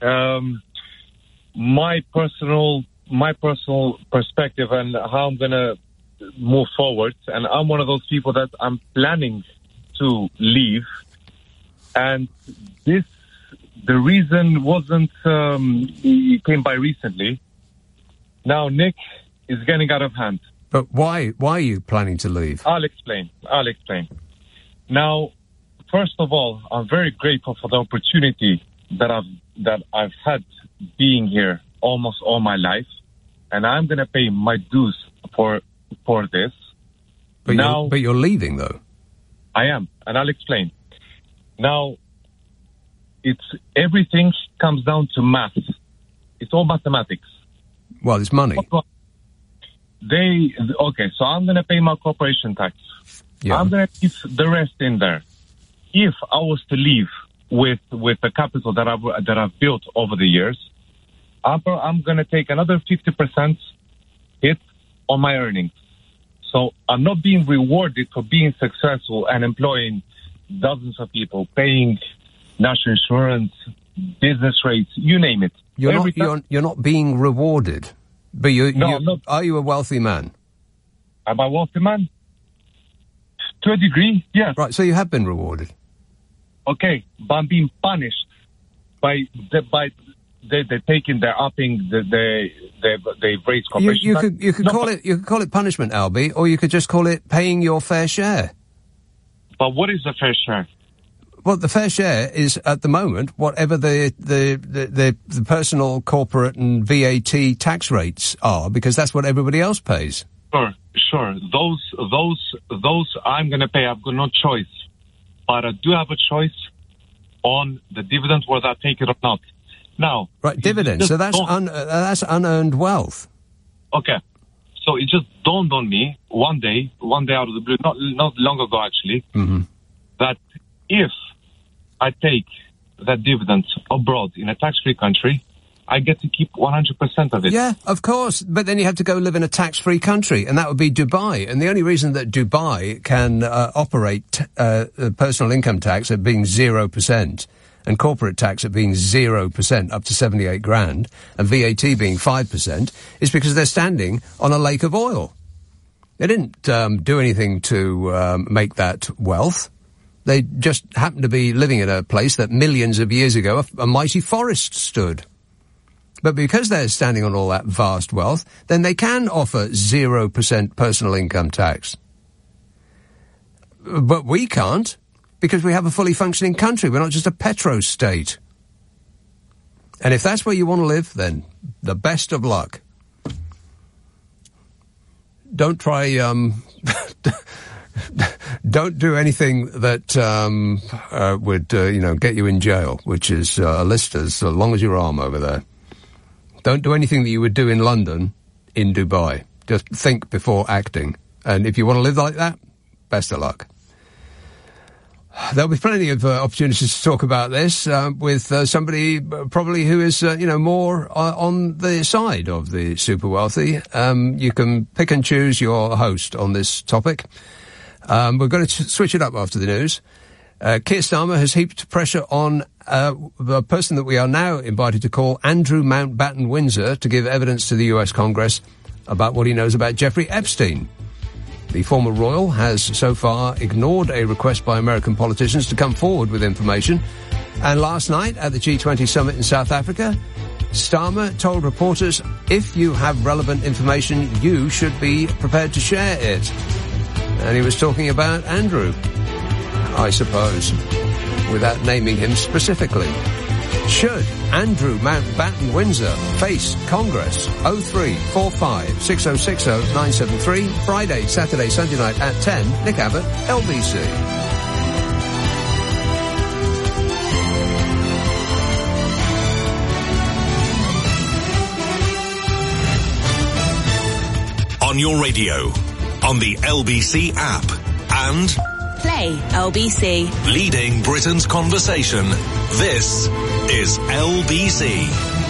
my personal perspective and how I'm gonna move forward. And I'm one of those people that I'm planning to leave, and the reason wasn't it came by recently. Now Nick is getting out of hand. But why are you planning to leave? I'll explain. Now, first of all, I'm very grateful for the opportunity that I've had being here almost all my life, and I'm going to pay my dues for this. But you're leaving, though. I am, and I'll explain. Now, everything comes down to math. It's all mathematics. Well, it's money. So I'm going to pay my corporation tax. Yeah. I'm going to keep the rest in there. If I was to leave with the capital that I've built over the years, I'm going to take another 50% hit on my earnings. So I'm not being rewarded for being successful and employing dozens of people, paying national insurance, business rates, you name it. You're not being rewarded. But are you a wealthy man? Am I a wealthy man? To a degree, yes. Right, so you have been rewarded. Okay, but I'm being punished by they're taking, they're upping, they raise corporations. You could call it punishment, Albie, or you could just call it paying your fair share. But what is the fair share? Well, the fair share is at the moment whatever the personal, corporate, and VAT tax rates are, because that's what everybody else pays. Sure. Those I'm going to pay. I've got no choice, but I do have a choice on the dividend, whether I take it or not. Now, right, dividends. So that's unearned wealth. Okay, so it just dawned on me one day out of the blue, not long ago actually, that if I take that dividend abroad in a tax-free country, I get to keep 100% of it. Yeah, of course. But then you have to go live in a tax-free country, and that would be Dubai. And the only reason that Dubai can operate personal income tax at being 0% and corporate tax at being 0% up to 78 grand and VAT being 5% is because they're standing on a lake of oil. They didn't do anything to make that wealth. They just happened to be living in a place that millions of years ago a mighty forest stood. But because they're standing on all that vast wealth, then they can offer 0% personal income tax. But we can't, because we have a fully functioning country. We're not just a petro-state. And if that's where you want to live, then the best of luck. Don't try, don't do anything that would, get you in jail, which is a list as long as your arm over there. Don't do anything that you would do in London, in Dubai. Just think before acting. And if you want to live like that, best of luck. There'll be plenty of opportunities to talk about this with somebody probably who is, more on the side of the super wealthy. You can pick and choose your host on this topic. We're going to switch it up after the news. Keir Starmer has heaped pressure on the person that we are now invited to call Andrew Mountbatten Windsor to give evidence to the US Congress about what he knows about Jeffrey Epstein. The former royal has so far ignored a request by American politicians to come forward with information. And last night at the G20 summit in South Africa, Starmer told reporters, if you have relevant information, you should be prepared to share it. And he was talking about Andrew, I suppose, without naming him specifically. Should Andrew Mountbatten Windsor face Congress? 0345 6060 973. Friday, Saturday, Sunday night at 10. Nick Abbott, LBC. On your radio, on the LBC app, and Play LBC. Leading Britain's conversation. This is LBC.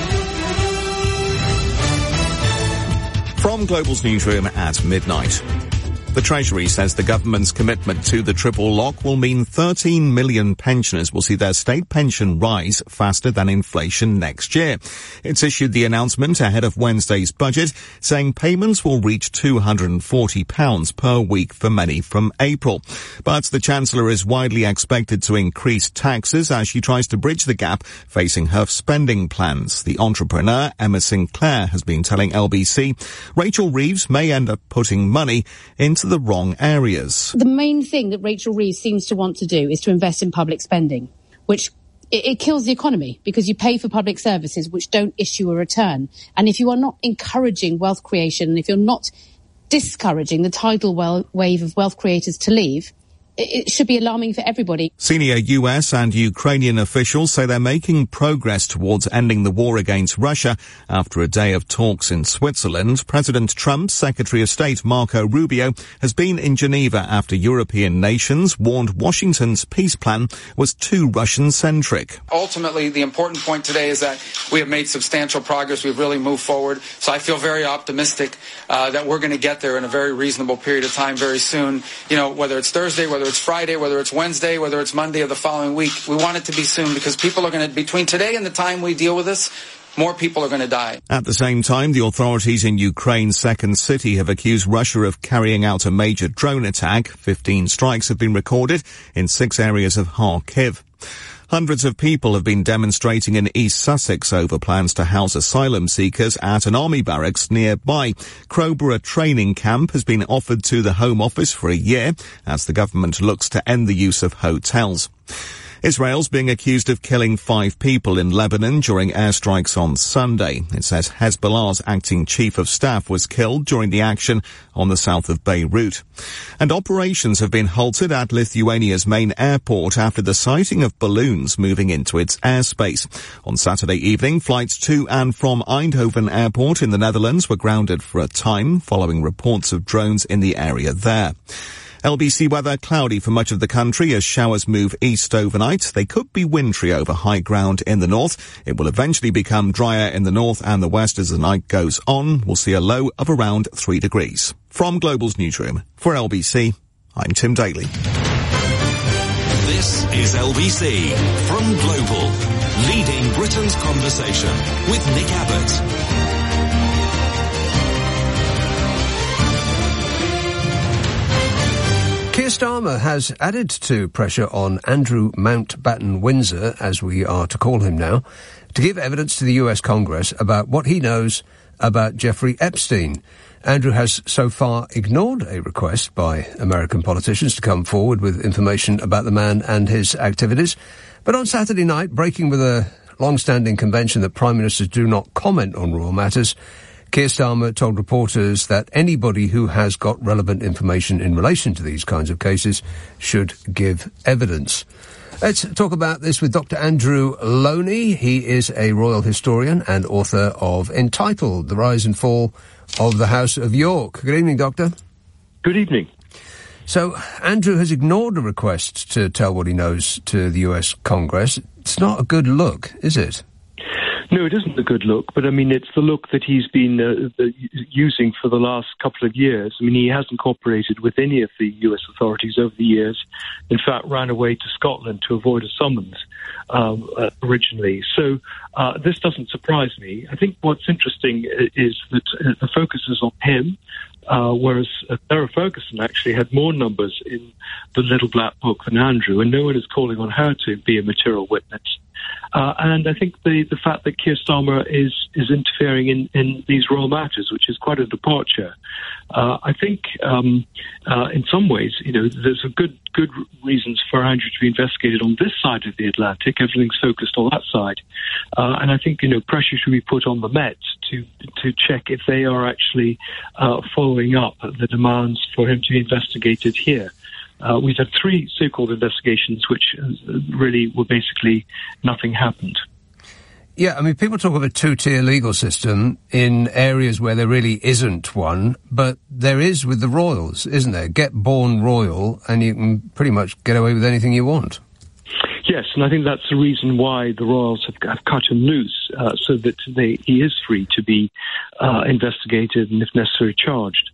From Global's newsroom at midnight. The Treasury says the government's commitment to the triple lock will mean 13 million pensioners will see their state pension rise faster than inflation next year. It's issued the announcement ahead of Wednesday's budget, saying payments will reach £240 per week for many from April. But the Chancellor is widely expected to increase taxes as she tries to bridge the gap facing her spending plans. The entrepreneur, Emma Sinclair, has been telling LBC Rachel Reeves may end up putting money into the wrong areas. The main thing that Rachel Reeves seems to want to do is to invest in public spending, which it kills the economy because you pay for public services which don't issue a return. And if you are not encouraging wealth creation, and if you're not discouraging the tidal wave of wealth creators to leave, it should be alarming for everybody. Senior US and Ukrainian officials say they're making progress towards ending the war against Russia after a day of talks in Switzerland. President Trump's Secretary of State Marco Rubio has been in Geneva after European nations warned Washington's peace plan was too Russian-centric. Ultimately, the important point today is that we have made substantial progress. We've really moved forward. So I feel very optimistic that we're going to get there in a very reasonable period of time very soon. You know, whether it's Thursday, whether it's Friday, whether it's Wednesday, whether it's Monday of the following week, we want it to be soon because people are going to, between today and the time we deal with this, more people are going to die. At the same time, the authorities in Ukraine's second city have accused Russia of carrying out a major drone attack. 15 strikes have been recorded in 6 areas of Kharkiv. Hundreds of people have been demonstrating in East Sussex over plans to house asylum seekers at an army barracks nearby. Crowborough training camp has been offered to the Home Office for a year as the government looks to end the use of hotels. Israel's being accused of killing 5 people in Lebanon during airstrikes on Sunday. It says Hezbollah's acting chief of staff was killed during the action on the south of Beirut. And operations have been halted at Lithuania's main airport after the sighting of balloons moving into its airspace. On Saturday evening, flights to and from Eindhoven Airport in the Netherlands were grounded for a time following reports of drones in the area there. LBC weather, cloudy for much of the country as showers move east overnight. They could be wintry over high ground in the north. It will eventually become drier in the north and the west as the night goes on. We'll see a low of around 3 degrees. From Global's newsroom, for LBC, I'm Tim Daly. This is LBC from Global, leading Britain's conversation with Nick Abbott. Keir Starmer has added to pressure on Andrew Mountbatten Windsor, as we are to call him now, to give evidence to the US Congress about what he knows about Jeffrey Epstein. Andrew has so far ignored a request by American politicians to come forward with information about the man and his activities. But on Saturday night, breaking with a long-standing convention that prime ministers do not comment on royal matters, Keir Starmer told reporters that anybody who has got relevant information in relation to these kinds of cases should give evidence. Let's talk about this with Dr. Andrew Loney. He is a royal historian and author of Entitled, The Rise and Fall of the House of York. Good evening, Doctor. Good evening. So, Andrew has ignored a request to tell what he knows to the US Congress. It's not a good look, is it? No, it isn't a good look, but I mean, it's the look that he's been using for the last couple of years. I mean, he hasn't cooperated with any of the US authorities over the years. In fact, ran away to Scotland to avoid a summons originally. So this doesn't surprise me. I think what's interesting is that the focus is on him. Whereas Sarah Ferguson actually had more numbers in the Little Black Book than Andrew, and no one is calling on her to be a material witness. And I think the fact that Keir Starmer is interfering in these royal matters, which is quite a departure. I think in some ways, you know, there's a good reasons for Andrew to be investigated on this side of the Atlantic. Everything's focused on that side, and I think, you know, pressure should be put on the Met to check if they are actually following up the demands for him to be investigated here. We've had 3 so-called investigations which really were basically nothing happened. Yeah, I mean, people talk of a 2-tier legal system in areas where there really isn't one, but there is with the royals, isn't there? Get born royal and you can pretty much get away with anything you want. Yes, and I think that's the reason why the royals have cut him loose, so that he is free to be investigated and, if necessary, charged.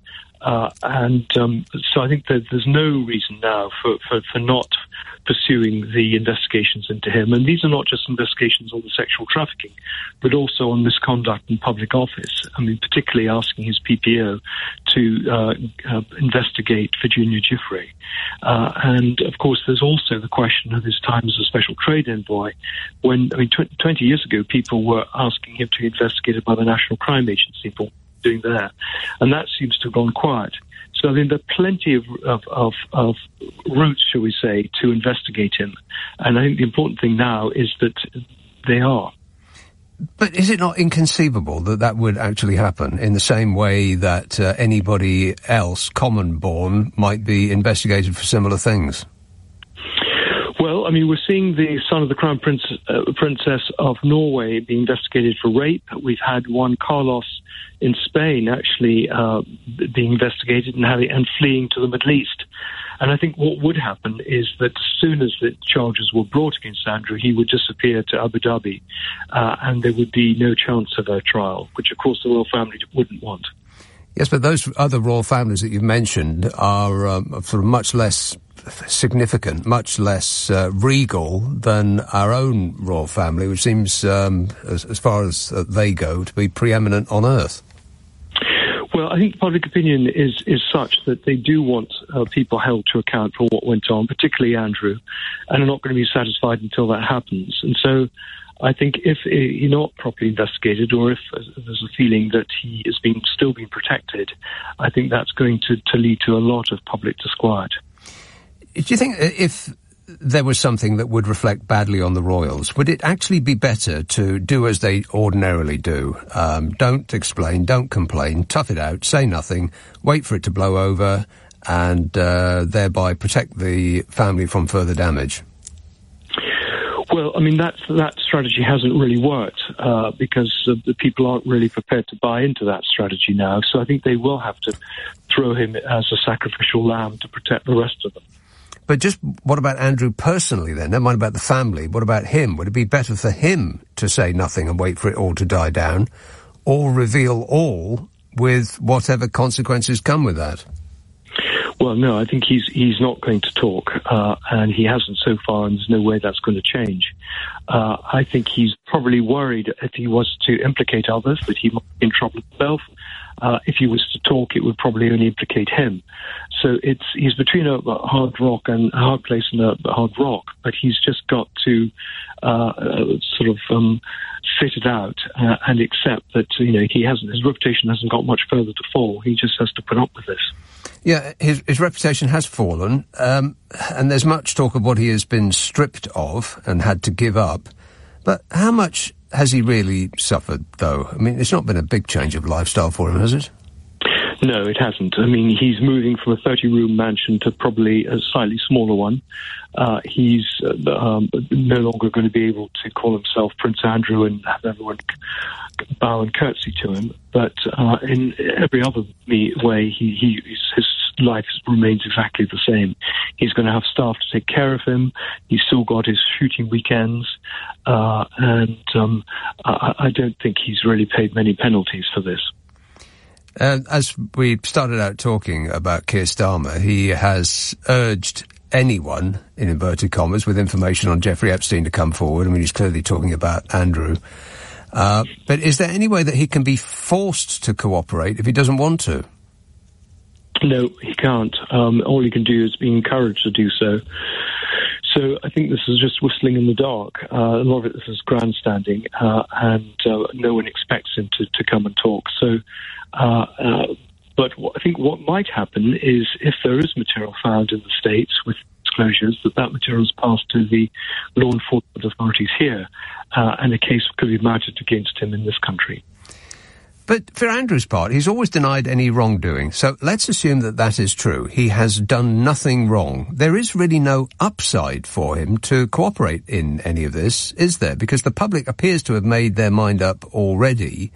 So I think that there's no reason now for not pursuing the investigations into him. And these are not just investigations on the sexual trafficking, but also on misconduct in public office. I mean, particularly asking his PPO to investigate Virginia Giuffre. And, of course, there's also the question of his time as a special trade envoy. When, I mean, 20 years ago, people were asking him to be investigated by the National Crime Agency for doing there, and that seems to have gone quiet. So I think there are plenty of routes, shall we say, to investigate him, and I think the important thing now is that they are. But is it not inconceivable that that would actually happen in the same way that anybody else, common born, might be investigated for similar things? Well, I mean, we're seeing the son of the Crown Princess of Norway being investigated for rape. We've had one, Carlos, in Spain, actually being investigated and fleeing to the Middle East. And I think what would happen is that as soon as the charges were brought against Andrew, he would disappear to Abu Dhabi, and there would be no chance of a trial, which, of course, the royal family wouldn't want. Yes, but those other royal families that you've mentioned are sort of much less significant, much less regal than our own royal family, which seems, as far as they go, to be preeminent on earth. Well, I think public opinion is such that they do want people held to account for what went on, particularly Andrew, and are not going to be satisfied until that happens. And so I think if he's not properly investigated, or if there's a feeling that he is still being protected, I think that's going to lead to a lot of public disquiet. Do you think if there was something that would reflect badly on the royals, would it actually be better to do as they ordinarily do? Don't explain, don't complain, tough it out, say nothing, wait for it to blow over, and thereby protect the family from further damage? Well, I mean, that strategy hasn't really worked because the people aren't really prepared to buy into that strategy now. So I think they will have to throw him as a sacrificial lamb to protect the rest of them. But just what about Andrew personally then? Never mind about the family. What about him? Would it be better for him to say nothing and wait for it all to die down, or reveal all with whatever consequences come with that? Well, no, I think he's not going to talk, and he hasn't so far, and there's no way that's going to change. I think he's probably worried if he was to implicate others that he might be in trouble himself. If he was to talk, it would probably only implicate him. So he's between a hard place and a hard rock, but he's just got to sit it out and accept that his reputation hasn't got much further to fall. He just has to put up with this. Yeah, his reputation has fallen, and there's much talk of what he has been stripped of and had to give up. But how much has he really suffered, though? I mean, it's not been a big change of lifestyle for him, has it? No, it hasn't. I mean, he's moving from a 30-room mansion to probably a slightly smaller one. He's no longer going to be able to call himself Prince Andrew and have everyone bow and curtsy to him. But in every other way, his life remains exactly the same. He's going to have staff to take care of him. He's still got his shooting weekends. And I don't think he's really paid many penalties for this. As we started out talking about Keir Starmer, he has urged anyone, in inverted commas, with information on Jeffrey Epstein to come forward. I mean, he's clearly talking about Andrew. But is there any way that he can be forced to cooperate if he doesn't want to? No, he can't. All he can do is be encouraged to do so. So I think this is just whistling in the dark. A lot of it is grandstanding, and no one expects him to come and talk. So, but I think what might happen is if there is material found in the States with disclosures, that material is passed to the law enforcement authorities here, and a case could be mounted against him in this country. But for Andrew's part, he's always denied any wrongdoing. So let's assume that that is true. He has done nothing wrong. There is really no upside for him to cooperate in any of this, is there? Because the public appears to have made their mind up already,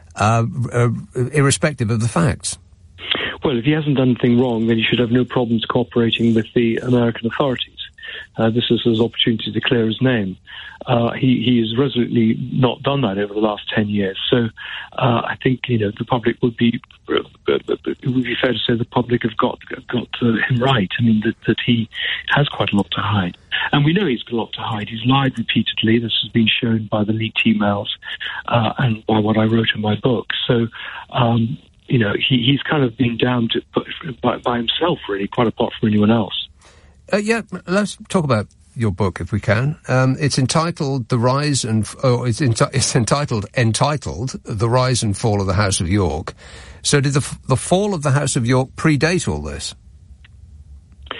irrespective of the facts. Well, if he hasn't done anything wrong, then he should have no problems cooperating with the American authorities. This is his opportunity to clear his name. He has resolutely not done that over the last 10 years. So I think, the public it would be fair to say the public have got him right. I mean, that he has quite a lot to hide. And we know he's got a lot to hide. He's lied repeatedly. This has been shown by the leaked emails and by what I wrote in my book. So, he's kind of been damned by himself, really, quite apart from anyone else. Let's talk about your book if we can. It's entitled The Rise and it's entitled The Rise and Fall of the House of York. So did the fall of the House of York predate all this?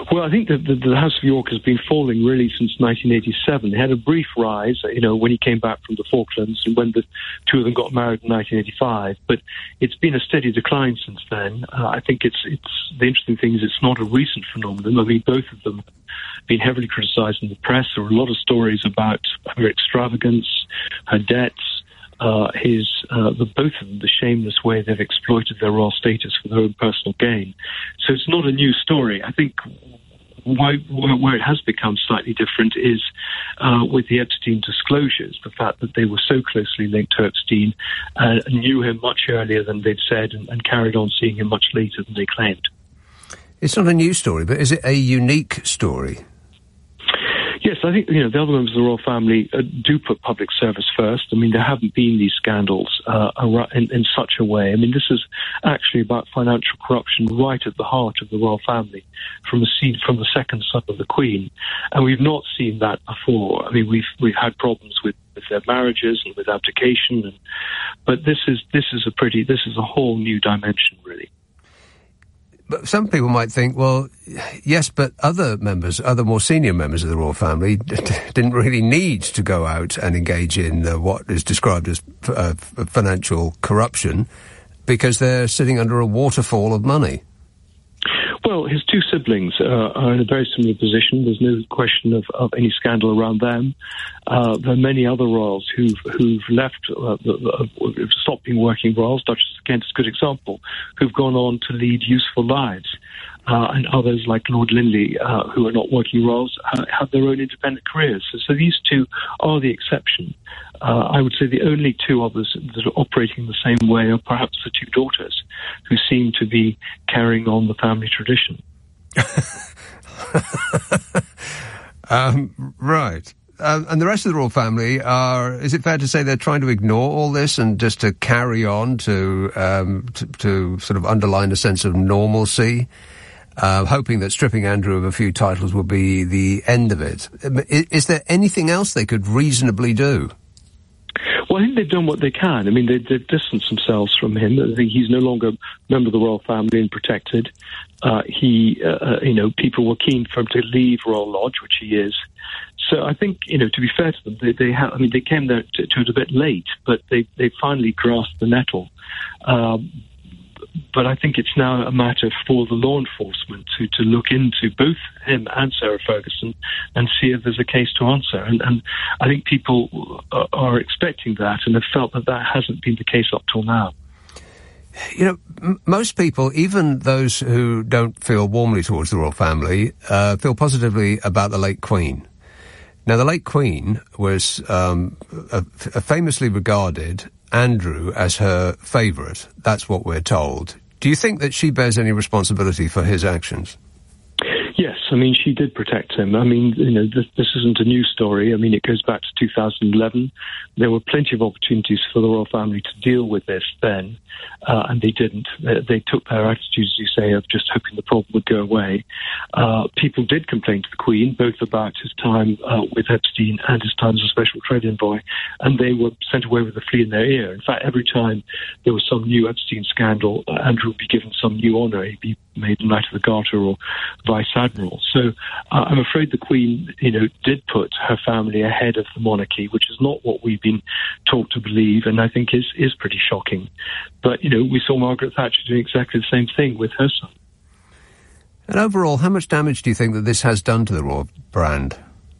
Well, I think that the House of York has been falling really since 1987. They had a brief rise, when he came back from the Falklands and when the two of them got married in 1985. But it's been a steady decline since then. I think it's the interesting thing is it's not a recent phenomenon. I mean, both of them have been heavily criticised in the press. There are a lot of stories about her extravagance, her debts, both of them, the shameless way they've exploited their royal status for their own personal gain. So it's not a new story. I think where it has become slightly different is with the Epstein disclosures, the fact that they were so closely linked to Epstein, knew him much earlier than they'd said, and carried on seeing him much later than they claimed. It's not a new story, but is it a unique story? Yes, I think, the other members of the royal family do put public service first. I mean, there haven't been these scandals in such a way. I mean, this is actually about financial corruption right at the heart of the royal family from the second son of the Queen. And we've not seen that before. I mean, we've had problems with their marriages and with abdication, but this is a whole new dimension, really. But some people might think, well, yes, but other more senior members of the royal family didn't really need to go out and engage in what is described as financial corruption because they're sitting under a waterfall of money. Well, his two siblings are in a very similar position. There's no question of any scandal around them. There are many other royals who've left, stopped being working royals. Duchess of Kent is a good example, who've gone on to lead useful lives. And others like Lord Linley, who are not working royals, have their own independent careers. So these two are the exception. I would say the only two others that are operating the same way are perhaps the two daughters, who seem to be carrying on the family tradition. Right. And the rest of the royal family is it fair to say they're trying to ignore all this and just to carry on to sort of underline a sense of normalcy? Hoping that stripping Andrew of a few titles will be the end of it. Is there anything else they could reasonably do? Well, I think they've done what they can. I mean, they've distanced themselves from him. I think he's no longer a member of the royal family and protected. People were keen for him to leave Royal Lodge, which he is. So I think, to be fair to them, they came there to it a bit late, but they finally grasped the nettle. But I think it's now a matter for the law enforcement to look into both him and Sarah Ferguson and see if there's a case to answer. And I think people are expecting that and have felt that hasn't been the case up till now. Most people, even those who don't feel warmly towards the royal family, feel positively about the late Queen. Now, the late Queen was famously regarded Andrew as her favourite. That's what we're told. Do you think that she bears any responsibility for his actions? Yes, I mean, she did protect him. I mean, this isn't a new story. I mean, it goes back to 2011. There were plenty of opportunities for the royal family to deal with this then, and they didn't. They took their attitude, as you say, of just hoping the problem would go away. People did complain to the Queen, both about his time with Epstein and his time as a special trade envoy, and they were sent away with a flea in their ear. In fact, every time there was some new Epstein scandal, Andrew would be given some new honour. He'd be made Knight of the Garter or Vice Admiral. So I'm afraid the Queen, did put her family ahead of the monarchy, which is not what we've been taught to believe, and I think is pretty shocking. But, we saw Margaret Thatcher doing exactly the same thing with her son. And overall, how much damage do you think that this has done to the royal brand?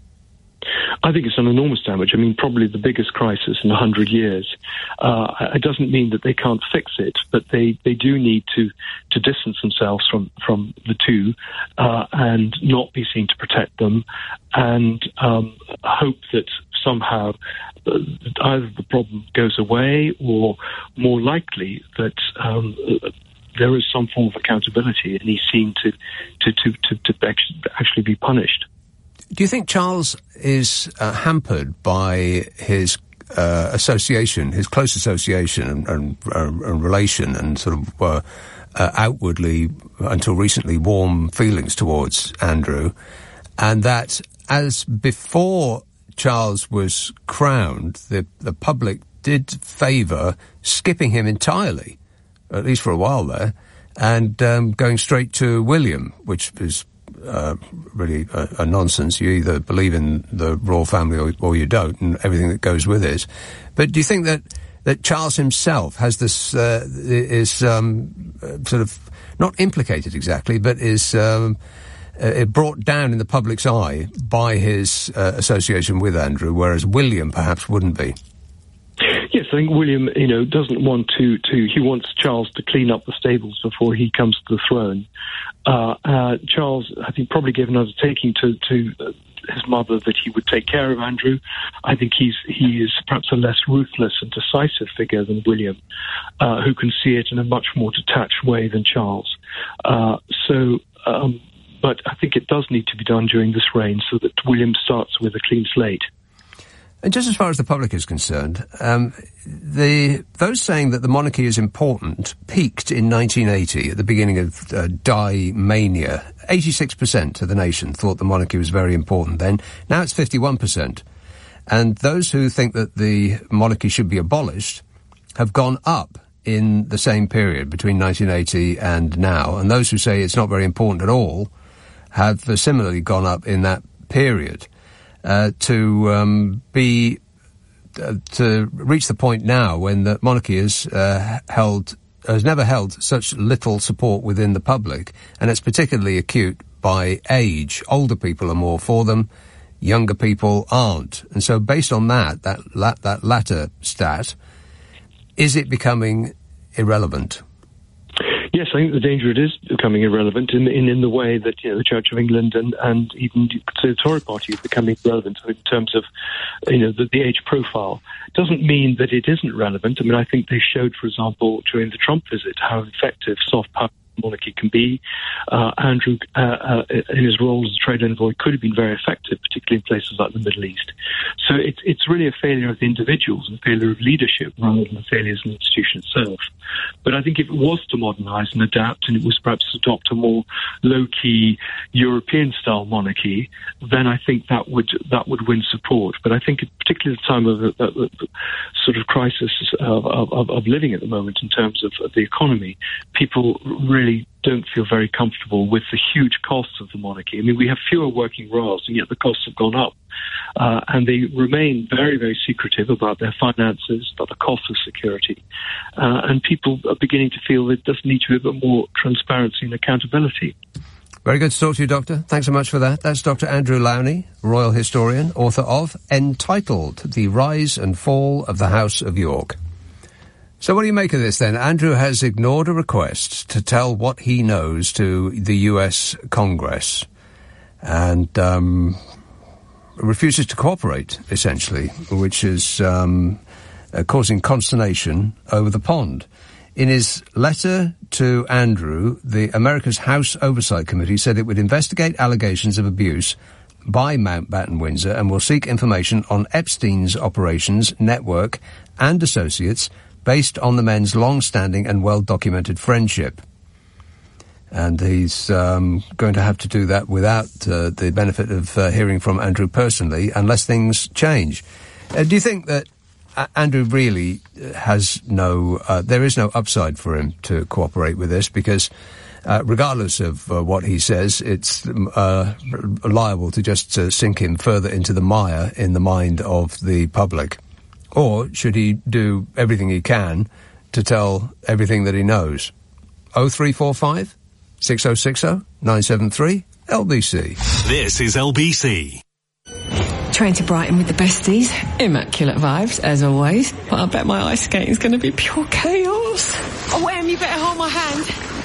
I think it's done enormous damage. I mean, probably the biggest crisis in 100 years. It doesn't mean that they can't fix it, but they do need to distance themselves from the two and not be seen to protect them, and hope that somehow either the problem goes away or, more likely, that there is some form of accountability and he's seen to actually be punished. Do you think Charles is hampered by his association, his close association and relation and sort of outwardly, until recently, warm feelings towards Andrew, and that as before Charles was crowned, the public did favour skipping him entirely, at least for a while there, and going straight to William, which is really a nonsense. You either believe in the royal family or you don't, and everything that goes with it. But do you think that Charles himself has this, is sort of not implicated exactly, but is brought down in the public's eye by his association with Andrew, whereas William perhaps wouldn't be? Yes, I think William, doesn't want to. He wants Charles to clean up the stables before he comes to the throne. Charles, I think, probably gave an undertaking to his mother that he would take care of Andrew. I think he is perhaps a less ruthless and decisive figure than William, who can see it in a much more detached way than Charles. But I think it does need to be done during this reign so that William starts with a clean slate. And just as far as the public is concerned, those saying that the monarchy is important peaked in 1980 at the beginning of Di Mania. 86% of the nation thought the monarchy was very important then. Now it's 51%. And those who think that the monarchy should be abolished have gone up in the same period between 1980 and now. And those who say it's not very important at all have similarly gone up in that period. To reach the point now when the monarchy has never held such little support within the public, and it's particularly acute by age. Older people are more for them, younger people aren't. And so based on that latter stat, is it becoming irrelevant? Yes, I think the danger it is becoming irrelevant in the way that the Church of England and even the Tory party is becoming irrelevant in terms of the age profile. Doesn't mean that it isn't relevant. I mean, I think they showed, for example, during the Trump visit, how effective soft power monarchy can be. Andrew, in his role as a trade envoy, could have been very effective, particularly in places like the Middle East. So it's really a failure of the individuals and a failure of leadership rather than a failure as an institution itself. But I think if it was to modernise and adapt, and it was perhaps to adopt a more low-key European-style monarchy, then I think that would win support. But I think, particularly at the time of the sort of crisis of living at the moment in terms of the economy, people really don't feel very comfortable with the huge costs of the monarchy. I mean, we have fewer working royals, and yet the costs have gone up. And they remain very, very secretive about their finances, about the cost of security. And people are beginning to feel there does need to be a bit more transparency and accountability. Very good to talk to you, Doctor. Thanks so much for that. That's Dr. Andrew Lownie, royal historian, author of Entitled, The Rise and Fall of the House of York. So what do you make of this, then? Andrew has ignored a request to tell what he knows to the US Congress and refuses to cooperate, essentially, which is causing consternation over the pond. In his letter to Andrew, the America's House Oversight Committee said it would investigate allegations of abuse by Mountbatten Windsor and will seek information on Epstein's operations, network and associates based on the men's long-standing and well-documented friendship. And he's going to have to do that without the benefit of hearing from Andrew personally, unless things change. Do you think that Andrew really has there is no upside for him to cooperate with this? Because regardless of what he says, it's liable to just sink him further into the mire in the mind of the public. Or should he do everything he can to tell everything that he knows? 0345 6060 973 LBC. This is LBC. Train to Brighton with the besties. Immaculate vibes, as always. But I bet my ice skating's going to be pure chaos. Oh, Em, you better hold my hand.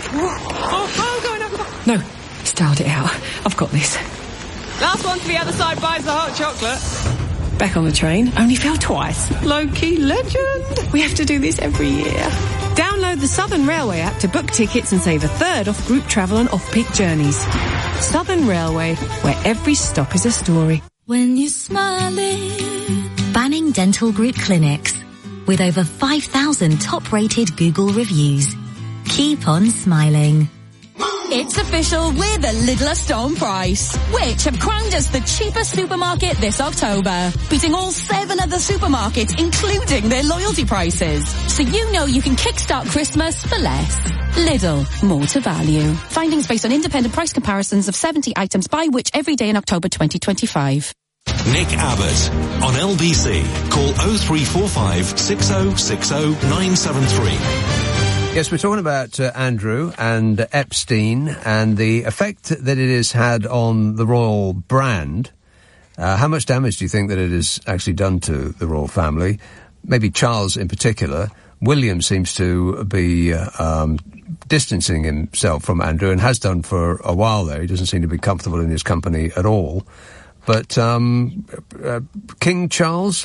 Oh, going up. No, styled it out. I've got this. Last one to the other side buys the hot chocolate. Back on the train, only fell twice. Low-key legend. We have to do this every year. Download the Southern Railway app to book tickets and save a third off group travel and off-peak journeys. Southern Railway, where every stop is a story. When you're smiling. Banning Dental Group Clinics. With over 5,000 top-rated Google reviews. Keep on smiling. It's official, we're the Lidl Stone Price, which have crowned us the cheapest supermarket this October, beating all 7 other supermarkets, including their loyalty prices. So you know you can kickstart Christmas for less. Lidl, more to value. Findings based on independent price comparisons of 70 items by which every day in October 2025. Nick Abbott on LBC. Call 0345 6060 973. Yes, we're talking about Andrew and Epstein and the effect that it has had on the royal brand. How much damage do you think that it has actually done to the royal family? Maybe Charles in particular. William seems to be distancing himself from Andrew and has done for a while there. He doesn't seem to be comfortable in his company at all. But King Charles,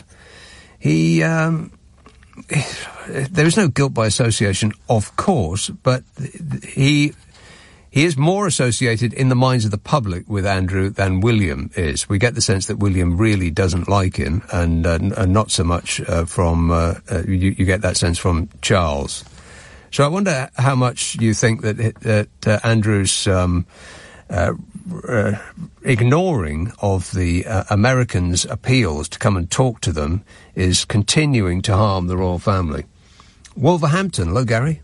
there is no guilt by association, of course, but he is more associated in the minds of the public with Andrew than William is. We get the sense that William really doesn't like him, and not so much from you get that sense from Charles. So I wonder how much you think that Andrew's ignoring of the Americans' appeals to come and talk to them is continuing to harm the royal family. Wolverhampton, hello, Gary.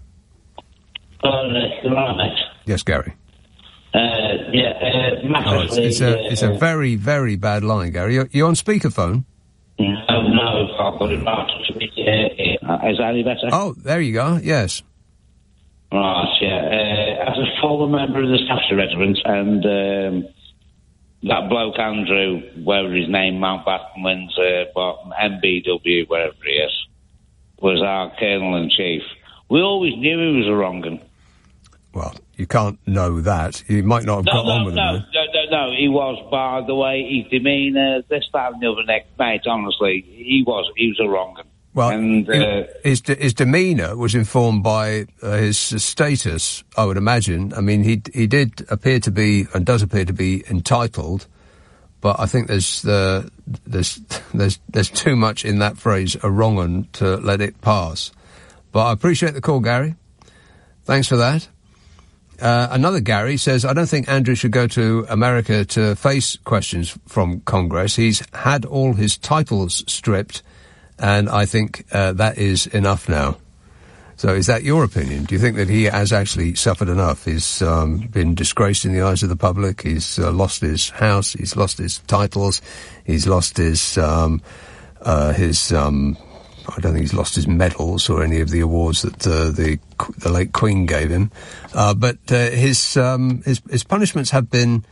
Yes, Gary. It's a very, very bad line, Gary. You're on speakerphone? No, I've got it right. Is that any better? Oh, there you go, yes. Right, yeah. As a former member of the Staffordshire Regiment, and that bloke Andrew, whatever his name, Mountbatten wins, MBW, wherever he is, was our Colonel-in-Chief. We always knew he was a wrong 'un. Well, you can't know that. You might not have got on with him. No, he was, by the way, his demeanour, this, that and the other next, mate, honestly, he was a wrong 'un. Well, and, his demeanour was informed by his status, I would imagine. I mean, he did appear to be, and does appear to be, entitled, but I think there's too much in that phrase, a wrong 'un, to let it pass. But I appreciate the call, Gary. Thanks for that. Another Gary says, I don't think Andrew should go to America to face questions from Congress. He's had all his titles stripped, and I think that is enough now. So is that your opinion? Do you think that he has actually suffered enough? He's been disgraced in the eyes of the public. He's lost his house. He's lost his titles. He's lost his I don't think he's lost his medals or any of the awards that the late Queen gave him. But his punishments have been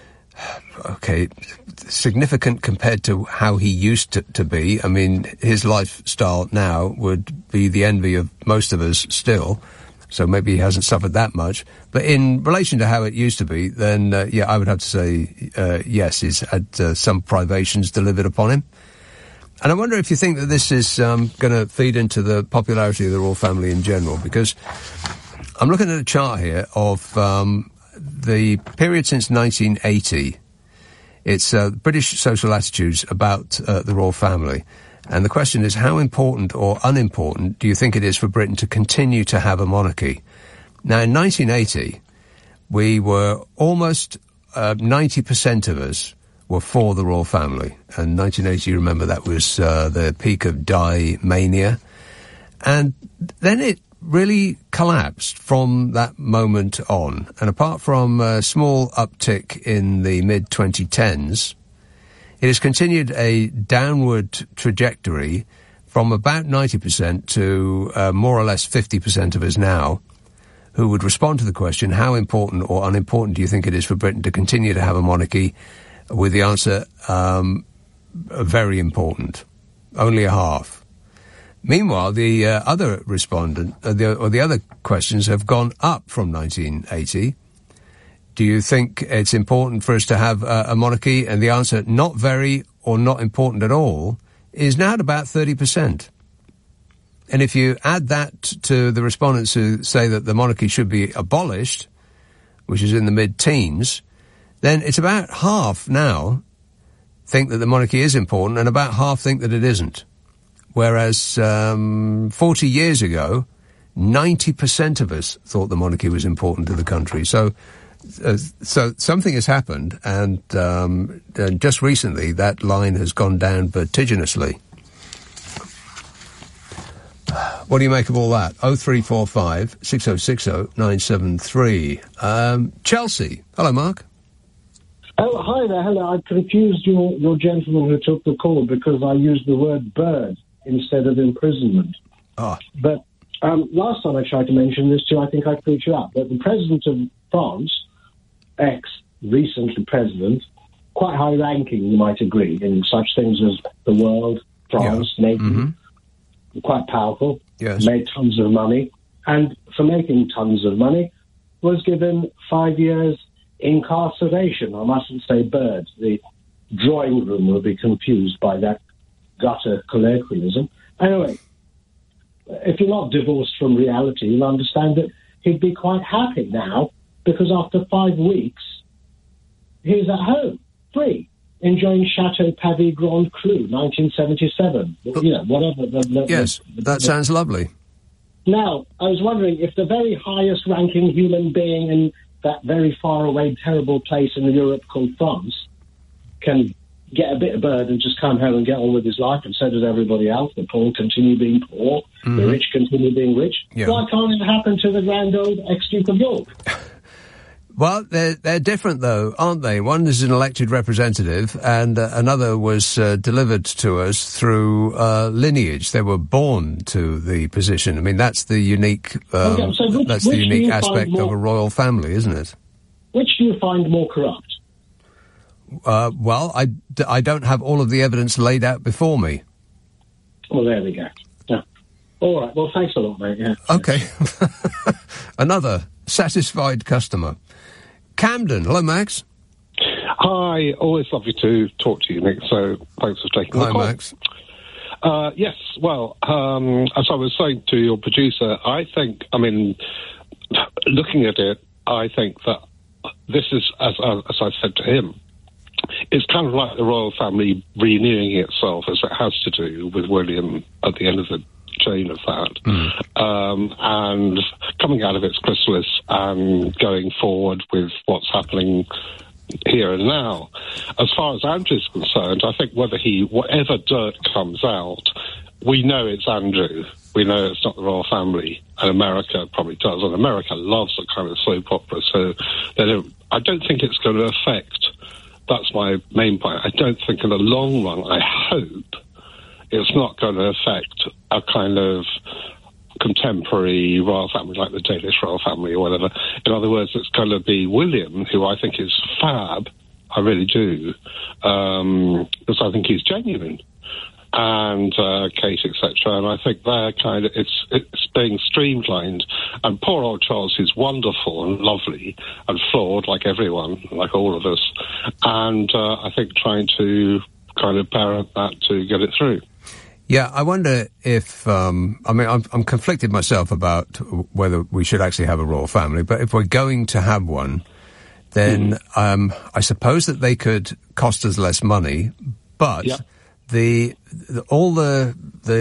significant compared to how he used to be. I mean, his lifestyle now would be the envy of most of us still, so maybe he hasn't suffered that much. But in relation to how it used to be, then, I would have to say, yes, he's had some privations delivered upon him. And I wonder if you think that this is going to feed into the popularity of the royal family in general, because I'm looking at a chart here of the period since 1980. It's British social attitudes about the royal family. And the question is, how important or unimportant do you think it is for Britain to continue to have a monarchy? Now, in 1980, we were almost 90% of us were for the royal family. And 1980, you remember, that was the peak of Di mania. And then it really collapsed from that moment on. And apart from a small uptick in the mid-2010s, it has continued a downward trajectory from about 90% to more or less 50% of us now who would respond to the question, how important or unimportant do you think it is for Britain to continue to have a monarchy? With the answer, very important. Only a half. Meanwhile, the other respondent, the other questions have gone up from 1980. Do you think it's important for us to have a monarchy? And the answer, not very or not important at all, is now at about 30%. And if you add that to the respondents who say that the monarchy should be abolished, which is in the mid-teens, then it's about half now think that the monarchy is important and about half think that it isn't. Whereas 40 years ago, 90% of us thought the monarchy was important to the country. So So something has happened, and just recently that line has gone down vertiginously. What do you make of all that? 0345 6060 973. Chelsea. Hello, Mark. Oh, hi there. Hello. I confused your gentleman who took the call because I used the word bird instead of imprisonment. Oh. But last time I tried to mention this too, I think I freaked you out. But the president of France, recently president, quite high-ranking, you might agree, in such things as the world, France, NATO, quite powerful, made tons of money, and for making tons of money, was given 5 years incarceration. I mustn't say bird. The drawing room will be confused by that gutter colloquialism. Anyway, if you're not divorced from reality, you'll understand that he'd be quite happy now, because after 5 weeks, he's at home, free, enjoying Chateau Pavie Grand Cru, 1977. Whatever. Yes, that sounds lovely. Now, I was wondering if the very highest-ranking human being in that very far-away, terrible place in Europe called France can get a bit of bird and just come home and get on with his life, and so does everybody else. The poor continue being poor, the rich continue being rich. Yeah. Why can't it happen to the grand old ex-Duke of York? Well, they're different, though, aren't they? One is an elected representative, and another was delivered to us through lineage. They were born to the position. I mean, that's the unique aspect of a royal family, isn't it? Which do you find more corrupt? Well, I don't have all of the evidence laid out before me. Well, there we go. Yeah. All right. Well, thanks a lot, mate. Yeah. Okay. Another satisfied customer. Camden. Hello, Max. Hi. Always lovely to talk to you, Nick. So thanks for taking the call. Hi, Max. Yes. Well, as I was saying to your producer, looking at it, I think that this is, as I said to him, it's kind of like the royal family renewing itself, as it has to do with William at the end of the chain of that, and coming out of its chrysalis and going forward with what's happening here and now. As far as Andrew's concerned, I think whatever dirt comes out, we know it's Andrew. We know it's not the royal family, and America probably does, and America loves a kind of soap opera, so I don't think it's going to affect. That's my main point. I don't think in the long run, I hope, it's not going to affect a kind of contemporary royal family like the Danish royal family or whatever. In other words, it's going to be William, who I think is fab. I really do, because I think he's genuine, and Kate, etc. And I think they're kind of it's being streamlined. And poor old Charles is wonderful and lovely and flawed, like everyone, like all of us. And I think trying to kind of parent that to get it through. Yeah, I wonder if, I'm conflicted myself about whether we should actually have a royal family, but if we're going to have one, then I suppose that they could cost us less money, but all the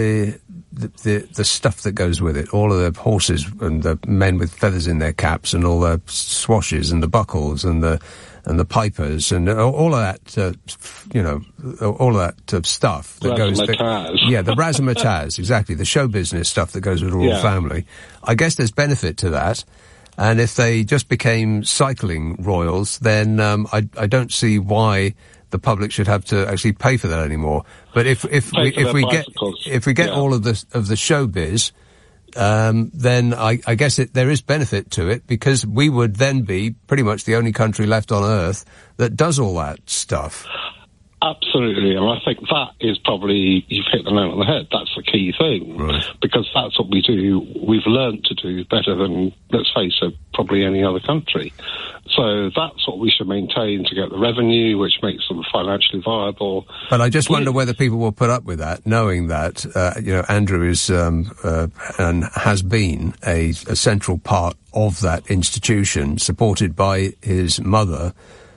stuff that goes with it, all of the horses and the men with feathers in their caps and all the swashes and the buckles and the pipers and all of that, all of that stuff that goes. The razzmatazz, exactly, the show business stuff that goes with a royal family. I guess there's benefit to that, and if they just became cycling royals, then I don't see why the public should have to actually pay for that anymore. But if we get all of the showbiz, then I guess there is benefit to it, because we would then be pretty much the only country left on earth that does all that stuff. Absolutely, and I think that is probably, you've hit the nail on the head, that's the key thing, because that's what we do, we've learned to do better than, let's face it, probably any other country. So that's what we should maintain to get the revenue, which makes them financially viable. But I just wonder whether people will put up with that, knowing that, Andrew is, and has been a central part of that institution, supported by his mother,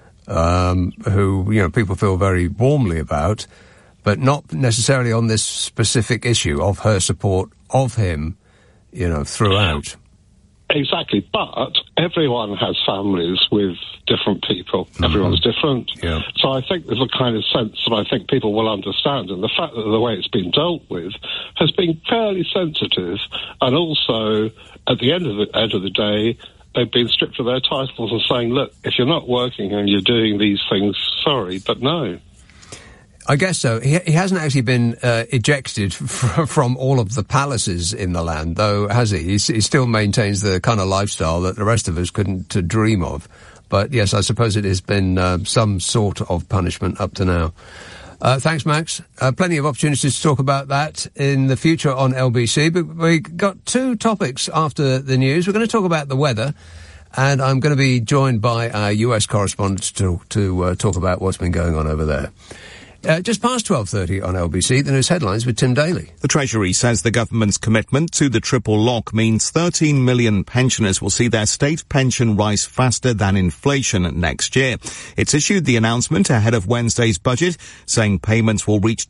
who, people feel very warmly about, but not necessarily on this specific issue of her support of him, throughout. Exactly, but everyone has families with different people. Mm-hmm. Everyone's different. Yeah. So I think there's a kind of sense that I think people will understand, and the fact that the way it's been dealt with has been fairly sensitive, and also at the end of the day, they've been stripped of their titles and saying, look, if you're not working and you're doing these things, sorry, but no. I guess so. He hasn't actually been ejected from all of the palaces in the land, though, has he? He still maintains the kind of lifestyle that the rest of us couldn't dream of. But yes, I suppose it has been some sort of punishment up to now. Thanks, Max. Plenty of opportunities to talk about that in the future on LBC. But we got two topics after the news. We're going to talk about the weather, and I'm going to be joined by our US correspondent to talk about what's been going on over there. Just past 12:30 on LBC, the news headlines with Tim Daly. The Treasury says the government's commitment to the triple lock means 13 million pensioners will see their state pension rise faster than inflation next year. It's issued the announcement ahead of Wednesday's budget, saying payments will reach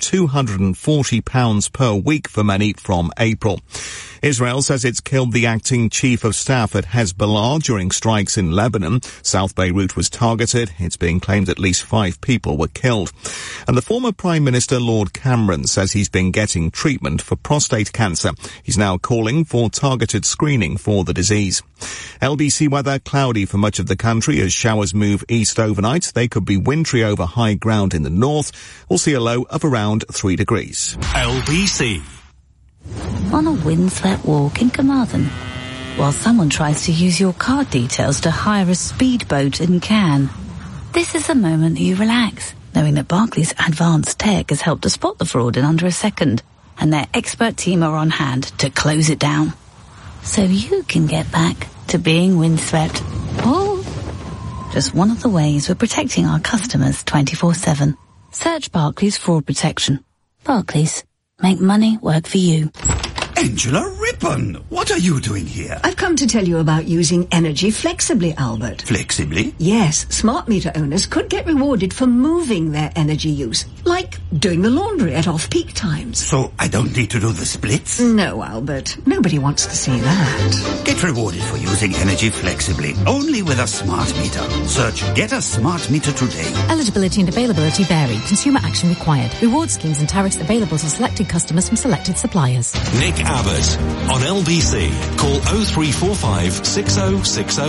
£240 per week for many from April. Israel says it's killed the acting chief of staff at Hezbollah during strikes in Lebanon. South Beirut was targeted. It's being claimed at least 5 people were killed. And the former Prime Minister Lord Cameron says he's been getting treatment for prostate cancer. He's now calling for targeted screening for the disease. LBC weather, cloudy for much of the country as showers move east overnight. They could be wintry over high ground in the north. We'll see a low of around 3 degrees. LBC. On a windswept walk in Carmarthen, while someone tries to use your card details to hire a speedboat in Cannes. This is the moment that you relax, knowing that Barclays Advanced Tech has helped to spot the fraud in under a second, and their expert team are on hand to close it down. So you can get back to being windswept. Oh, just one of the ways we're protecting our customers 24/7. Search Barclays Fraud Protection. Barclays. Make money work for you. Angela Rippon, what are you doing here? I've come to tell you about using energy flexibly, Albert. Flexibly? Yes, smart meter owners could get rewarded for moving their energy use, like doing the laundry at off-peak times. So I don't need to do the splits? No, Albert. Nobody wants to see that. Get rewarded for using energy flexibly, only with a smart meter. Search Get a Smart Meter today. Eligibility and availability vary. Consumer action required. Reward schemes and tariffs available to selected customers from selected suppliers. Nick Abbott on LBC. Call 0345 6060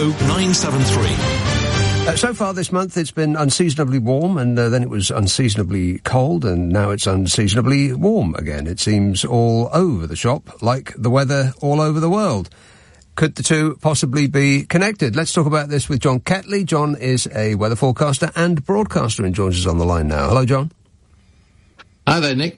973. So far this month it's been unseasonably warm, and then it was unseasonably cold, and now it's unseasonably warm again. It seems all over the shop, like the weather all over the world. Could the two possibly be connected? Let's talk about this with John Ketley. John is a weather forecaster and broadcaster and joins us on the line now. Hello, John. Hi there, Nick.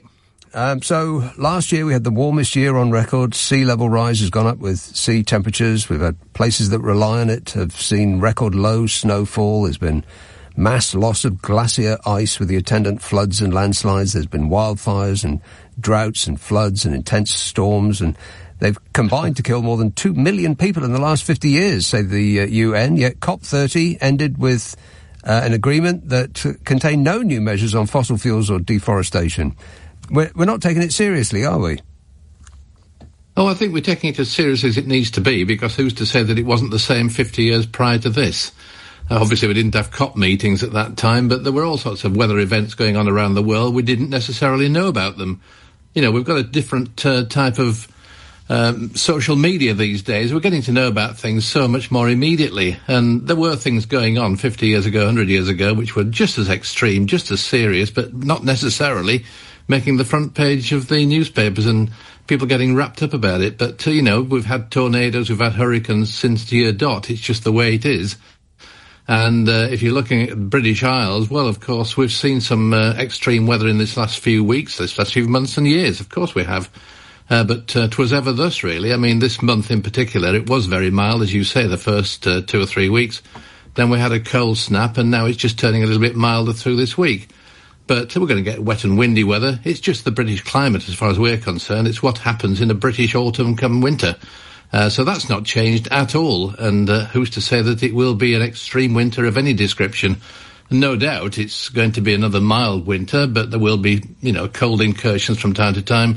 So last year we had the warmest year on record. Sea level rise has gone up with sea temperatures. We've had places that rely on it have seen record low snowfall. There's been mass loss of glacier ice with the attendant floods and landslides. There's been wildfires and droughts and floods and intense storms, and they've combined to kill more than 2 million people in the last 50 years, say the UN. Yet COP30 ended with an agreement that contained no new measures on fossil fuels or deforestation. We're not taking it seriously, are we? Oh, I think we're taking it as seriously as it needs to be, because who's to say that it wasn't the same 50 years prior to this? Obviously, we didn't have COP meetings at that time, but there were all sorts of weather events going on around the world. We didn't necessarily know about them. You know, we've got a different type of social media these days. We're getting to know about things so much more immediately. And there were things going on 50 years ago, 100 years ago, which were just as extreme, just as serious, but not necessarily making the front page of the newspapers and people getting wrapped up about it. But, you know, we've had tornadoes, we've had hurricanes since year dot. It's just the way it is. And if you're looking at the British Isles, well, of course, we've seen some extreme weather in this last few weeks, this last few months and years. Of course we have. But 'twas ever thus, really. I mean, this month in particular, it was very mild, as you say, the first 2 or 3 weeks. Then we had a cold snap, and now it's just turning a little bit milder through this week. But we're going to get wet and windy weather. It's just the British climate, as far as we're concerned. It's what happens in a British autumn come winter. So that's not changed at all. And who's to say that it will be an extreme winter of any description? No doubt it's going to be another mild winter, but there will be, you know, cold incursions from time to time.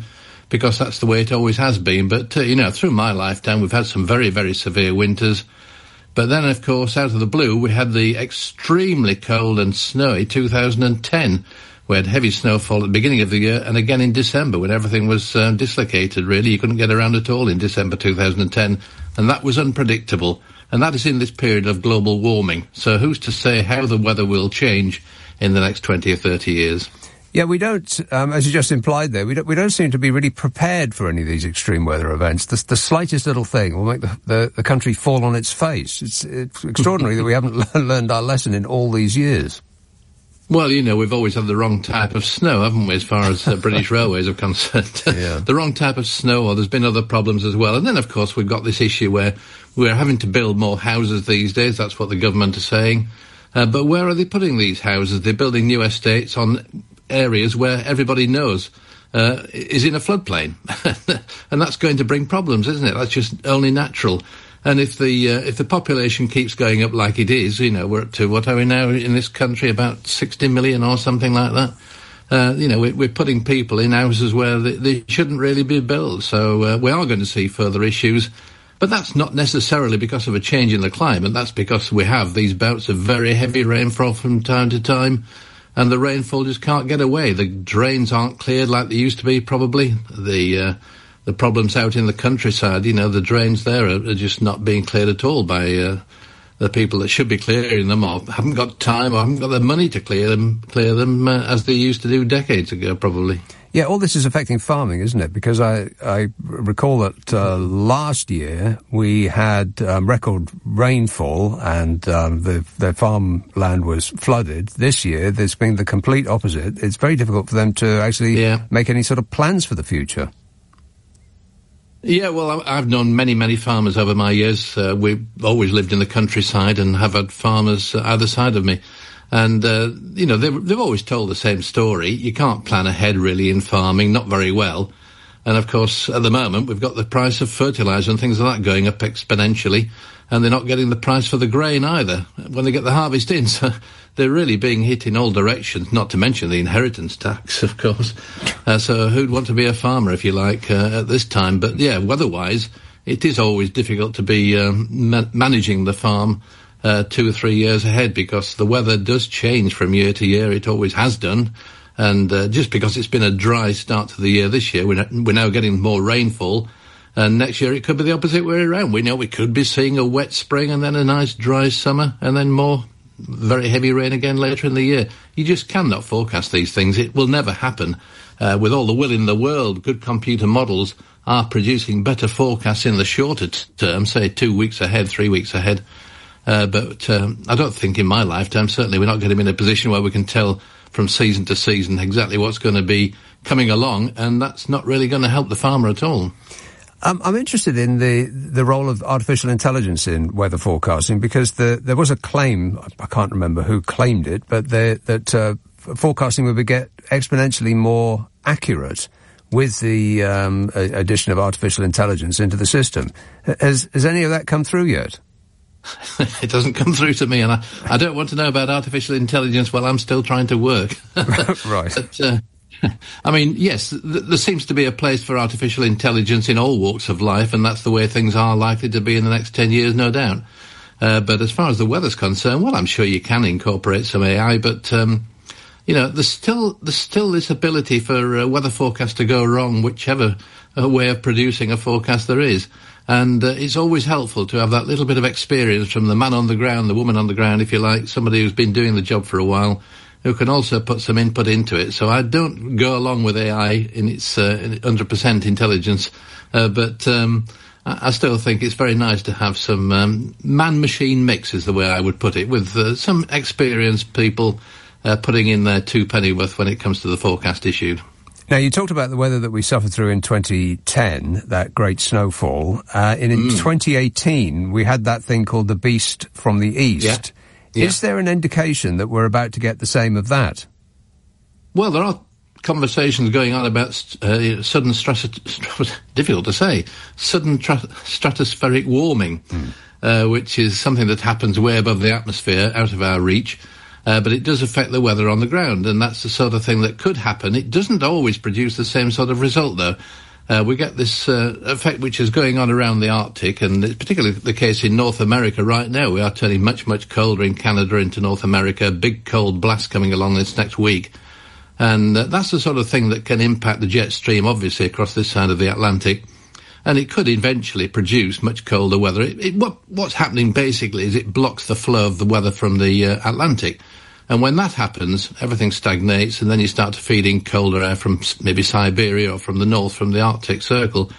because that's the way it always has been. But, through my lifetime, we've had some very, very severe winters. But then, of course, out of the blue, we had the extremely cold and snowy 2010. We had heavy snowfall at the beginning of the year and again in December when everything was dislocated, really. You couldn't get around at all in December 2010, and that was unpredictable. And that is in this period of global warming. So who's to say how the weather will change in the next 20 or 30 years? Yeah, we don't, as you just implied there, we don't seem to be really prepared for any of these extreme weather events. The slightest little thing will make the country fall on its face. It's extraordinary that we haven't learned our lesson in all these years. Well, we've always had the wrong type of snow, haven't we, as far as British Railways are concerned? Yeah. The wrong type of snow, or there's been other problems as well. And then, of course, we've got this issue where we're having to build more houses these days. That's what the government are saying. But where are they putting these houses? They're building new estates on areas where everybody knows is in a floodplain. And that's going to bring problems, isn't it? That's just only natural. And if the population keeps going up like it is, we're up to, what are we now in this country, about 60 million or something like that. We're putting people in houses where they shouldn't really be built. So we are going to see further issues. But that's not necessarily because of a change in the climate. That's because we have these bouts of very heavy rainfall from time to time. And the rainfall just can't get away. The drains aren't cleared like they used to be, probably. The problems out in the countryside, the drains there are just not being cleared at all by the people that should be clearing them, or haven't got time or haven't got the money to clear them as they used to do decades ago, probably. Yeah, all this is affecting farming, isn't it? Because I recall that last year we had record rainfall and the farmland was flooded. This year there's been the complete opposite. It's very difficult for them to actually make any sort of plans for the future. Yeah, well, I've known many, many farmers over my years. We've always lived in the countryside and have had farmers either side of me. And, they've always told the same story. You can't plan ahead, really, in farming, not very well. And, of course, at the moment, we've got the price of fertiliser and things like that going up exponentially. And they're not getting the price for the grain either when they get the harvest in. So they're really being hit in all directions, not to mention the inheritance tax, of course. So who'd want to be a farmer, if you like, at this time? But, yeah, weather-wise, it is always difficult to be managing the farm 2 or 3 years ahead, because the weather does change from year to year. It always has done. And just because it's been a dry start to the year this year, we're now getting more rainfall. And next year it could be the opposite way around. We know we could be seeing a wet spring and then a nice dry summer and then more very heavy rain again later in the year. You just cannot forecast these things. It will never happen. With all the will in the world, good computer models are producing better forecasts in the shorter term, say 2 weeks ahead, 3 weeks ahead. But I don't think in my lifetime, certainly we're not going to be in a position where we can tell from season to season exactly what's going to be coming along, and that's not really going to help the farmer at all. I'm interested in the role of artificial intelligence in weather forecasting, because there was a claim, I can't remember who claimed it, but that forecasting would get exponentially more accurate with the addition of artificial intelligence into the system. Has any of that come through yet? It doesn't come through to me, and I don't want to know about artificial intelligence while I'm still trying to work. Right. But, I mean, yes, there seems to be a place for artificial intelligence in all walks of life, and that's the way things are likely to be in the next 10 years, no doubt. But as far as the weather's concerned, well, I'm sure you can incorporate some AI, but, there's still this ability for weather forecast to go wrong, whichever way of producing a forecast there is. And it's always helpful to have that little bit of experience from the man on the ground, the woman on the ground, if you like, somebody who's been doing the job for a while, who can also put some input into it. So I don't go along with AI in its 100% intelligence, but I still think it's very nice to have some man-machine mix, is the way I would put it, with some experienced people putting in their 2 pennyworth when it comes to the forecast issue. Now, you talked about the weather that we suffered through in 2010, that great snowfall. In 2018, we had that thing called the Beast from the East. Yeah. Is there an indication that we're about to get the same of that? Well, there are conversations going on about sudden difficult to say, sudden stratospheric warming, which is something that happens way above the atmosphere, out of our reach. But it does affect the weather on the ground, and that's the sort of thing that could happen. It doesn't always produce the same sort of result, though. we get this effect which is going on around the Arctic, and it's particularly the case in North America right now. We are turning much, much colder in Canada into North America. Big cold blast coming along this next week. And that's the sort of thing that can impact the jet stream, obviously, across this side of the Atlantic. And it could eventually produce much colder weather. What's happening, basically, is it blocks the flow of the weather from the Atlantic. And when that happens, everything stagnates, and then you start to feed in colder air from maybe Siberia or from the north, from the Arctic Circle.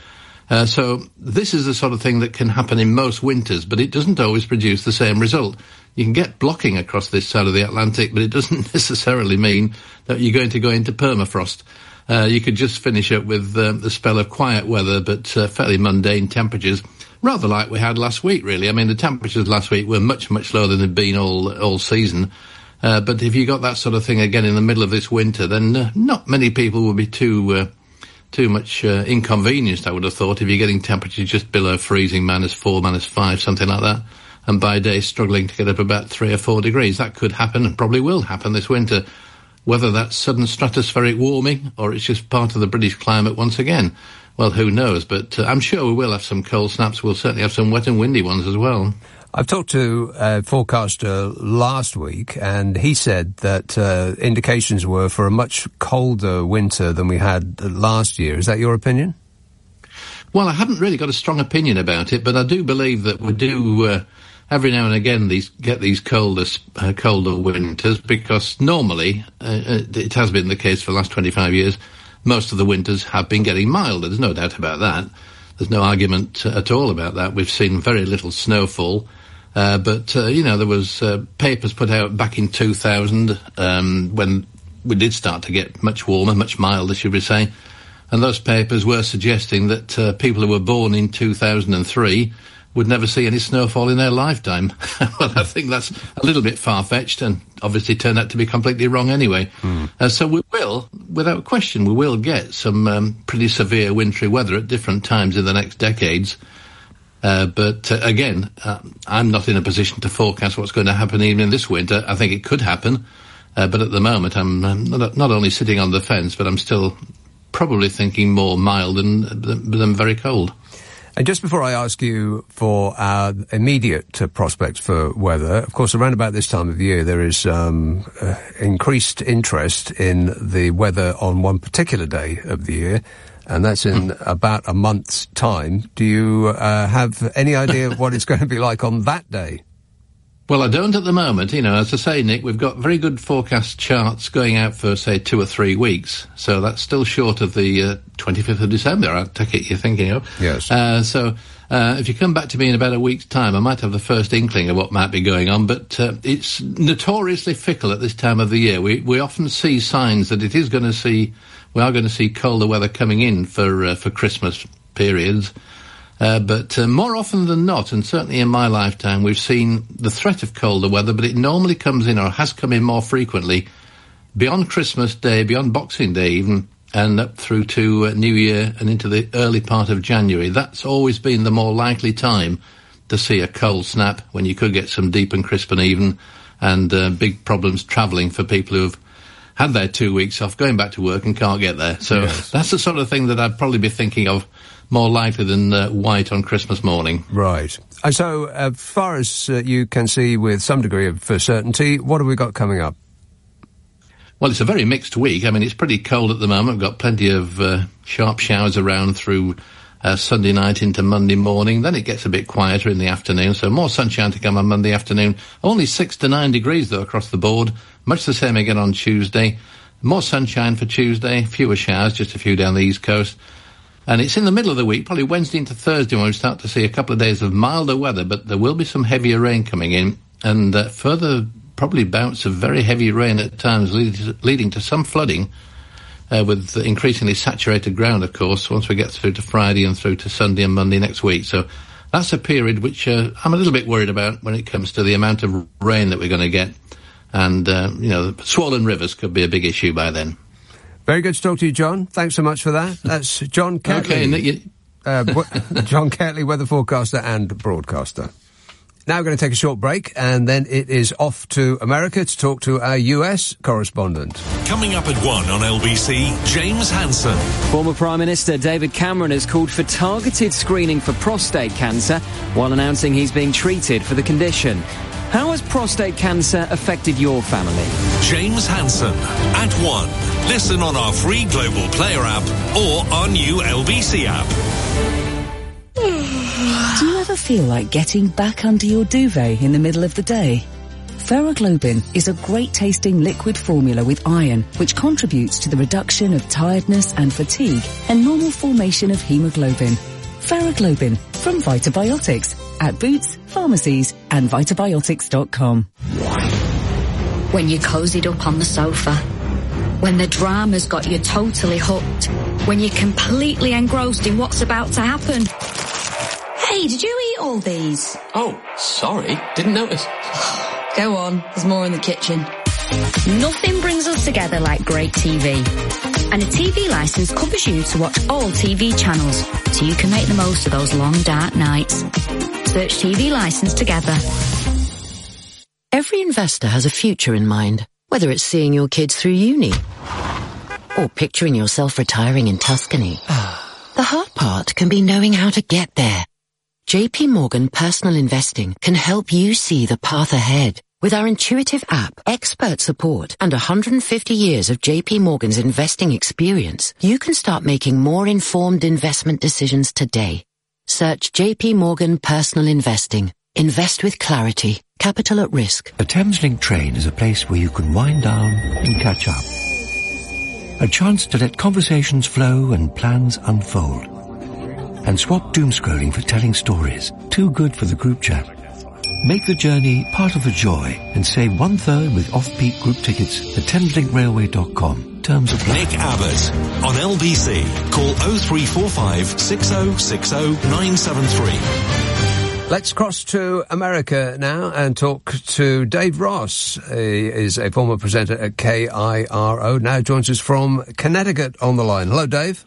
So this is the sort of thing that can happen in most winters, but it doesn't always produce the same result. You can get blocking across this side of the Atlantic, but it doesn't necessarily mean that you're going to go into permafrost. You could just finish up with the spell of quiet weather, but fairly mundane temperatures, rather like we had last week, really. I mean, the temperatures last week were much, much lower than they've been all season. But if you got that sort of thing again in the middle of this winter, then not many people will be too much inconvenienced, I would have thought, if you're getting temperatures just below freezing, -4, -5, something like that, and by day struggling to get up about 3 or 4 degrees. That could happen, and probably will happen this winter. Whether that's sudden stratospheric warming or it's just part of the British climate once again, well, who knows? But I'm sure we will have some cold snaps. We'll certainly have some wet and windy ones as well. I've talked to a forecaster last week, and he said that indications were for a much colder winter than we had last year. Is that your opinion? Well, I haven't really got a strong opinion about it, but I do believe that we do every now and again get these colder winters, because normally, it has been the case for the last 25 years, most of the winters have been getting milder. There's no doubt about that. There's no argument at all about that. We've seen very little snowfall. But there was papers put out back in 2000 when we did start to get much warmer, much milder, should we say. And those papers were suggesting that people who were born in 2003 would never see any snowfall in their lifetime. Well, I think that's a little bit far-fetched, and obviously turned out to be completely wrong anyway. So we will, without question, we will get some pretty severe wintry weather at different times in the next decades. But again, I'm not in a position to forecast what's going to happen even in this winter. I think it could happen, but at the moment I'm not only sitting on the fence, but I'm still probably thinking more mild than very cold. And just before I ask you for our immediate prospects for weather, of course, around about this time of year, there is increased interest in the weather on one particular day of the year, and that's in about a month's time. Do you have any idea of what it's going to be like on that day? Well, I don't at the moment. As I say, Nick, we've got very good forecast charts going out for, say, 2 or 3 weeks. So that's still short of the 25th of December, I take it you're thinking of. Yes. So if you come back to me in about a week's time, I might have the first inkling of what might be going on. But it's notoriously fickle at this time of the year. We often see signs that we are going to see colder weather coming in for Christmas periods. But more often than not, and certainly in my lifetime, we've seen the threat of colder weather, but it normally comes in, or has come in more frequently, beyond Christmas Day, beyond Boxing Day even, and up through to New Year and into the early part of January. That's always been the more likely time to see a cold snap, when you could get some deep and crisp and even, and big problems travelling for people who have had their 2 weeks off, going back to work and can't get there. So That's the sort of thing that I'd probably be thinking of more likely than white on Christmas morning. Right. And so, as far as you can see with some degree of certainty, what have we got coming up? Well, it's a very mixed week. I mean, it's pretty cold at the moment. We've got plenty of sharp showers around through Sunday night into Monday morning. Then it gets a bit quieter in the afternoon, so more sunshine to come on Monday afternoon. Only 6 to 9 degrees, though, across the board. Much the same again on Tuesday. More sunshine for Tuesday, fewer showers, just a few down the East Coast. And it's in the middle of the week, probably Wednesday into Thursday, when we start to see a couple of days of milder weather, but there will be some heavier rain coming in, and further probably bouts of very heavy rain at times, leading to some flooding, with increasingly saturated ground, of course, once we get through to Friday and through to Sunday and Monday next week. So that's a period which I'm a little bit worried about when it comes to the amount of rain that we're going to get. And, swollen rivers could be a big issue by then. Very good to talk to you, John. Thanks so much for that. That's John Catley. Okay, John Catley, weather forecaster and broadcaster. Now we're going to take a short break, and then it is off to America to talk to our US correspondent. Coming up at 1 on LBC, James Hansen. Former Prime Minister David Cameron has called for targeted screening for prostate cancer while announcing he's being treated for the condition. How has prostate cancer affected your family? James Hansen at 1. Listen on our free Global Player app or our new LBC app. Do you ever feel like getting back under your duvet in the middle of the day? Ferroglobin is a great-tasting liquid formula with iron, which contributes to the reduction of tiredness and fatigue and normal formation of hemoglobin. Ferroglobin from Vitabiotics at Boots, pharmacies and vitabiotics.com. When you're cozied up on the sofa, when the drama's got you totally hooked, when you're completely engrossed in what's about to happen. Hey, did you eat all these? Oh, sorry, didn't notice. Go on, there's more in the kitchen. Nothing brings us together like great TV. And a TV licence covers you to watch all TV channels, so you can make the most of those long, dark nights. Search TV licence together. Every investor has a future in mind, whether it's seeing your kids through uni or picturing yourself retiring in Tuscany. The hard part can be knowing how to get there. JP Morgan Personal Investing can help you see the path ahead. With our intuitive app, expert support, and 150 years of JP Morgan's investing experience, you can start making more informed investment decisions today. Search JP Morgan Personal Investing. Invest with clarity. Capital at risk. A Thameslink train is a place where you can wind down and catch up. A chance to let conversations flow and plans unfold. And swap doom scrolling for telling stories. Too good for the group chat. Make the journey part of the joy and save 1/3 with off-peak group tickets at thameslinkrailway.com. Terms apply. Nick Abbott on LBC. Call 0345 6060 973. Let's cross to America now and talk to Dave Ross. He is a former presenter at KIRO, now joins us from Connecticut on the line. Hello, Dave.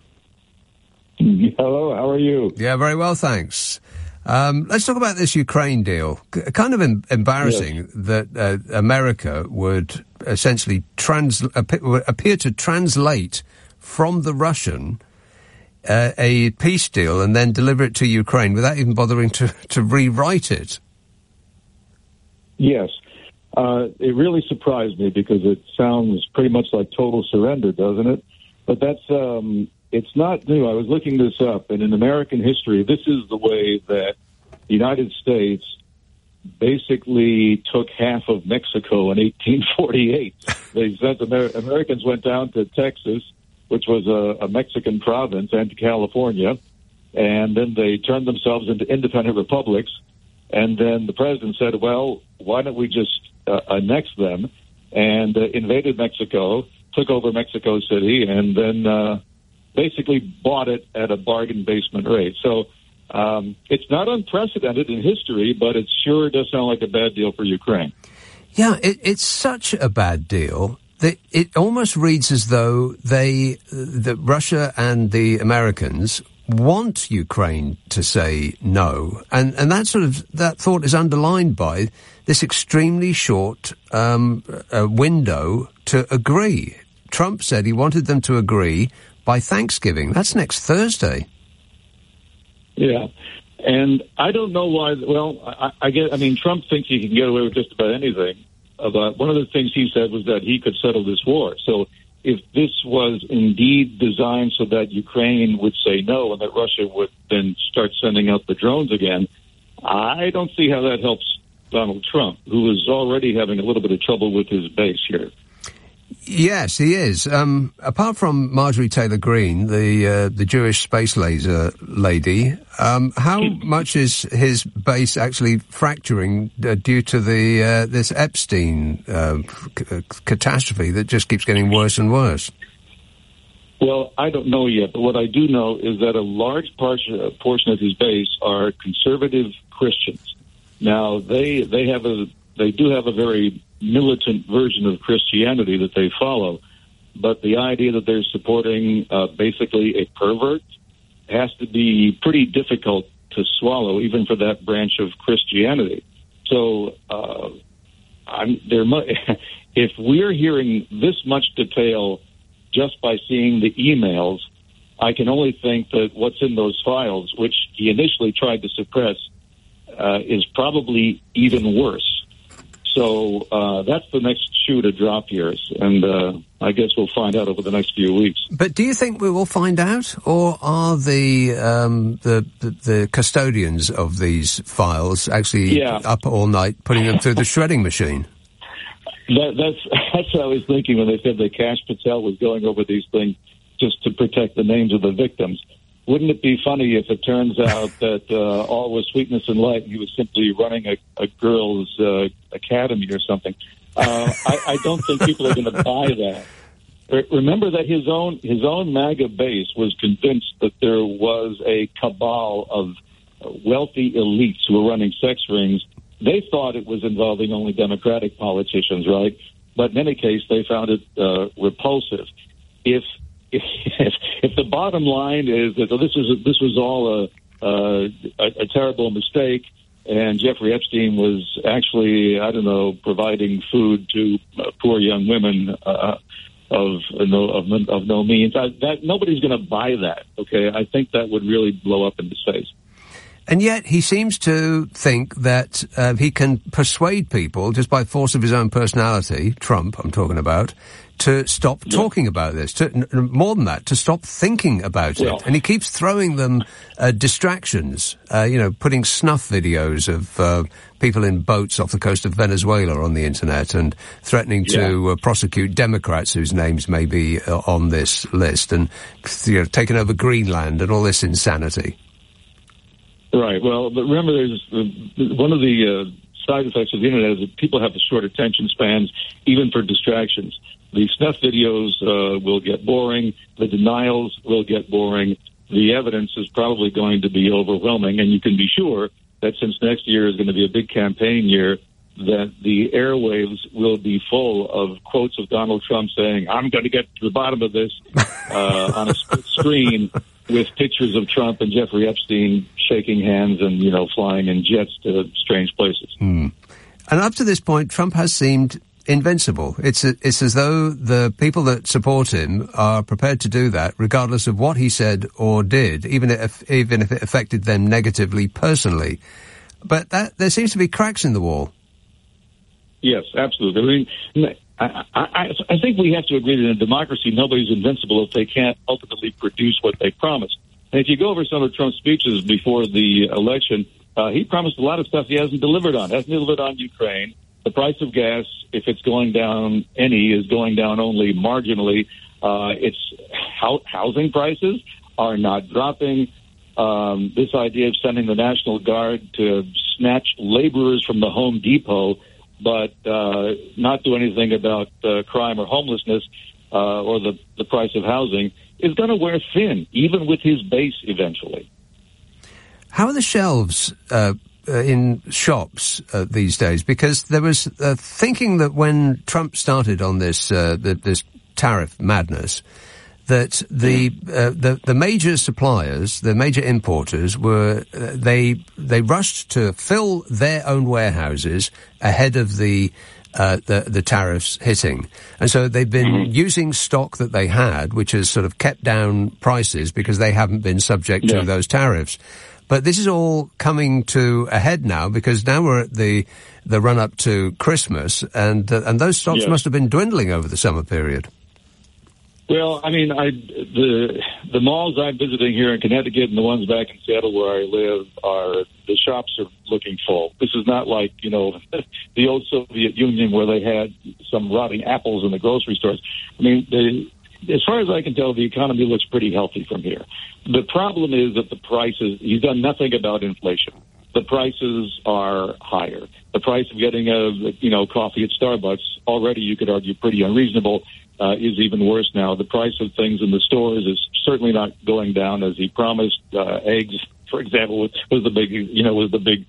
Hello, how are you? Yeah, very well, thanks. Let's talk about this Ukraine deal. Kind of embarrassing that America would essentially appear to translate from the Russian a peace deal and then deliver it to Ukraine without even bothering to rewrite it. Yes. It really surprised me because it sounds pretty much like total surrender, doesn't it? But that's... it's not new. I was looking this up, and in American history, this is the way that the United States basically took half of Mexico in 1848. They sent Americans went down to Texas, which was a Mexican province, and to California, and then they turned themselves into independent republics. And then the president said, well, why don't we just annex them, and invaded Mexico, took over Mexico City, and then basically bought it at a bargain basement rate. So it's not unprecedented in history, but it sure does sound like a bad deal for Ukraine. Yeah, it's such a bad deal that it almost reads as though that Russia and the Americans want Ukraine to say no. And that thought is underlined by this extremely short window to agree. Trump said he wanted them to agree by Thanksgiving. That's next Thursday. Yeah. And I don't know why. Well, I mean, Trump thinks he can get away with just about anything. But one of the things he said was that he could settle this war. So if this was indeed designed so that Ukraine would say no and that Russia would then start sending out the drones again, I don't see how that helps Donald Trump, who is already having a little bit of trouble with his base here. Yes, he is. Apart from Marjorie Taylor Greene, the Jewish space laser lady, how much is his base actually fracturing due to this Epstein catastrophe that just keeps getting worse and worse? Well, I don't know yet, but what I do know is that a large portion of his base are conservative Christians. Now, they do have a very militant version of Christianity that they follow, but the idea that they're supporting basically a pervert has to be pretty difficult to swallow, even for that branch of Christianity. So if we're hearing this much detail just by seeing the emails, I can only think that what's in those files, which he initially tried to suppress, is probably even worse. So that's the next shoe to drop here, and I guess we'll find out over the next few weeks. But do you think we will find out, or are the custodians of these files actually up all night putting them through the shredding machine? That's what I was thinking when they said that Kash Patel was going over these things just to protect the names of the victims. Wouldn't it be funny if it turns out that all was sweetness and light and he was simply running a girls' academy or something? I don't think people are going to buy that. Remember that his own MAGA base was convinced that there was a cabal of wealthy elites who were running sex rings. They thought it was involving only Democratic politicians, right? But in any case, they found it repulsive. If the bottom line is that this was all a terrible mistake, and Jeffrey Epstein was actually, I don't know, providing food to poor young women of no means, that nobody's going to buy that. Okay, I think that would really blow up in his face. And yet he seems to think that he can persuade people just by force of his own personality, Trump I'm talking about, to stop talking about this, more than that, to stop thinking about it. And he keeps throwing them distractions, putting snuff videos of people in boats off the coast of Venezuela on the internet and threatening to prosecute Democrats whose names may be on this list, and taking over Greenland and all this insanity. Right. Well, but remember, there's one of the side effects of the internet is that people have short attention spans, even for distractions. The snuff videos will get boring. The denials will get boring. The evidence is probably going to be overwhelming, and you can be sure that since next year is going to be a big campaign year, that the airwaves will be full of quotes of Donald Trump saying, "I'm going to get to the bottom of this," on a split screen with pictures of Trump and Jeffrey Epstein shaking hands and, flying in jets to strange places. And up to this point, Trump has seemed invincible. It's as though the people that support him are prepared to do that regardless of what he said or did, even if it affected them negatively personally. But there seems to be cracks in the wall. Yes, absolutely. I mean, I think we have to agree that in a democracy, nobody's invincible if they can't ultimately produce what they promise. And if you go over some of Trump's speeches before the election, he promised a lot of stuff he hasn't delivered on. Hasn't delivered on Ukraine. The price of gas, if it's going down is going down only marginally. It's housing prices are not dropping. This idea of sending the National Guard to snatch laborers from the Home Depot, but not do anything about crime or homelessness or the price of housing, is going to wear thin, even with his base eventually. How are the shelves in shops these days? Because there was thinking that when Trump started on this this tariff madness, that the major suppliers, the major importers, were they rushed to fill their own warehouses ahead of the tariffs hitting, and so they've been using stock that they had, which has sort of kept down prices because they haven't been subject to those tariffs. But this is all coming to a head now, because now we're at the run up to Christmas, and those stocks must have been dwindling over the summer period. Well, I mean, the malls I'm visiting here in Connecticut and the ones back in Seattle where I live the shops are looking full. This is not like, the old Soviet Union where they had some rotting apples in the grocery stores. I mean, as far as I can tell, the economy looks pretty healthy from here. The problem is that the prices, he's done nothing about inflation. The prices are higher. The price of getting a coffee at Starbucks, already you could argue pretty unreasonable, is even worse now. The price of things in the stores is certainly not going down as he promised. Eggs, for example, was the big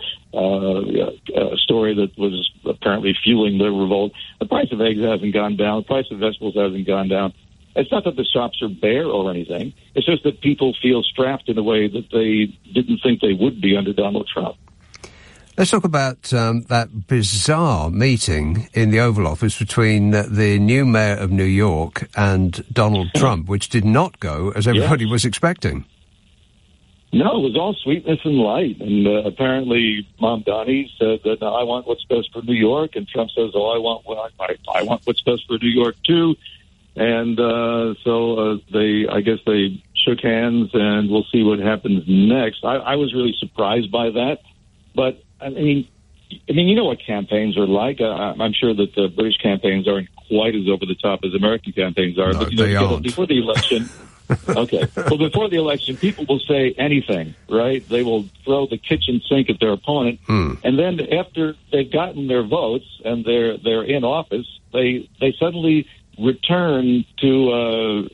story that was apparently fueling the revolt. The price of eggs hasn't gone down. The price of vegetables hasn't gone down. It's not that the shops are bare or anything. It's just that people feel strapped in a way that they didn't think they would be under Donald Trump. Let's talk about that bizarre meeting in the Oval Office between the new mayor of New York and Donald Trump, which did not go as everybody was expecting. No, it was all sweetness and light. And apparently Mamdani said that I want what's best for New York. And Trump says, I want what's best for New York, too. And so I guess they shook hands, and we'll see what happens next. I was really surprised by that. But, I mean, you know what campaigns are like. I'm sure that the British campaigns aren't quite as over the top as American campaigns are. No, but they aren't. Before the election, okay. Well, before the election, people will say anything, right? They will throw the kitchen sink at their opponent, and then after they've gotten their votes and they're in office, they suddenly return to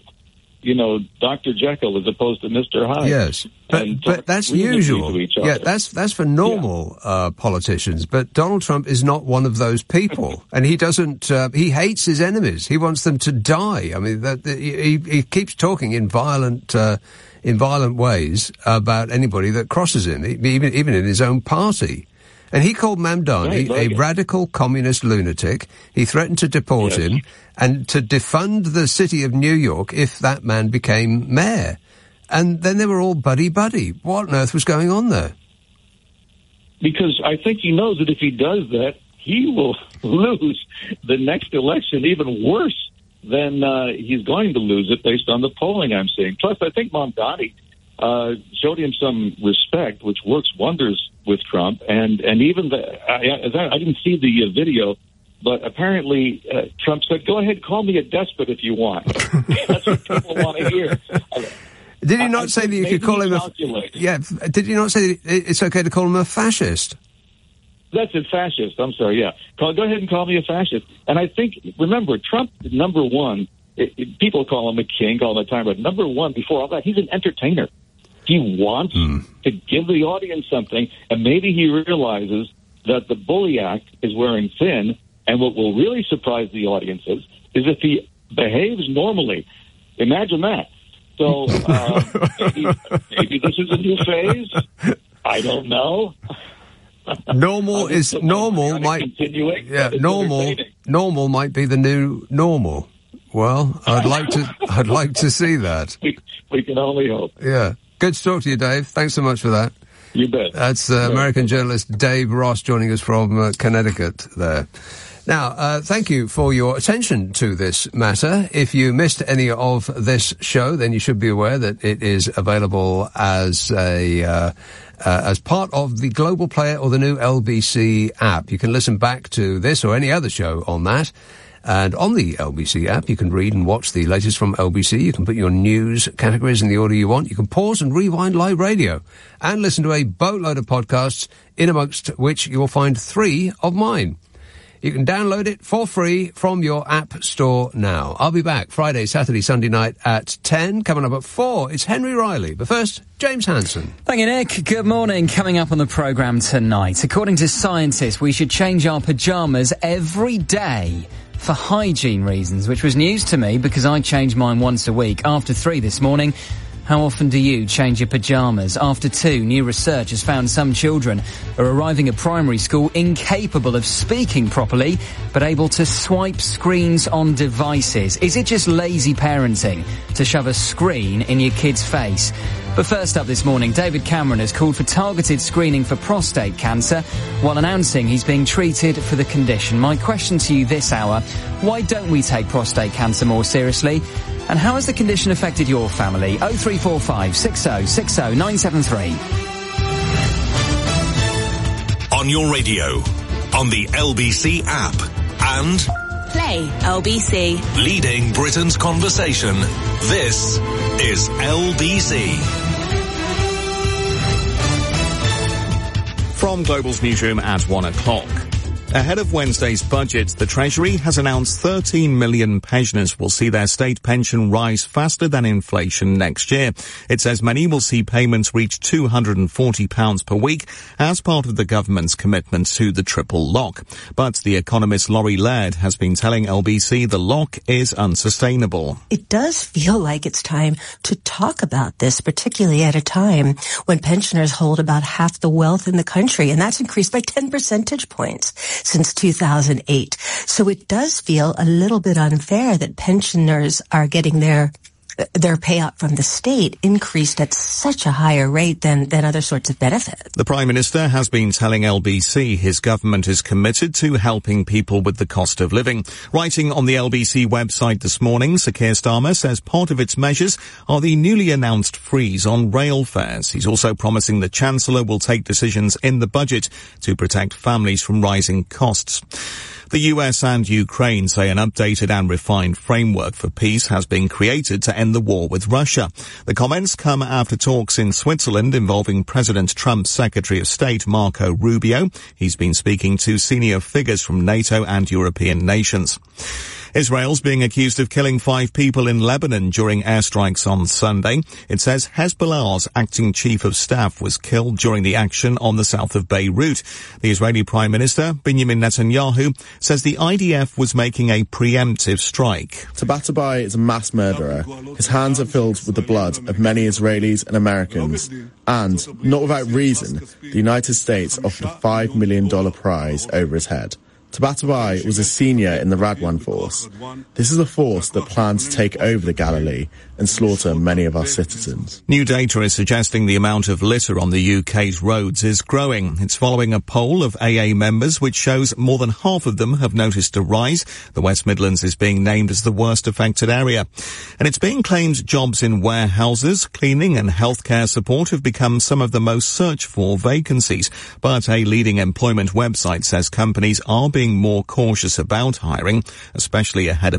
Dr. Jekyll as opposed to Mr. Hyde. Yes, but that's usual. Yeah, that's for normal politicians. But Donald Trump is not one of those people, and he doesn't. He hates his enemies. He wants them to die. I mean, he keeps talking in violent ways about anybody that crosses him, even in his own party. And he called Mamdani a radical communist lunatic. He threatened to deport him and to defund the city of New York if that man became mayor. And then they were all buddy-buddy. What on earth was going on there? Because I think he knows that if he does that, he will lose the next election even worse than he's going to lose it based on the polling I'm seeing. Plus, I think Mamdani showed him some respect, which works wonders with Trump. And even I didn't see the video, but apparently Trump said, "Go ahead, call me a despot if you want." That's what people want to hear. Did he not say that you could call him Did he not say it's okay to call him a fascist? That's a fascist. I'm sorry. Yeah, go ahead and call me a fascist. And I think, remember, Trump, number one. People call him a king all the time, but number one, before all that, he's an entertainer. He wants to give the audience something, and maybe he realizes that the Bully Act is wearing thin, and what will really surprise the audiences is if he behaves normally. Imagine that. So maybe this is a new phase. I don't know. Normal is normal. Normal might be the new normal. Well, I'd like to see that. We can only hope. Yeah. Good to talk to you, Dave. Thanks so much for that. You bet. That's American journalist Dave Ross joining us from Connecticut there. Now, thank you for your attention to this matter. If you missed any of this show, then you should be aware that it is available as part of the Global Player or the new LBC app. You can listen back to this or any other show on that. And on the LBC app, you can read and watch the latest from LBC. You can put your news categories in the order you want. You can pause and rewind live radio and listen to a boatload of podcasts, in amongst which you'll find 3 of mine. You can download it for free from your app store now. I'll be back Friday, Saturday, Sunday night at 10. Coming up at 4, it's Henry Riley. But first, James Hansen. Thank you, Nick. Good morning. Coming up on the programme tonight. According to scientists, we should change our pyjamas every day for hygiene reasons, which was news to me because I change mine once a week. After 3 this morning, how often do you change your pyjamas? After 2, new research has found some children are arriving at primary school incapable of speaking properly, but able to swipe screens on devices. Is it just lazy parenting to shove a screen in your kid's face? But first up this morning, David Cameron has called for targeted screening for prostate cancer while announcing he's being treated for the condition. My question to you this hour, why don't we take prostate cancer more seriously? And how has the condition affected your family? 0345 60 60 973. On your radio, on the LBC app, and Play LBC. Leading Britain's conversation. This is LBC. From Global's newsroom at 1 o'clock. Ahead of Wednesday's budget, the Treasury has announced 13 million pensioners will see their state pension rise faster than inflation next year. It says many will see payments reach £240 per week as part of the government's commitment to the triple lock. But the economist Laurie Laird has been telling LBC the lock is unsustainable. It does feel like it's time to talk about this, particularly at a time when pensioners hold about half the wealth in the country, and that's increased by 10 percentage points since 2008. So it does feel a little bit unfair that pensioners are getting their payout from the state increased at such a higher rate than other sorts of benefits. The Prime Minister has been telling LBC his government is committed to helping people with the cost of living. Writing on the LBC website this morning, Sir Keir Starmer says part of its measures are the newly announced freeze on rail fares. He's also promising the Chancellor will take decisions in the budget to protect families from rising costs. The US and Ukraine say an updated and refined framework for peace has been created to end the war with Russia. The comments come after talks in Switzerland involving President Trump's Secretary of State Marco Rubio. He's been speaking to senior figures from NATO and European nations. Israel's being accused of killing 5 people in Lebanon during airstrikes on Sunday. It says Hezbollah's acting chief of staff was killed during the action on the south of Beirut. The Israeli Prime Minister, Benjamin Netanyahu, says the IDF was making a preemptive strike. Tabatabai is a mass murderer. His hands are filled with the blood of many Israelis and Americans. And, not without reason, the United States offered a $5 million prize over his head. Tabatabai was a senior in the Radwan force. This is a force that plans to take over the Galilee and slaughter many of our citizens. New data is suggesting the amount of litter on the UK's roads is growing. It's following a poll of AA members which shows more than half of them have noticed a rise. The West Midlands is being named as the worst affected area. And it's being claimed jobs in warehouses, cleaning and healthcare support have become some of the most searched for vacancies. But a leading employment website says companies are being more cautious about hiring, especially ahead of